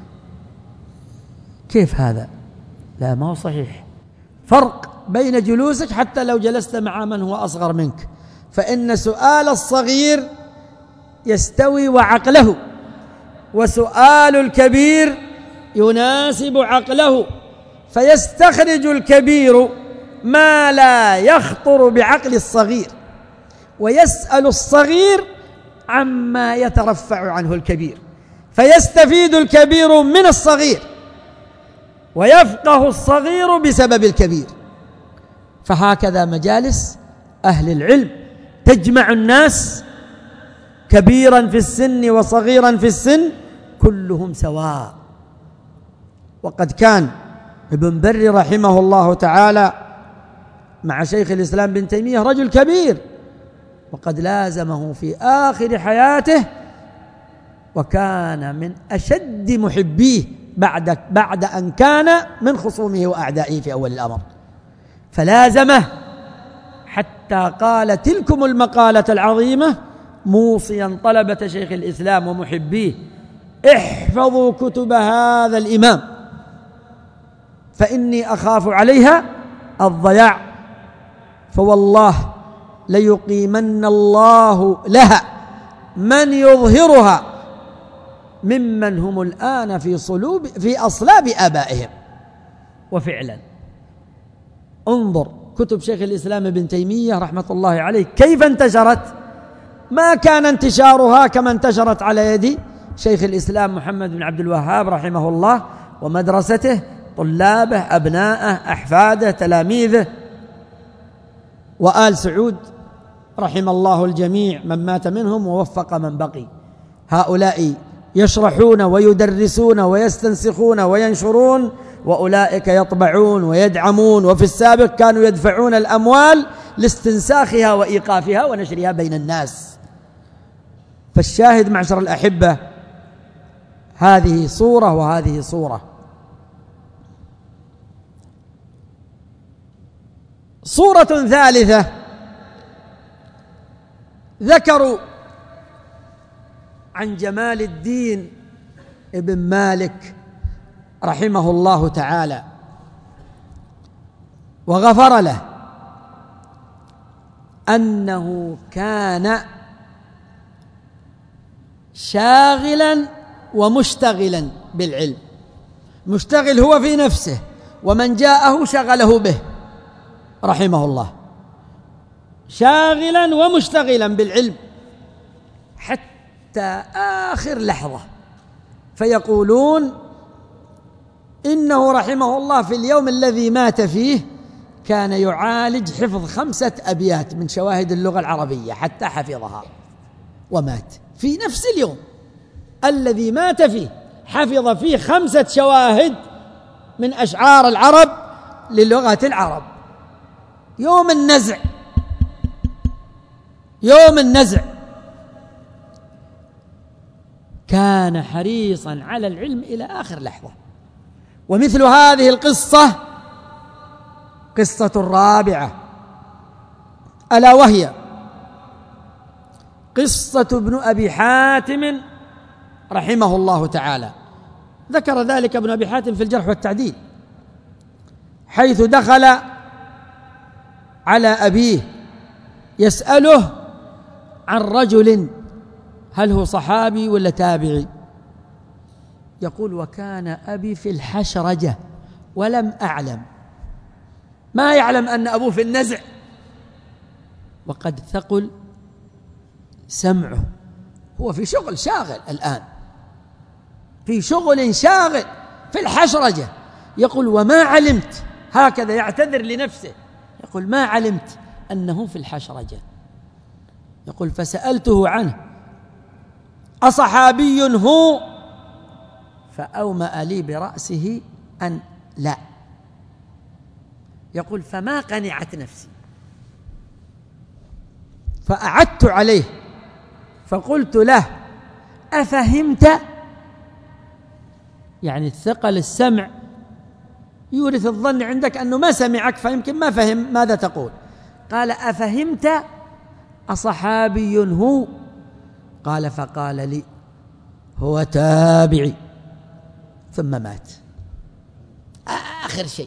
كيف هذا؟ لا، ما هو صحيح. فرق بين جلوسك حتى لو جلست مع من هو أصغر منك، فإن سؤال الصغير يستوي وعقله، وسؤال الكبير يناسب عقله، فيستخرج الكبير ما لا يخطر بعقل الصغير، ويسأل الصغير عما يترفع عنه الكبير، فيستفيد الكبير من الصغير ويفقه الصغير بسبب الكبير. فهكذا مجالس أهل العلم تجمع الناس كبيرا في السن وصغيرا في السن كلهم سواء. وقد كان ابن بر رحمه الله تعالى مع شيخ الإسلام ابن تيمية رجل كبير، وقد لازمه في آخر حياته، وكان من أشد محبيه بعد أن كان من خصومه وأعدائه في أول الأمر، فلازمه حتى قال تلكم المقالة العظيمة موصيا طلبة شيخ الإسلام ومحبيه: احفظوا كتب هذا الإمام فإني أخاف عليها الضياع، فوالله ليقيمن الله لها من يظهرها ممن هم الآن في أصلاب آبائهم. وفعلا انظر كتب شيخ الإسلام ابن تيمية رحمة الله عليه كيف انتشرت. ما كان انتشارها كما انتشرت على يد شيخ الإسلام محمد بن عبد الوهاب رحمه الله ومدرسته، طلابه، أبناءه، أحفاده، تلاميذه، وآل سعود رحم الله الجميع من مات منهم ووفق من بقي. هؤلاء يشرحون ويدرسون ويستنسخون وينشرون، وأولئك يطبعون ويدعمون، وفي السابق كانوا يدفعون الأموال لاستنساخها وإيقافها ونشرها بين الناس. فالشاهد معشر الأحبة، هذه صورة وهذه صورة. صورة ثالثة ذكروا عن جمال الدين ابن مالك رحمه الله تعالى وغفر له أنه كان شاغلا ومشتغلا بالعلم، مشتغل هو في نفسه ومن جاءه شغله به رحمه الله، شاغلا ومشتغلا بالعلم حتى آخر لحظة. فيقولون إنه رحمه الله في اليوم الذي مات فيه كان يعالج حفظ 5 أبيات من شواهد اللغة العربية حتى حفظها، ومات في نفس اليوم الذي مات فيه. حفظ فيه 5 شواهد من أشعار العرب للغة العرب. يوم النزع كان حريصا على العلم إلى آخر لحظة. ومثل هذه القصة قصة الرابعة، ألا وهي قصة ابن أبي حاتم رحمه الله تعالى. ذكر ذلك ابن أبي حاتم في الجرح والتعديل، حيث دخل على أبيه يسأله عن رجل هل هو صحابي ولا تابعي؟ يقول: وكان أبي في الحشرجة ولم أعلم، ما يعلم أن أبوه في النزع، وقد ثقل سمعه، هو في شغل شاغل الآن، في شغل شاغل في الحشرجة. يقول: وما علمت، هكذا يعتذر لنفسه، يقول: ما علمت أنه في الحشرجة. يقول: فسألته عنه أصحابي هو؟ فأومأ لي برأسه أن لا. يقول: فما قنعت نفسي، فأعدت عليه فقلت له: أفهمت؟ يعني الثقل السمع يورث الظن عندك أنه ما سمعك، فيمكن ما فهم ماذا تقول. قال: أفهمت أصحابي هو؟ قال: فقال لي: هو تابعي. ثم مات. آخر شيء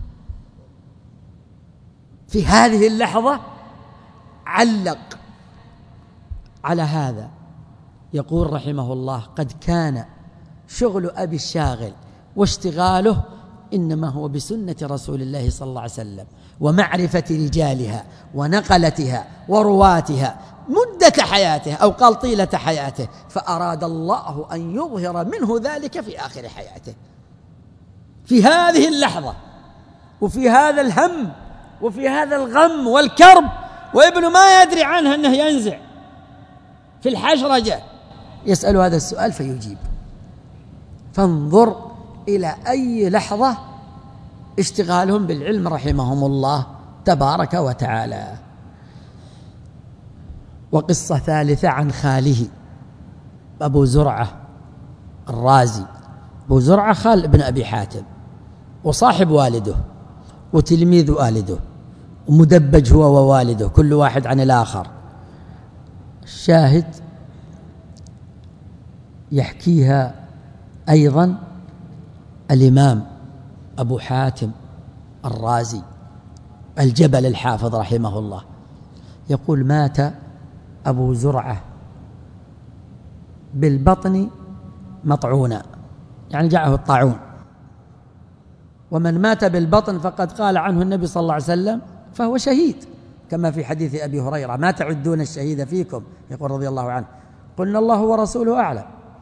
في هذه اللحظة علق على هذا، يقول رحمه الله: قد كان شغل أبي الشاغل واشتغاله إنما هو بسنة رسول الله صلى الله عليه وسلم، ومعرفة رجالها ونقلتها ورواتها مدة حياته، أو قال طيلة حياته، فأراد الله أن يظهر منه ذلك في آخر حياته، في هذه اللحظة، وفي هذا الهم، وفي هذا الغم والكرب، وابنه ما يدري عنه أنه ينزع في الحشرجة. يسأل هذا السؤال فيجيب. فانظر إلى أي لحظة اشتغالهم بالعلم رحمهم الله تبارك وتعالى. وقصة ثالثة عن خاله أبو زرعة الرازي. أبو زرعة خال ابن أبي حاتم، وصاحب والده، وتلميذ والده، ومدبج هو ووالده، كل واحد عن الآخر. الشاهد يحكيها أيضا الإمام أبو حاتم الرازي الجبل الحافظ رحمه الله، يقول: مات أبو زرعة بالبطن مطعونا، يعني جاءه الطاعون. ومن مات بالبطن فقد قال عنه النبي صلى الله عليه وسلم فهو شهيد، كما في حديث أبي هريرة: ما تعدون الشهيد فيكم، يقول رضي الله عنه: قلنا الله ورسوله أعلم.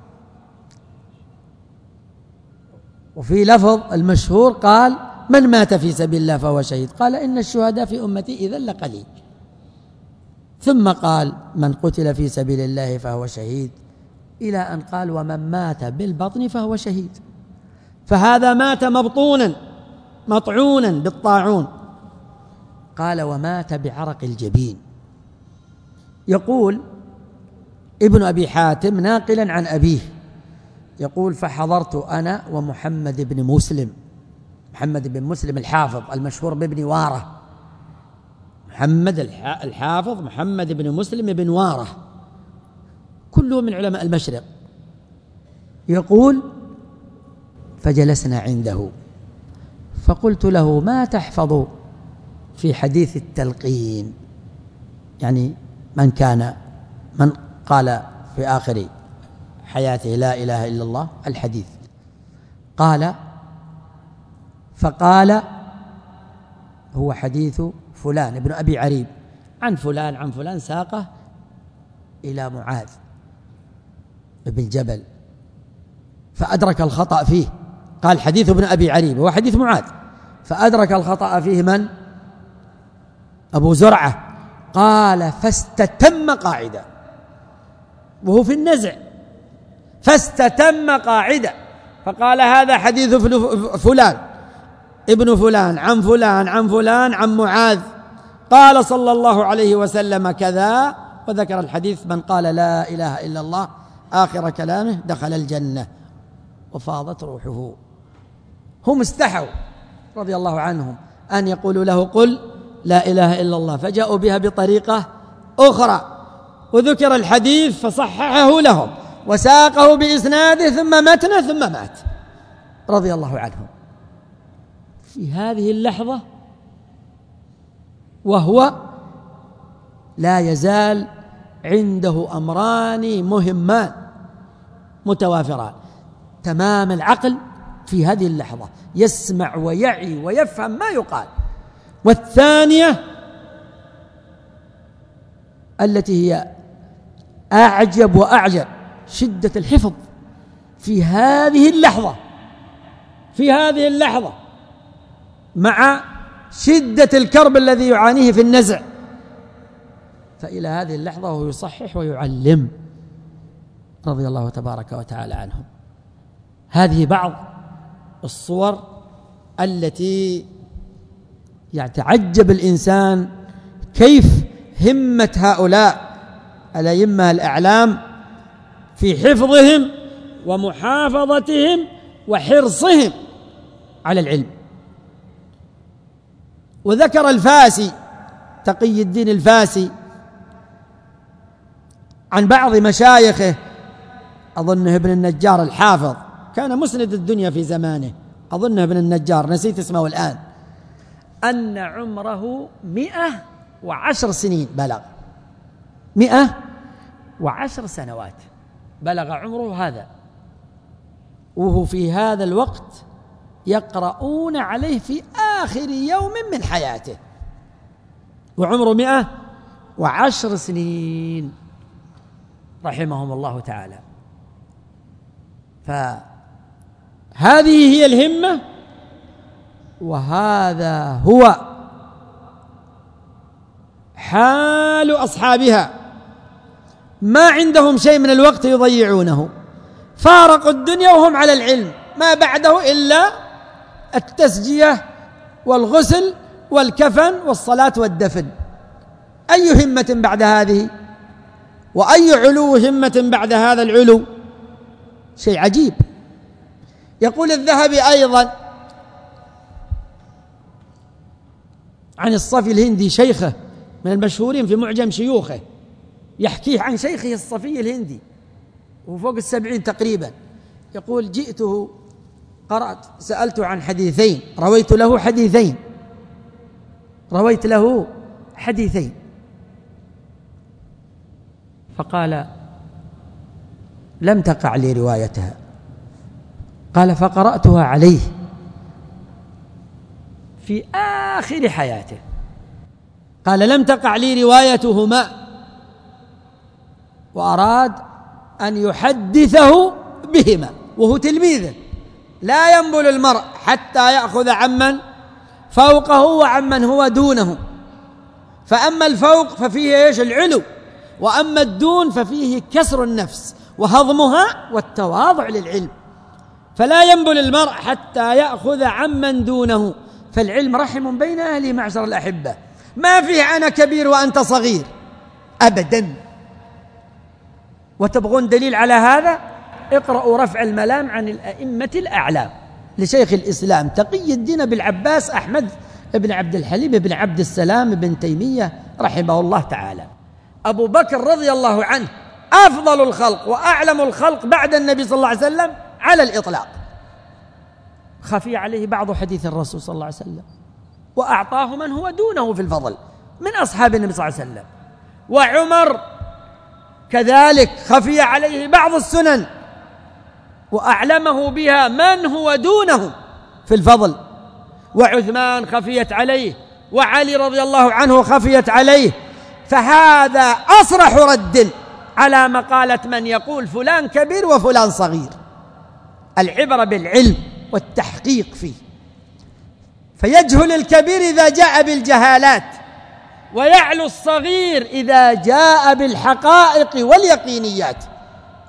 وفي لفظ المشهور قال: من مات في سبيل الله فهو شهيد، قال: إن الشهداء في أمتي إذا لقليل. ثم قال: من قتل في سبيل الله فهو شهيد، إلى أن قال: ومن مات بالبطن فهو شهيد. فهذا مات مبطونا مطعونا بالطاعون. قال: ومات بعرق الجبين. يقول ابن أبي حاتم ناقلا عن أبيه، يقول: فحضرت أنا ومحمد بن مسلم، محمد بن مسلم الحافظ المشهور بابن واره، محمد الحافظ محمد بن مسلم بن واره، كله من علماء المشرق. يقول: فجلسنا عنده فقلت له: ما تحفظ في حديث التلقين؟ يعني من قال في آخر حياته لا إله إلا الله الحديث. فقال: هو حديث فلان ابن أبي عريب عن فلان عن فلان، ساقه إلى معاذ بن جبل، فأدرك الخطأ فيه. قال: حديث ابن أبي عريب هو حديث معاذ، فأدرك الخطأ فيه من؟ أبو زرعة. قال: فاستتم قاعدة، وهو في النزع، فاستتم قاعدة فقال هذا حديث فلان ابن فلان عن فلان عن فلان عن معاذ قال صلى الله عليه وسلم كذا، وذكر الحديث: من قال لا إله إلا الله آخر كلامه دخل الجنة وفاضت روحه. هم استحوا رضي الله عنهم أن يقولوا له: قل لا إله إلا الله، فجاءوا بها بطريقة أخرى، وذكر الحديث فصححه لهم وساقه بإسناده ثم متنه ثم مات رضي الله عنهم. في هذه اللحظة وهو لا يزال عنده أمران مهمان متوافران: تمام العقل في هذه اللحظة، يسمع ويعي ويفهم ما يقال، والثانية التي هي أعجب وأعجب: شدة الحفظ في هذه اللحظة، في هذه اللحظة، مع شدة الكرب الذي يعانيه في النزع، فإلى هذه اللحظة وهو يصحح ويعلم رضي الله تبارك وتعالى عنهم. هذه بعض الصور التي يتعجب الإنسان كيف همة هؤلاء الأئمة الأعلام في حفظهم ومحافظتهم وحرصهم على العلم. وذكر الفاسي تقي الدين الفاسي عن بعض مشايخه، أظنه ابن النجار الحافظ، كان مسند الدنيا في زمانه، أظنه ابن النجار، نسيت اسمه الآن، أن عمره 110 سنين بلغ، 110 سنوات بلغ عمره هذا، وهو في هذا الوقت يقرؤون عليه في آخر يوم من حياته، وعمره 110 سنين رحمهم الله تعالى. فهذه هي الهمة، وهذا هو حال أصحابها، ما عندهم شيء من الوقت يضيعونه، فارقوا الدنيا وهم على العلم، ما بعده إلا التسجية والغسل والكفن والصلاة والدفن. أي همة بعد هذه؟ وأي علو همة بعد هذا العلو؟ شيء عجيب. يقول الذهبي أيضا عن الصفي الهندي شيخه من المشهورين في معجم شيوخه، يحكيه عن شيخه الصفي الهندي وفوق 70 تقريبا، يقول: جئته قرأت سألته عن حديثين، رويت له حديثين فقال: لم تقع لي روايتها. قال: فقرأتها عليه في آخر حياته. قال: لم تقع لي روايتهما، وأراد أن يحدثه بهما وهو تلميذه. لا ينبل المرء حتى يأخذ عمن فوقه وعمن هو دونه، فأما الفوق ففيه العلو، وأما الدون ففيه كسر النفس وهضمها والتواضع للعلم. فلا ينبل المرء حتى يأخذ عمن دونه، فالعلم رحم بين أهله معشر الأحبة، ما فيه أنا كبير وأنت صغير أبدا. وتبغون دليل على هذا؟ اقرأوا رفع الملام عن الأئمة الأعلام لشيخ الإسلام تقي الدين أبي العباس أحمد بن عبد الحليم بن عبد السلام بن تيمية رحمه الله تعالى. أبو بكر رضي الله عنه أفضل الخلق وأعلم الخلق بعد النبي صلى الله عليه وسلم على الإطلاق، خفي عليه بعض حديث الرسول صلى الله عليه وسلم وأعطاه من هو دونه في الفضل من أصحاب النبي صلى الله عليه وسلم. وعمر كذلك خفي عليه بعض السنن وأعلمه بها من هو دونه في الفضل. وعثمان خفيت عليه، وعلي رضي الله عنه خفيت عليه. فهذا أصرح رد على مقالة من يقول فلان كبير وفلان صغير. العبرة بالعلم والتحقيق فيه، فيجهل الكبير إذا جاء بالجهالات، ويعلو الصغير إذا جاء بالحقائق واليقينيات.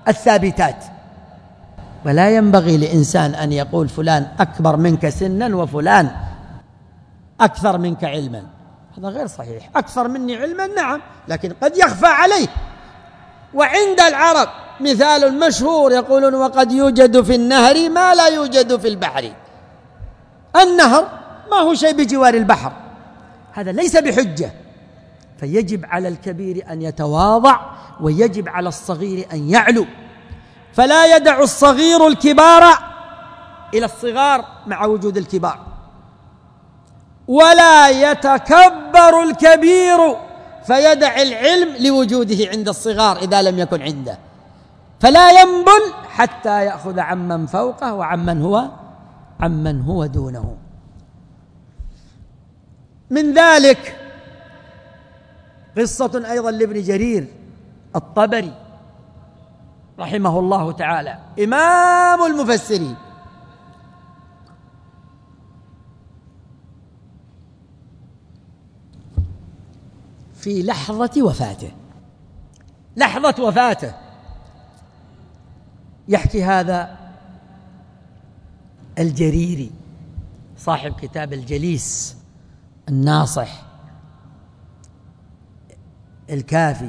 الثابتات. ولا ينبغي لإنسان أن يقول فلان أكبر منك سنا وفلان أكثر منك علما، هذا غير صحيح. أكثر مني علما نعم، لكن قد يخفى عليه. وعند العرب مثال مشهور يقولون وقد يوجد في النهر ما لا يوجد في البحر. النهر ما هو شيء بجوار البحر، هذا ليس بحجة. فيجب على الكبير أن يتواضع، ويجب على الصغير أن يعلو. فلا يدع الصغير الكبار إلى الصغار مع وجود الكبار، ولا يتكبر الكبير فيدع العلم لوجوده عند الصغار إذا لم يكن عنده. فلا ينبل حتى يأخذ عمن فوقه وعمن هو دونه. من ذلك قصة أيضا لابن جرير الطبري رحمه الله تعالى، إمام المفسرين. في لحظة وفاته يحكي هذا الجريري صاحب كتاب الجليس الناصح الكافي،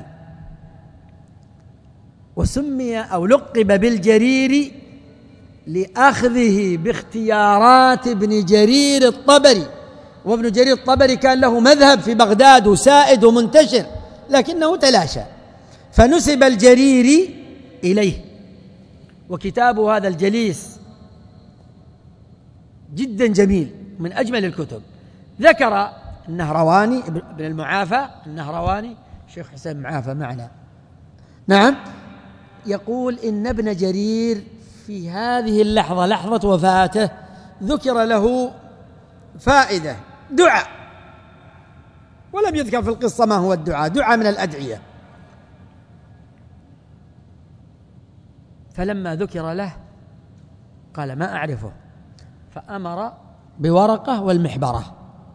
وسمي أو لقب بالجريري لأخذه باختيارات ابن جرير الطبري. وابن جرير الطبري كان له مذهب في بغداد وسائد ومنتشر، لكنه تلاشى، فنسب الجريري إليه. وكتابه هذا الجليس جدا جميل، من أجمل الكتب. ذكر النهرواني ابن المعافى، النهرواني شيخ حسين معافى معنا، نعم، يقول إن ابن جرير في هذه اللحظة، لحظة وفاته، ذكر له فائدة دعاء، ولم يذكر في القصة ما هو الدعاء، دعاء من الأدعية. فلما ذكر له قال ما أعرفه، فأمر بورقة والمحبرة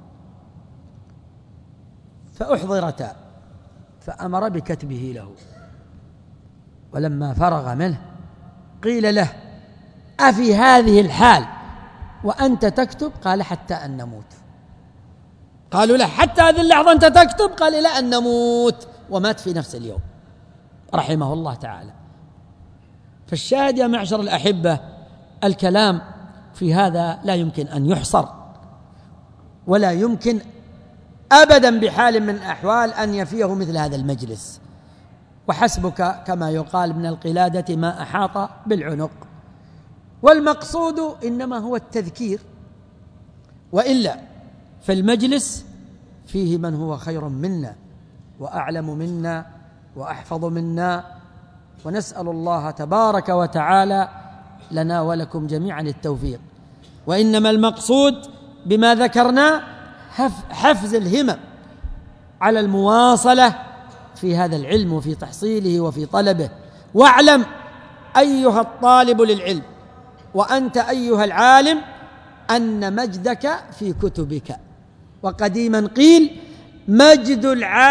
فأحضرتا، فأمر بكتبه له. ولما فرغ منه قيل له أفي هذه الحال وأنت تكتب؟ قال حتى أن نموت. قالوا له حتى هذه اللحظة أنت تكتب؟ قال إلى أن نموت، ومات في نفس اليوم رحمه الله تعالى. فالشاهد يا معشر الأحبة، الكلام في هذا لا يمكن أن يحصر، ولا يمكن أبدا بحال من الأحوال أن يفيه مثل هذا المجلس. وحسبك كما يقال من القلادة ما أحاط بالعنق. والمقصود إنما هو التذكير، وإلا فالمجلس فيه من هو خير منا وأعلم منا وأحفظ منا، ونسأل الله تبارك وتعالى لنا ولكم جميعا التوفيق. وإنما المقصود بما ذكرنا حفز الهمم على المواصلة في هذا العلم وفي تحصيله وفي طلبه. واعلم أيها الطالب للعلم وأنت أيها العالم أن مجدك في كتبك. وقديما قيل مجد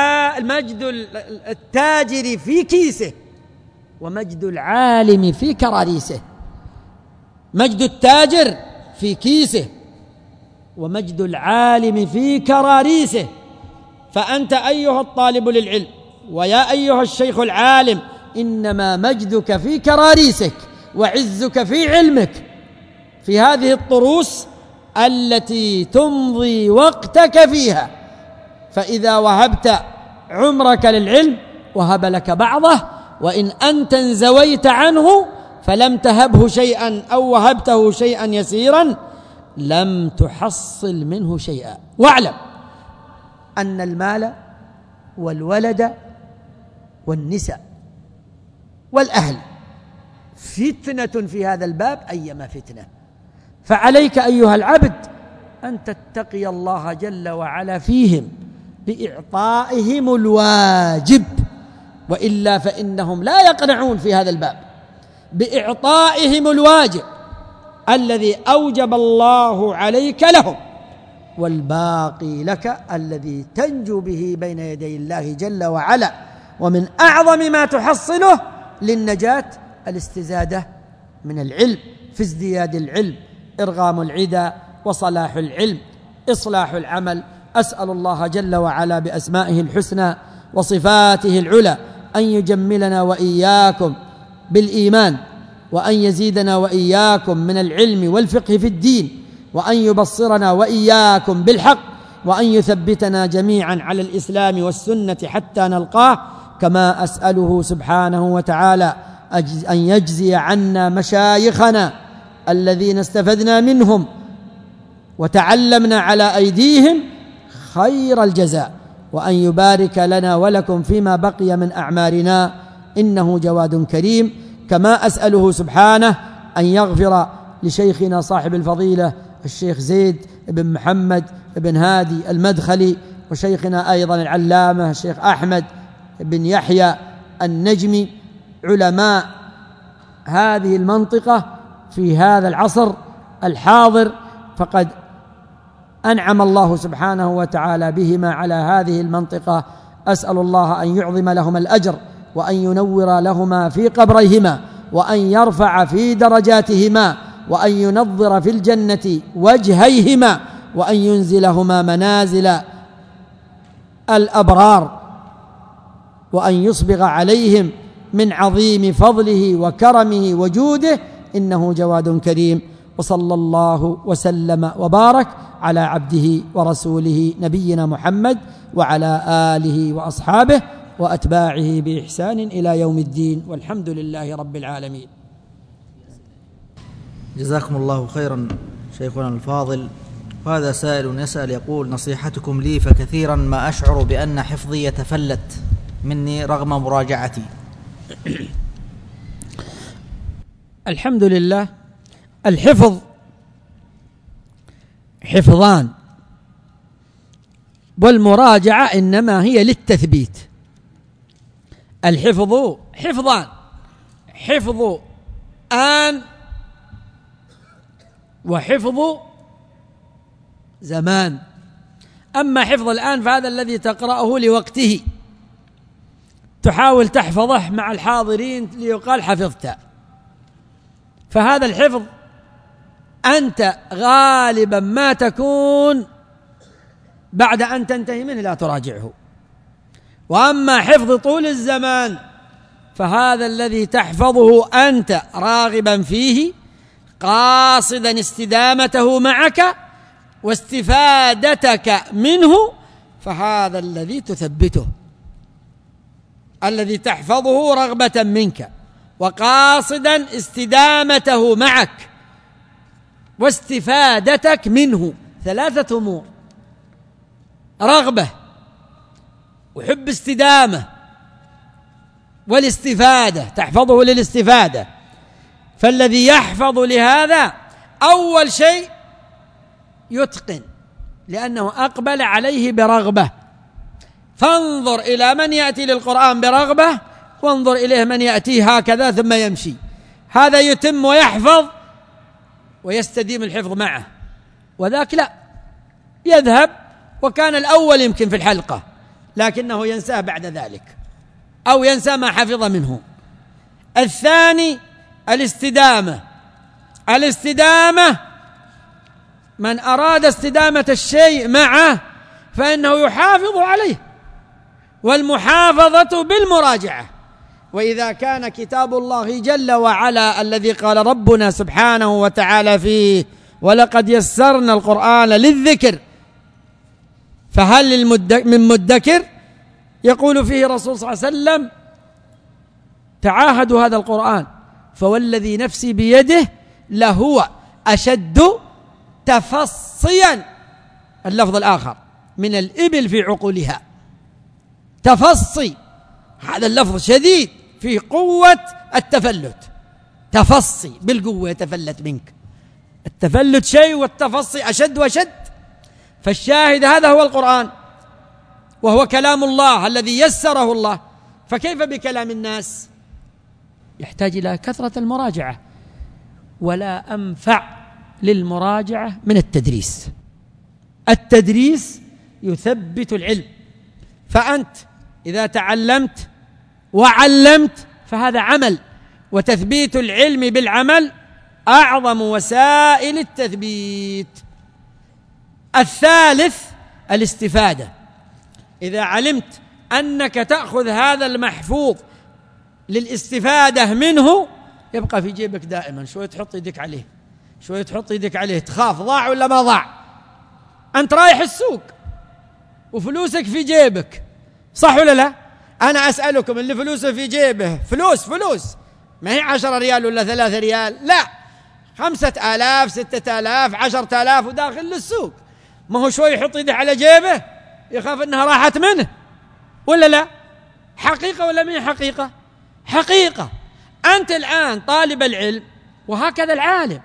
التاجر في كيسه ومجد العالم في كراريسه. مجد التاجر في كيسه ومجد العالم في كراريسه. فأنت أيها الطالب للعلم ويا أيها الشيخ العالم إنما مجدك في كراريسك وعزك في علمك، في هذه الطروس التي تمضي وقتك فيها. فإذا وهبت عمرك للعلم وهب لك بعضه، وإن أنت انزويت عنه فلم تهبه شيئا أو وهبته شيئا يسيرا لم تحصل منه شيئا. واعلم أن المال والولد والنساء والأهل فتنة في هذا الباب أيما فتنة. فعليك أيها العبد أن تتقي الله جل وعلا فيهم بإعطائهم الواجب، وإلا فإنهم لا يقنعون في هذا الباب. بإعطائهم الواجب الذي أوجب الله عليك لهم، والباقي لك الذي تنجو به بين يدي الله جل وعلا. ومن أعظم ما تحصله للنجاة الاستزادة من العلم، في ازدياد العلم إرغام العدا وصلاح العلم إصلاح العمل. أسأل الله جل وعلا بأسمائه الحسنى وصفاته العلى أن يجملنا وإياكم بالإيمان، وأن يزيدنا وإياكم من العلم والفقه في الدين، وأن يبصرنا وإياكم بالحق، وأن يثبتنا جميعا على الإسلام والسنة حتى نلقاه. كما أسأله سبحانه وتعالى أن يجزي عنا مشايخنا الذين استفدنا منهم وتعلمنا على أيديهم خير الجزاء، وأن يبارك لنا ولكم فيما بقي من أعمارنا إنه جواد كريم. كما أسأله سبحانه أن يغفر لشيخنا صاحب الفضيلة الشيخ زيد بن محمد بن هادي المدخلي، وشيخنا أيضا العلامة الشيخ أحمد بن يحيى النجمي، علماء هذه المنطقة في هذا العصر الحاضر، فقد أنعم الله سبحانه وتعالى بهما على هذه المنطقة. أسأل الله أن يعظم لهما الأجر، وأن ينور لهما في قبريهما، وأن يرفع في درجاتهما، وأن ينظر في الجنة وجهيهما، وأن ينزلهما منازل الأبرار، وأن يصبغ عليهم من عظيم فضله وكرمه وجوده إنه جواد كريم. وصلى الله وسلم وبارك على عبده ورسوله نبينا محمد وعلى آله وأصحابه وأتباعه بإحسان إلى يوم الدين، والحمد لله رب العالمين. جزاكم الله خيرا شيخنا الفاضل. وهذا سائل يسأل يقول: نصيحتكم لي، فكثيرا ما أشعر بأن حفظي يتفلت مني رغم مراجعتي. الحمد لله. الحفظ حفظان، والمراجعة إنما هي للتثبيت. الحفظ حفظان، حفظ آن وحفظ زمان. أما حفظ الآن فهذا الذي تقرأه لوقته، تحاول تحفظه مع الحاضرين ليقال حفظت، فهذا الحفظ أنت غالبا ما تكون بعد أن تنتهي منه لا تراجعه. وأما حفظ طول الزمان فهذا الذي تحفظه أنت راغبا فيه قاصدا استدامته معك واستفادتك منه، فهذا الذي تثبته، الذي تحفظه رغبة منك وقاصدا استدامته معك واستفادتك منه. ثلاثة أمور: رغبة وحب استدامة والاستفادة، تحفظه للاستفادة. فالذي يحفظ لهذا أول شيء يتقن، لأنه أقبل عليه برغبة. فانظر إلى من يأتي للقرآن برغبة، وانظر إليه من يأتيه هكذا ثم يمشي، هذا يتم ويحفظ ويستديم الحفظ معه، وذاك لا، يذهب وكان الأول يمكن في الحلقة لكنه ينساه بعد ذلك، أو ينسى ما حفظ منه. الثاني الاستدامة. الاستدامة من أراد استدامة الشيء معه فإنه يحافظ عليه، والمحافظة بالمراجعة. وإذا كان كتاب الله جل وعلا الذي قال ربنا سبحانه وتعالى فيه: ولقد يسرنا القرآن للذكر فهل من مدكر، يقول فيه رسول صلى الله عليه وسلم: تعاهدوا هذا القرآن فوالذي نفسي بيده لهو أشد تفصيا، اللفظ الآخر، من الإبل في عقولها. تفصي، هذا اللفظ شديد في قوة التفلت، تفصي بالقوة يتفلت منك. التفلت شيء والتفصي أشد وأشد. فالشاهد هذا هو القرآن، وهو كلام الله الذي يسره الله، فكيف بكلام الناس؟ يحتاج إلى كثرة المراجعة، ولا أنفع للمراجعة من التدريس. التدريس يثبت العلم، فأنت إذا تعلمت وعلمت فهذا عمل، وتثبيت العلم بالعمل أعظم وسائل التثبيت. الثالث الاستفادة. إذا علمت أنك تأخذ هذا المحفوظ للاستفادة منه يبقى في جيبك دائما، شوية تحط يدك عليه، شوية تحط يدك عليه، تخاف ضاع ولا ما ضاع. أنت رايح السوق وفلوسك في جيبك، صح ولا لا؟ أنا أسألكم، اللي فلوسه في جيبه فلوس ما هي 10 ريال ولا 3 ريال، لا 5000 6000 10,000 وداخل للسوق، ما هو شوي يحط يده على جيبه يخاف أنها راحت منه ولا لا؟ حقيقة ولا مين حقيقة؟ حقيقة. أنت الآن طالب العلم، وهكذا العالم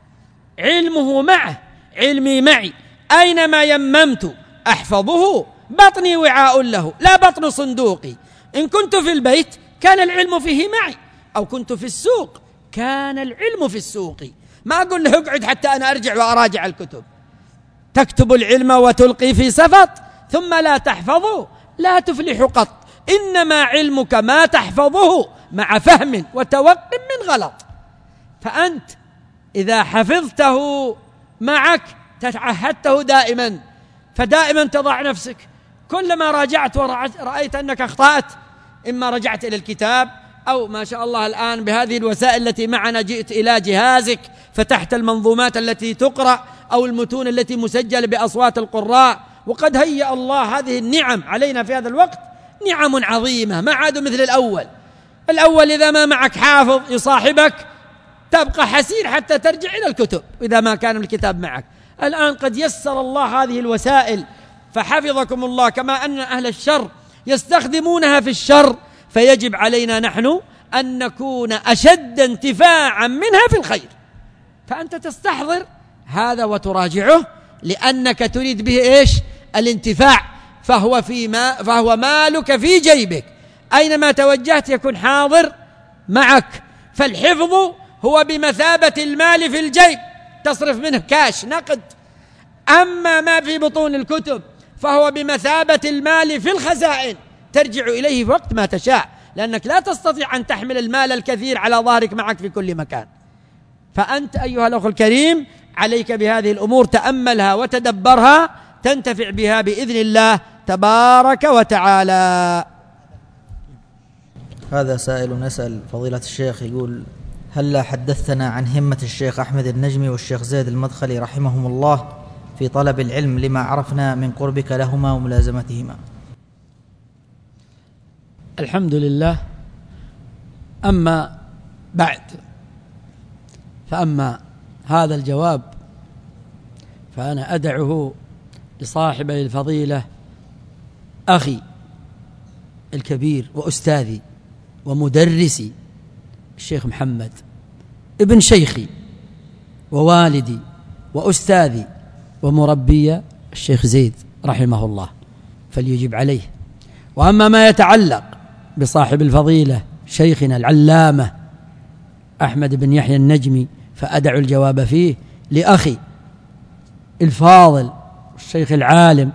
علمه معه، علمي معي، أينما يممت أحفظه، بطني وعاء له لا بطن صندوقي. إن كنت في البيت كان العلم فيه معي، أو كنت في السوق كان العلم في السوق. ما أقول له اقعد حتى أنا أرجع وأراجع الكتب. تكتب العلم وتلقي في سفط ثم لا تحفظه لا تفلح قط. إنما علمك ما تحفظه مع فهم وتوقع من غلط. فأنت إذا حفظته معك تعهدته دائما، فدائما تضع نفسك كلما راجعت ورأيت أنك أخطأت، إما رجعت إلى الكتاب أو ما شاء الله الآن بهذه الوسائل التي معنا جئت إلى جهازك فتحت المنظومات التي تقرأ أو المتون التي مسجلة بأصوات القراء. وقد هيأ الله هذه النعم علينا في هذا الوقت نعم عظيمة، ما عادوا مثل الأول إذا ما معك حافظ يصاحبك تبقى حسير حتى ترجع إلى الكتب إذا ما كان الكتاب معك. الآن قد يسر الله هذه الوسائل فحفظكم الله، كما أن أهل الشر يستخدمونها في الشر، فيجب علينا نحن أن نكون أشد انتفاعا منها في الخير. فأنت تستحضر هذا وتراجعه لأنك تريد به إيش؟ الانتفاع. فهو مالك في جيبك، أينما توجهت يكون حاضر معك. فالحفظ هو بمثابة المال في الجيب، تصرف منه كاش نقد. أما ما في بطون الكتب فهو بمثابة المال في الخزائن، ترجع إليه في وقت ما تشاء، لأنك لا تستطيع أن تحمل المال الكثير على ظهرك معك في كل مكان. فأنت أيها الأخ الكريم عليك بهذه الأمور، تأملها وتدبرها تنتفع بها بإذن الله تبارك وتعالى. هذا سائل نسأل فضيلة الشيخ، يقول: هلا حدثتنا عن همة الشيخ أحمد النجمي والشيخ زيد المدخلي رحمهم الله في طلب العلم لما عرفنا من قربك لهما وملازمتهما. الحمد لله. أما بعد، فأما هذا الجواب فأنا أدعه لصاحبي الفضيلة أخي الكبير وأستاذي ومدرسي الشيخ محمد ابن شيخي ووالدي وأستاذي ومربي الشيخ زيد رحمه الله، فليجب عليه. وأما ما يتعلق بصاحب الفضيلة شيخنا العلامة أحمد بن يحيى النجمي فأدع الجواب فيه لأخي الفاضل الشيخ العالم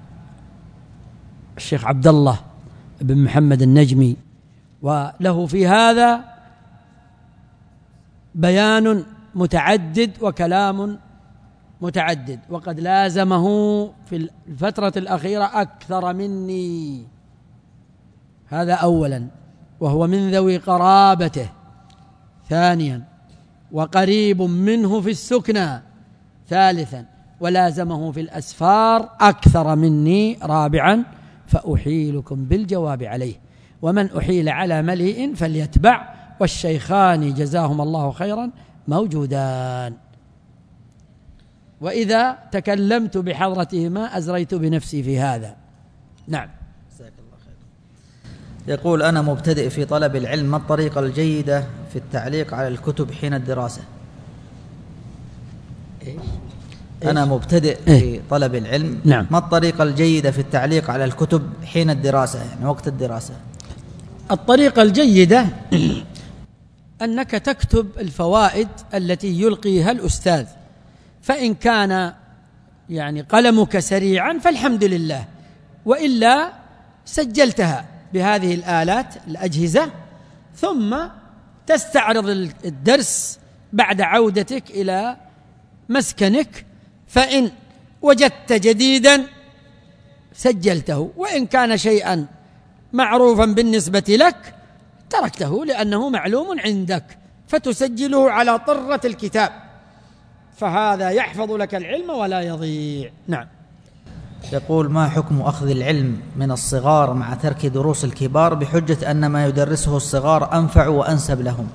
الشيخ عبد الله بن محمد النجمي، وله في هذا بيان متعدد وكلام متعدد، وقد لازمه في الفترة الأخيرة أكثر مني. هذا أولا، وهو من ذوي قرابته. ثانيا، وقريب منه في السكنى. ثالثا، ولازمه في الأسفار أكثر مني. رابعا، فأحيلكم بالجواب عليه، ومن أحيل على مليء فليتبع، والشيخان جزاهم الله خيرا موجودان، وإذا تكلمت بحضرتهما أزريت بنفسي في هذا. نعم. جزاك الله خير. يقول: أنا مبتدئ في طلب العلم، ما الطريقة الجيدة في التعليق على الكتب حين الدراسة؟ أنا مبتدئ في طلب العلم. نعم. ما الطريقة الجيدة في التعليق على الكتب حين الدراسة، يعني وقت الدراسة؟ الطريقة الجيدة أنك تكتب الفوائد التي يلقيها الأستاذ، فإن كان يعني قلمك سريعا فالحمد لله، وإلا سجلتها بهذه الآلات الأجهزة ثم تستعرض الدرس بعد عودتك إلى مسكنك، فإن وجدت جديدا سجلته، وإن كان شيئا معروفا بالنسبة لك تركته لأنه معلوم عندك، فتسجله على طرة الكتاب، فهذا يحفظ لك العلم ولا يضيع. نعم. يقول: ما حكم أخذ العلم من الصغار مع ترك دروس الكبار بحجة أن ما يدرسه الصغار أنفع وأنسب لهم؟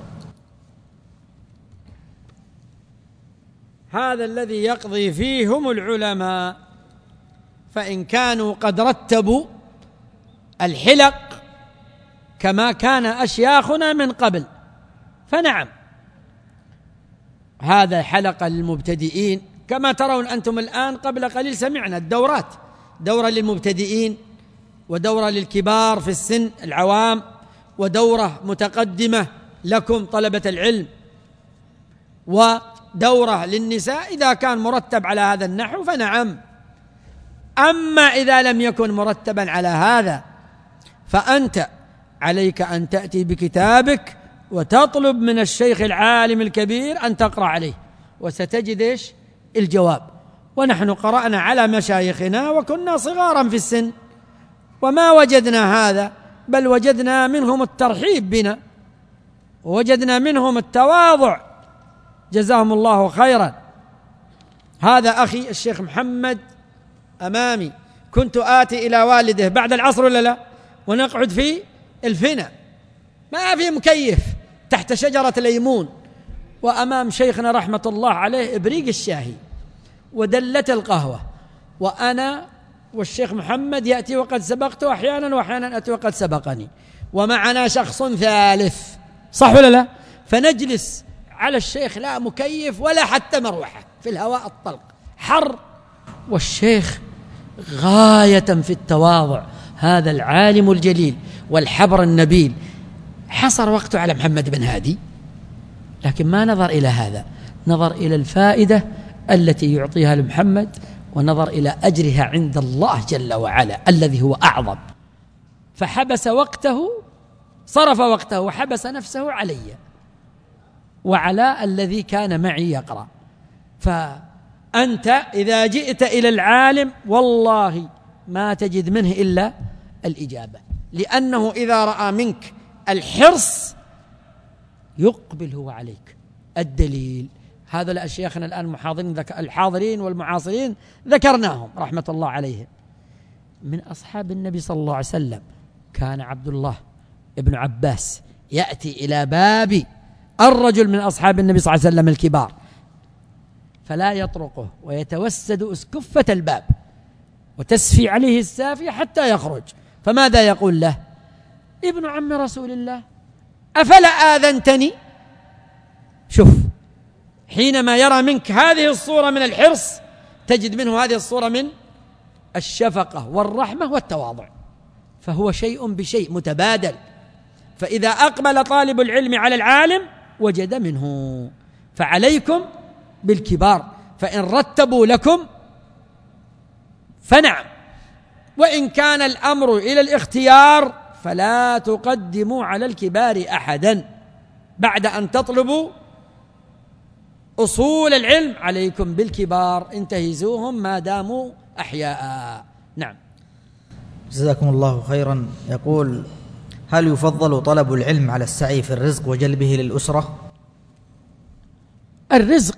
هذا الذي يقضي فيهم العلماء، فإن كانوا قد رتبوا الحلق كما كان أشياخنا من قبل فنعم، هذا حلقة للمبتدئين كما ترون أنتم الآن. قبل قليل سمعنا الدورات، دورة للمبتدئين ودورة للكبار في السن العوام ودورة متقدمة لكم طلبة العلم ودورة للنساء. إذا كان مرتب على هذا النحو فنعم، أما إذا لم يكن مرتبا على هذا فأنت عليك أن تأتي بكتابك وتطلب من الشيخ العالم الكبير أن تقرأ عليه، وستجد الجواب. ونحن قرأنا على مشايخنا وكنا صغارا في السن وما وجدنا هذا، بل وجدنا منهم الترحيب بنا ووجدنا منهم التواضع، جزاهم الله خيرا. هذا أخي الشيخ محمد أمامي، كنت آتي إلى والده بعد العصر ولا لا، ونقعد في الفنا، ما في مكيف، تحت شجرة ليمون، وأمام شيخنا رحمة الله عليه إبريق الشاهي ودلة القهوة، وأنا والشيخ محمد يأتي وقد سبقته أحيانا، وأحيانا أتي وقد سبقني، ومعنا شخص ثالث، صح ولا لا؟ فنجلس على الشيخ لا مكيف ولا حتى مروحة، في الهواء الطلق حر، والشيخ غاية في التواضع، هذا العالم الجليل والحبر النبيل حصر وقته على محمد بن هادي، لكن ما نظر إلى هذا، نظر إلى الفائدة التي يعطيها لمحمد، ونظر إلى أجرها عند الله جل وعلا الذي هو أعظم، فحبس وقته، صرف وقته وحبس نفسه علي وعلى الذي كان معي يقرأ. فأنت إذا جئت إلى العالم والله ما تجد منه إلا الإجابة، لأنه إذا رأى منك الحرص يقبل هو عليك. الدليل هذا لأشياخنا الآن الحاضرين والمعاصرين ذكرناهم رحمة الله عليهم، من أصحاب النبي صلى الله عليه وسلم كان عبد الله ابن عباس يأتي إلى باب الرجل من أصحاب النبي صلى الله عليه وسلم الكبار فلا يطرقه، ويتوسد أسكفة الباب وتسفي عليه السافية حتى يخرج، فماذا يقول له؟ ابن عم رسول الله أفلا آذنتني؟ شوف، حينما يرى منك هذه الصورة من الحرص تجد منه هذه الصورة من الشفقة والرحمة والتواضع، فهو شيء بشيء متبادل. فإذا أقبل طالب العلم على العالم وجد منه، فعليكم بالكبار، فإن رتبوا لكم فنعم، وإن كان الأمر إلى الاختيار فلا تقدموا على الكبار أحدا، بعد أن تطلبوا أصول العلم عليكم بالكبار، انتهزوهم ما داموا أحياء. نعم. جزاكم الله خيرا. يقول: هل يفضل طلب العلم على السعي في الرزق وجلبه للأسرة؟ الرزق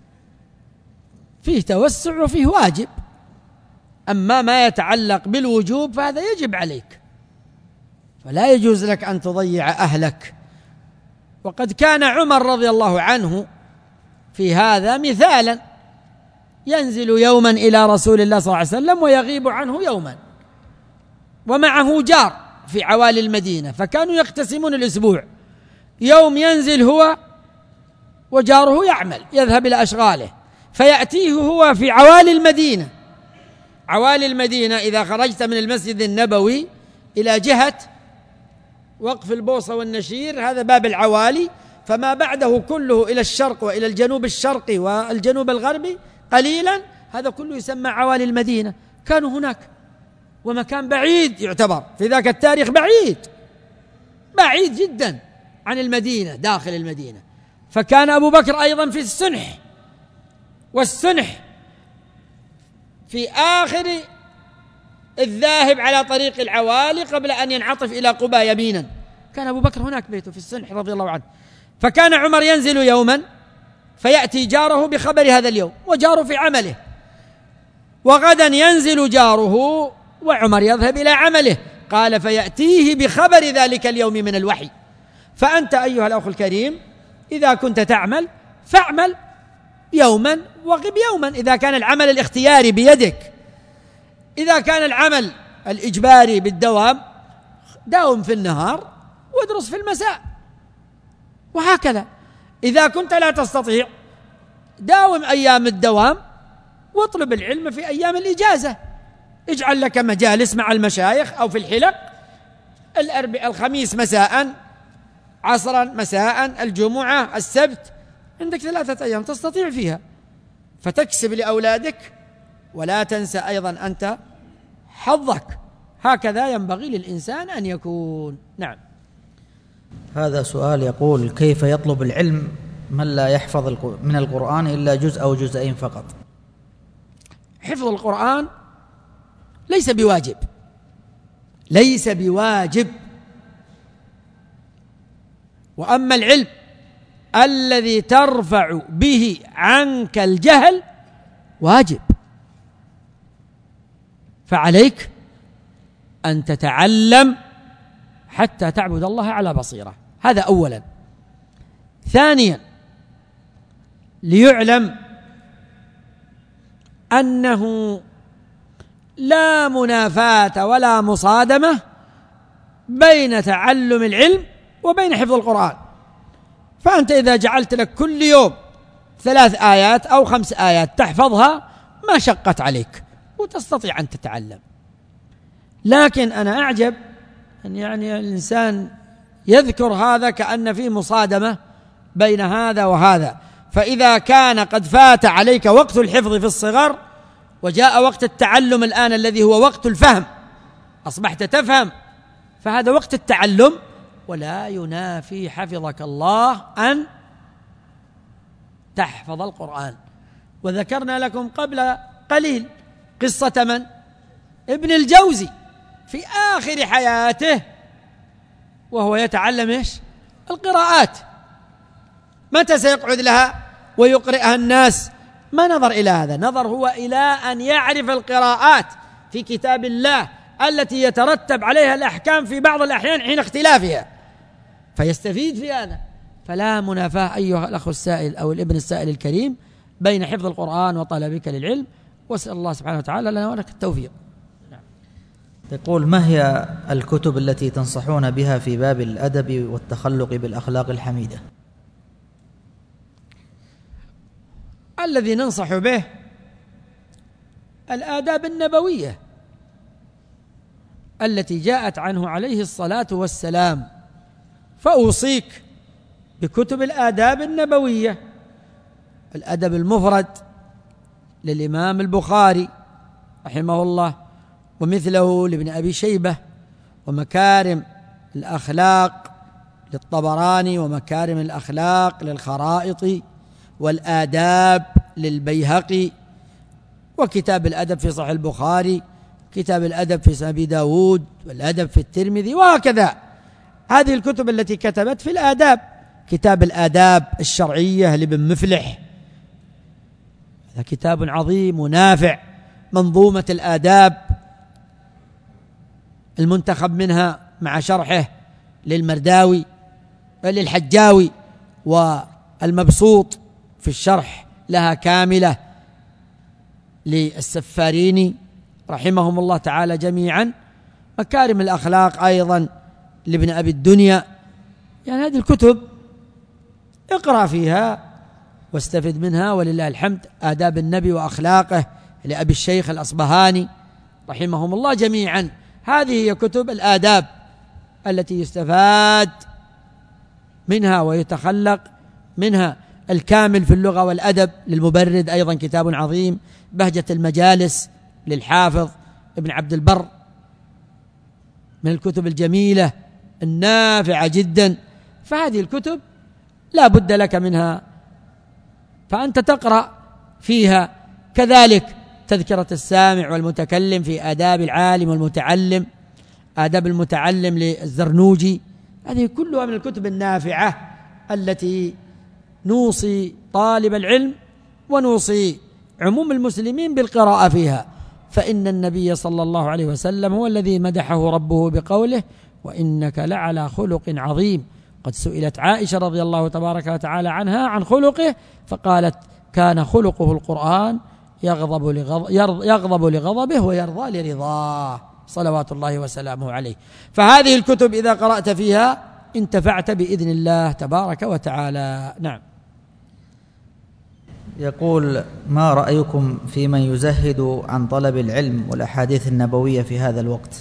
فيه توسع وفيه واجب، أما ما يتعلق بالوجوب فهذا يجب عليك، فلا يجوز لك أن تضيع أهلك. وقد كان عمر رضي الله عنه في هذا مثالا، ينزل يوما إلى رسول الله صلى الله عليه وسلم ويغيب عنه يوما، ومعه جار في عوالي المدينة، فكانوا يقتسمون الأسبوع، يوم ينزل هو وجاره يعمل يذهب إلى أشغاله، فيأتيه هو في عوالي المدينة. عوالي المدينة إذا خرجت من المسجد النبوي إلى جهة وقف البوصة والنشير، هذا باب العوالي، فما بعده كله إلى الشرق وإلى الجنوب الشرقي والجنوب الغربي قليلا، هذا كله يسمى عوالي المدينة. كانوا هناك، ومكان بعيد يعتبر في ذاك التاريخ، بعيد جدا عن المدينة داخل المدينة، فكان أبو بكر أيضا في السنح، والسنح في آخر الذاهب على طريق العوالي قبل أن ينعطف إلى قبى يمينا، كان أبو بكر هناك بيته في السنح رضي الله عنه. فكان عمر ينزل يوما فيأتي جاره بخبر هذا اليوم، وجاره في عمله، وغدا ينزل جاره وعمر يذهب إلى عمله، قال فيأتيه بخبر ذلك اليوم من الوحي. فأنت أيها الأخ الكريم إذا كنت تعمل فاعمل يوما وغب يوما، إذا كان العمل الاختياري بيدك. إذا كان العمل الإجباري بالدوام داوم في النهار وادرس في المساء، وهكذا. إذا كنت لا تستطيع داوم أيام الدوام واطلب العلم في أيام الإجازة، اجعل لك مجالس مع المشايخ أو في الحلق، الخميس مساء، عصرا مساء، الجمعة، السبت، عندك 3 أيام تستطيع فيها فتكسب لأولادك، ولا تنسى أيضا أنت حظك. هكذا ينبغي للإنسان أن يكون. نعم. هذا سؤال يقول: كيف يطلب العلم من لا يحفظ من القرآن إلا جزء أو جزئين فقط؟ حفظ القرآن ليس بواجب، ليس بواجب. وأما العلم الذي ترفع به عنك الجهل واجب، فعليك أن تتعلم حتى تعبد الله على بصيرة، هذا أولا. ثانيا، ليعلم أنه لا منافاة ولا مصادمة بين تعلم العلم وبين حفظ القرآن. فأنت إذا جعلت لك كل يوم 3 آيات أو 5 آيات تحفظها ما شقت عليك وتستطيع أن تتعلم. لكن أنا أعجب أن يعني الإنسان يذكر هذا كأن فيه مصادمة بين هذا وهذا. فإذا كان قد فات عليك وقت الحفظ في الصغر وجاء وقت التعلم الآن الذي هو وقت الفهم، أصبحت تفهم، فهذا وقت التعلم، ولا ينافي حفظك الله أن تحفظ القرآن. وذكرنا لكم قبل قليل قصة من؟ ابن الجوزي في آخر حياته وهو يتعلم إيش؟ القراءات. متى سيقعد لها ويقرئها الناس؟ ما نظر إلى هذا، نظر هو إلى أن يعرف القراءات في كتاب الله التي يترتب عليها الأحكام في بعض الأحيان حين اختلافها، فيستفيد في هذا. فلا منافاة أيها الأخ السائل أو الابن السائل الكريم بين حفظ القرآن وطلبك للعلم، واسأل الله سبحانه وتعالى لنا ولك التوفيق. يقول: ما هي الكتب التي تنصحون بها في باب الأدب والتخلق بالأخلاق الحميدة؟ الذي ننصح به الآداب النبوية التي جاءت عنه عليه الصلاة والسلام، فأوصيك بكتب الآداب النبوية. الأدب المفرد للإمام البخاري رحمه الله، ومثله لابن أبي شيبة، ومكارم الأخلاق للطبراني، ومكارم الأخلاق للخرائطي، والآداب للبيهقي، وكتاب الأدب في صحيح البخاري، كتاب الأدب في سنن أبي داود، والأدب في الترمذي، وهكذا. هذه الكتب التي كتبت في الآداب. كتاب الآداب الشرعية لابن مفلح، هذا كتاب عظيم ونافع. منظومة الآداب المنتخب منها مع شرحه للمرداوي للحجاوي، والمبسوط في الشرح لها كاملة للسفاريني رحمهم الله تعالى جميعا. مكارم الأخلاق أيضا لابن أبي الدنيا. يعني هذه الكتب اقرأ فيها واستفد منها ولله الحمد. آداب النبي وأخلاقه لأبي الشيخ الأصبهاني رحمهم الله جميعا. هذه هي كتب الآداب التي يستفاد منها ويتخلق منها. الكامل في اللغة والأدب للمبرد أيضا كتاب عظيم. بهجة المجالس للحافظ ابن عبد البر من الكتب الجميلة النافعة جدا فهذه الكتب لا بد لك منها، فأنت تقرأ فيها. كذلك تذكرة السامع والمتكلم في آداب العالم والمتعلم، آداب المتعلم للزرنوجي، هذه كلها من الكتب النافعة التي نوصي طالب العلم ونوصي عموم المسلمين بالقراءة فيها، فإن النبي صلى الله عليه وسلم هو الذي مدحه ربه بقوله: وإنك لعلى خلق عظيم. قد سئلت عائشة رضي الله تبارك وتعالى عنها عن خلقه فقالت: كان خلقه القرآن، يغضب لغضبه ويرضى لرضاه، صلوات الله وسلامه عليه. فهذه الكتب إذا قرأت فيها انتفعت بإذن الله تبارك وتعالى. نعم. يقول: ما رأيكم في من يزهد عن طلب العلم والأحاديث النبوية في هذا الوقت؟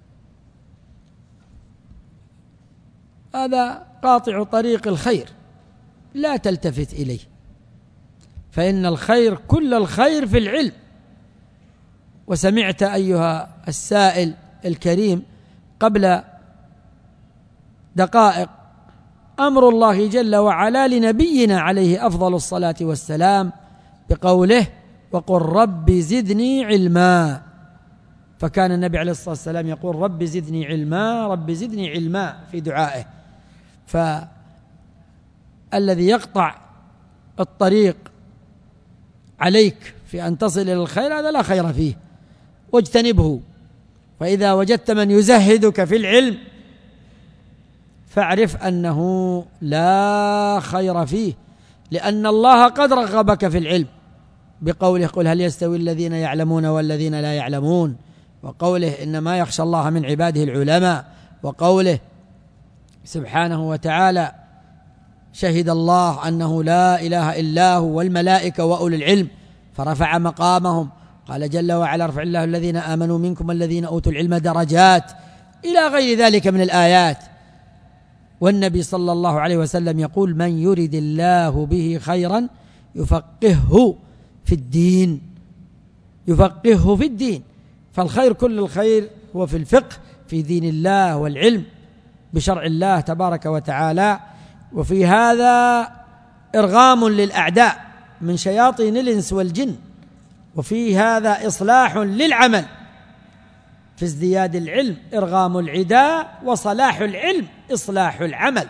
هذا قاطع طريق الخير، لا تلتفت إليه، فإن الخير كل الخير في العلم. وسمعت أيها السائل الكريم قبل دقائق أمر الله جل وعلا لنبينا عليه أفضل الصلاة والسلام بقوله: وقل رب زدني علما. فكان النبي عليه الصلاة والسلام يقول: رب زدني علما، رب زدني علما في دعائه. فالذي يقطع الطريق عليك في أن تصل إلى الخير هذا لا خير فيه، واجتنبه. فإذا وجدت من يزهدك في العلم فاعرف أنه لا خير فيه، لأن الله قد رغبك في العلم بقوله: قل هل يستوي الذين يعلمون والذين لا يعلمون، وقوله: إنما يخشى الله من عباده العلماء، وقوله سبحانه وتعالى: شهد الله أنه لا إله إلا هو والملائكة وأولو العلم فرفع مقامهم. قال جل وعلا: رفع الله الذين آمنوا منكم والذين أوتوا العلم درجات، إلى غير ذلك من الآيات. والنبي صلى الله عليه وسلم يقول: من يرد الله به خيرا يفقهه في الدين، يفقهه في الدين. فالخير كل الخير هو في الفقه في دين الله والعلم بشرع الله تبارك وتعالى. وفي هذا إرغام للأعداء من شياطين الإنس والجن، وفي هذا إصلاح للعمل. في ازدياد العلم إرغام العداء، وصلاح العلم إصلاح العمل.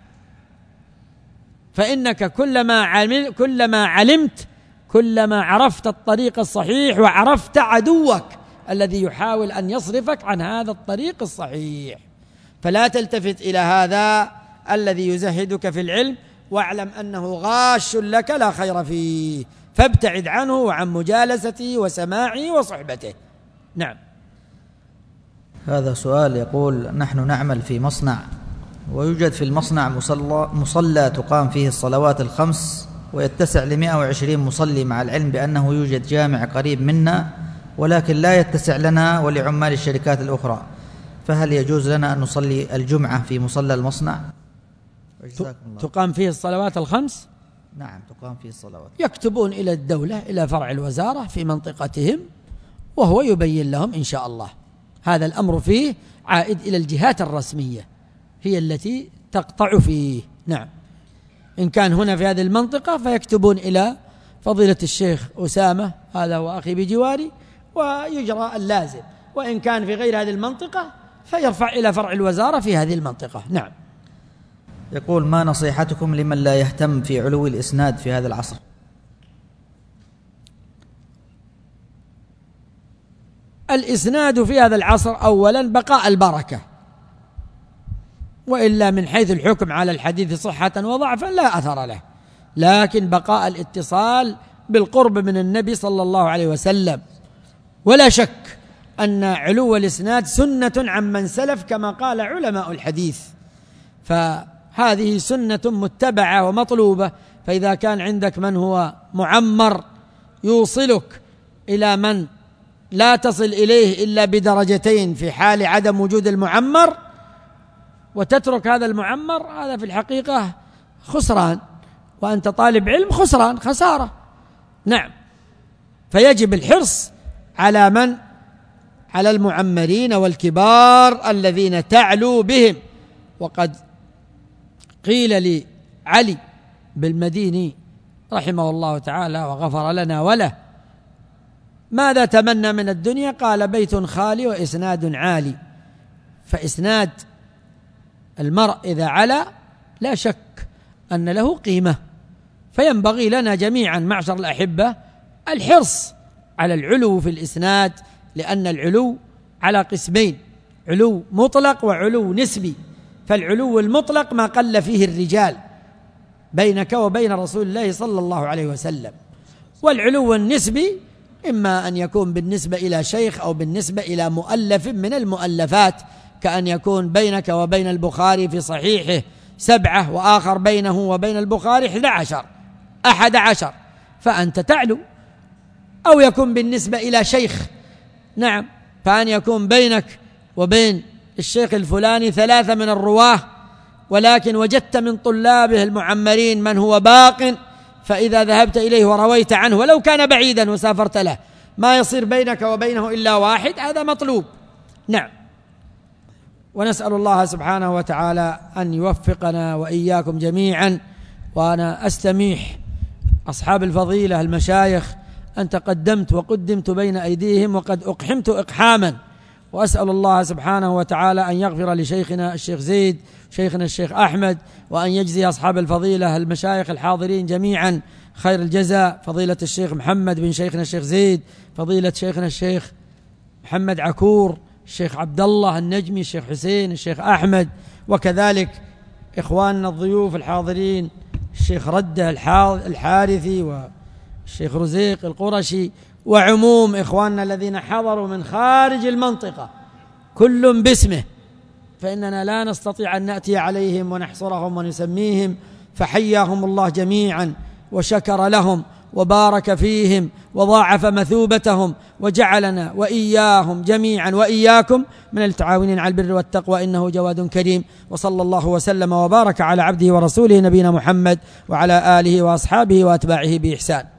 فإنك كلما علمت كلما عرفت الطريق الصحيح، وعرفت عدوك الذي يحاول أن يصرفك عن هذا الطريق الصحيح. فلا تلتفت إلى هذا الذي يزهدك في العلم، واعلم أنه غاش لك لا خير فيه، فابتعد عنه وعن مجالسته وسماعه وصحبته. نعم. هذا سؤال يقول: نحن نعمل في مصنع، ويوجد في المصنع مصلى تقام فيه الصلوات الخمس، ويتسع ل120 مصلي، مع العلم بأنه يوجد جامع قريب منا ولكن لا يتسع لنا ولعمال الشركات الأخرى، فهل يجوز لنا أن نصلي الجمعة في مصلى المصنع؟ تقام فيه الصلوات الخمس؟ نعم، تقام فيه الصلوات. يكتبون إلى الدولة، إلى فرع الوزارة في منطقتهم، وهو يبين لهم إن شاء الله. هذا الأمر فيه عائد إلى الجهات الرسمية، هي التي تقطع فيه. نعم. إن كان هنا في هذه المنطقة فيكتبون إلى فضيلة الشيخ أسامة، هذا هو أخي بجواري، ويجرى اللازم. وإن كان في غير هذه المنطقة فيرفع إلى فرع الوزارة في هذه المنطقة. نعم. يقول: ما نصيحتكم لمن لا يهتم في علو الإسناد في هذا العصر؟ الإسناد في هذا العصر أولا بقاء البركة، وإلا من حيث الحكم على الحديث صحة وضعفا لا أثر له، لكن بقاء الاتصال بالقرب من النبي صلى الله عليه وسلم. ولا شك أن علو الإسناد سنة عمن سلف كما قال علماء الحديث، فهذه سنة متبعة ومطلوبة. فإذا كان عندك من هو معمر يوصلك إلى من لا تصل إليه إلا بدرجتين في حال عدم وجود المعمر، وتترك هذا المعمر، هذا في الحقيقة خسران، وأنت طالب علم خسران، خسارة. نعم. فيجب الحرص على على المعمرين والكبار الذين تعلو بهم. وقد قيل لعلي بالمديني رحمه الله تعالى وغفر لنا وله: ماذا تمنى من الدنيا؟ قال: بيت خالي وإسناد عالي. فإسناد المرء إذا علا لا شك أن له قيمة، فينبغي لنا جميعا معشر الأحبة الحرص على العلو في الإسناد، لأن العلو على قسمين: علو مطلق وعلو نسبي. فالعلو المطلق ما قل فيه الرجال بينك وبين رسول الله صلى الله عليه وسلم، والعلو النسبي إما أن يكون بالنسبة إلى شيخ أو بالنسبة إلى مؤلف من المؤلفات، كأن يكون بينك وبين البخاري في صحيحه 7 وآخر بينه وبين البخاري 11 فأنت تعلو. أو يكون بالنسبة إلى شيخ، نعم، فأن يكون بينك وبين الشيخ الفلاني 3 من الرواه، ولكن وجدت من طلابه المعمرين من هو باق، فإذا ذهبت إليه ورويت عنه ولو كان بعيدا وسافرت له ما يصير بينك وبينه إلا 1، هذا مطلوب. نعم. ونسأل الله سبحانه وتعالى أن يوفقنا وإياكم جميعا. وأنا أستميح أصحاب الفضيلة المشايخ أن تقدمت وقدمت بين أيديهم وقد أقحمت إقحاما، وأسأل الله سبحانه وتعالى أن يغفر لشيخنا الشيخ زيد، شيخنا الشيخ أحمد، وأن يجزي أصحاب الفضيلة المشايخ الحاضرين جميعا خير الجزاء، فضيلة الشيخ محمد بن شيخنا الشيخ زيد، فضيلة شيخنا الشيخ محمد عكور، الشيخ عبد الله النجمي، الشيخ حسين، الشيخ أحمد، وكذلك إخواننا الضيوف الحاضرين الشيخ ردة الحارثي والشيخ رزيق القرشي، وعموم إخواننا الذين حضروا من خارج المنطقة كل باسمه، فإننا لا نستطيع أن نأتي عليهم ونحصرهم ونسميهم، فحياهم الله جميعا وشكر لهم وبارك فيهم وضاعف مثوبتهم، وجعلنا وإياهم جميعا وإياكم من التعاونين على البر والتقوى، إنه جواد كريم. وصلى الله وسلم وبارك على عبده ورسوله نبينا محمد وعلى آله وأصحابه وأتباعه بإحسان.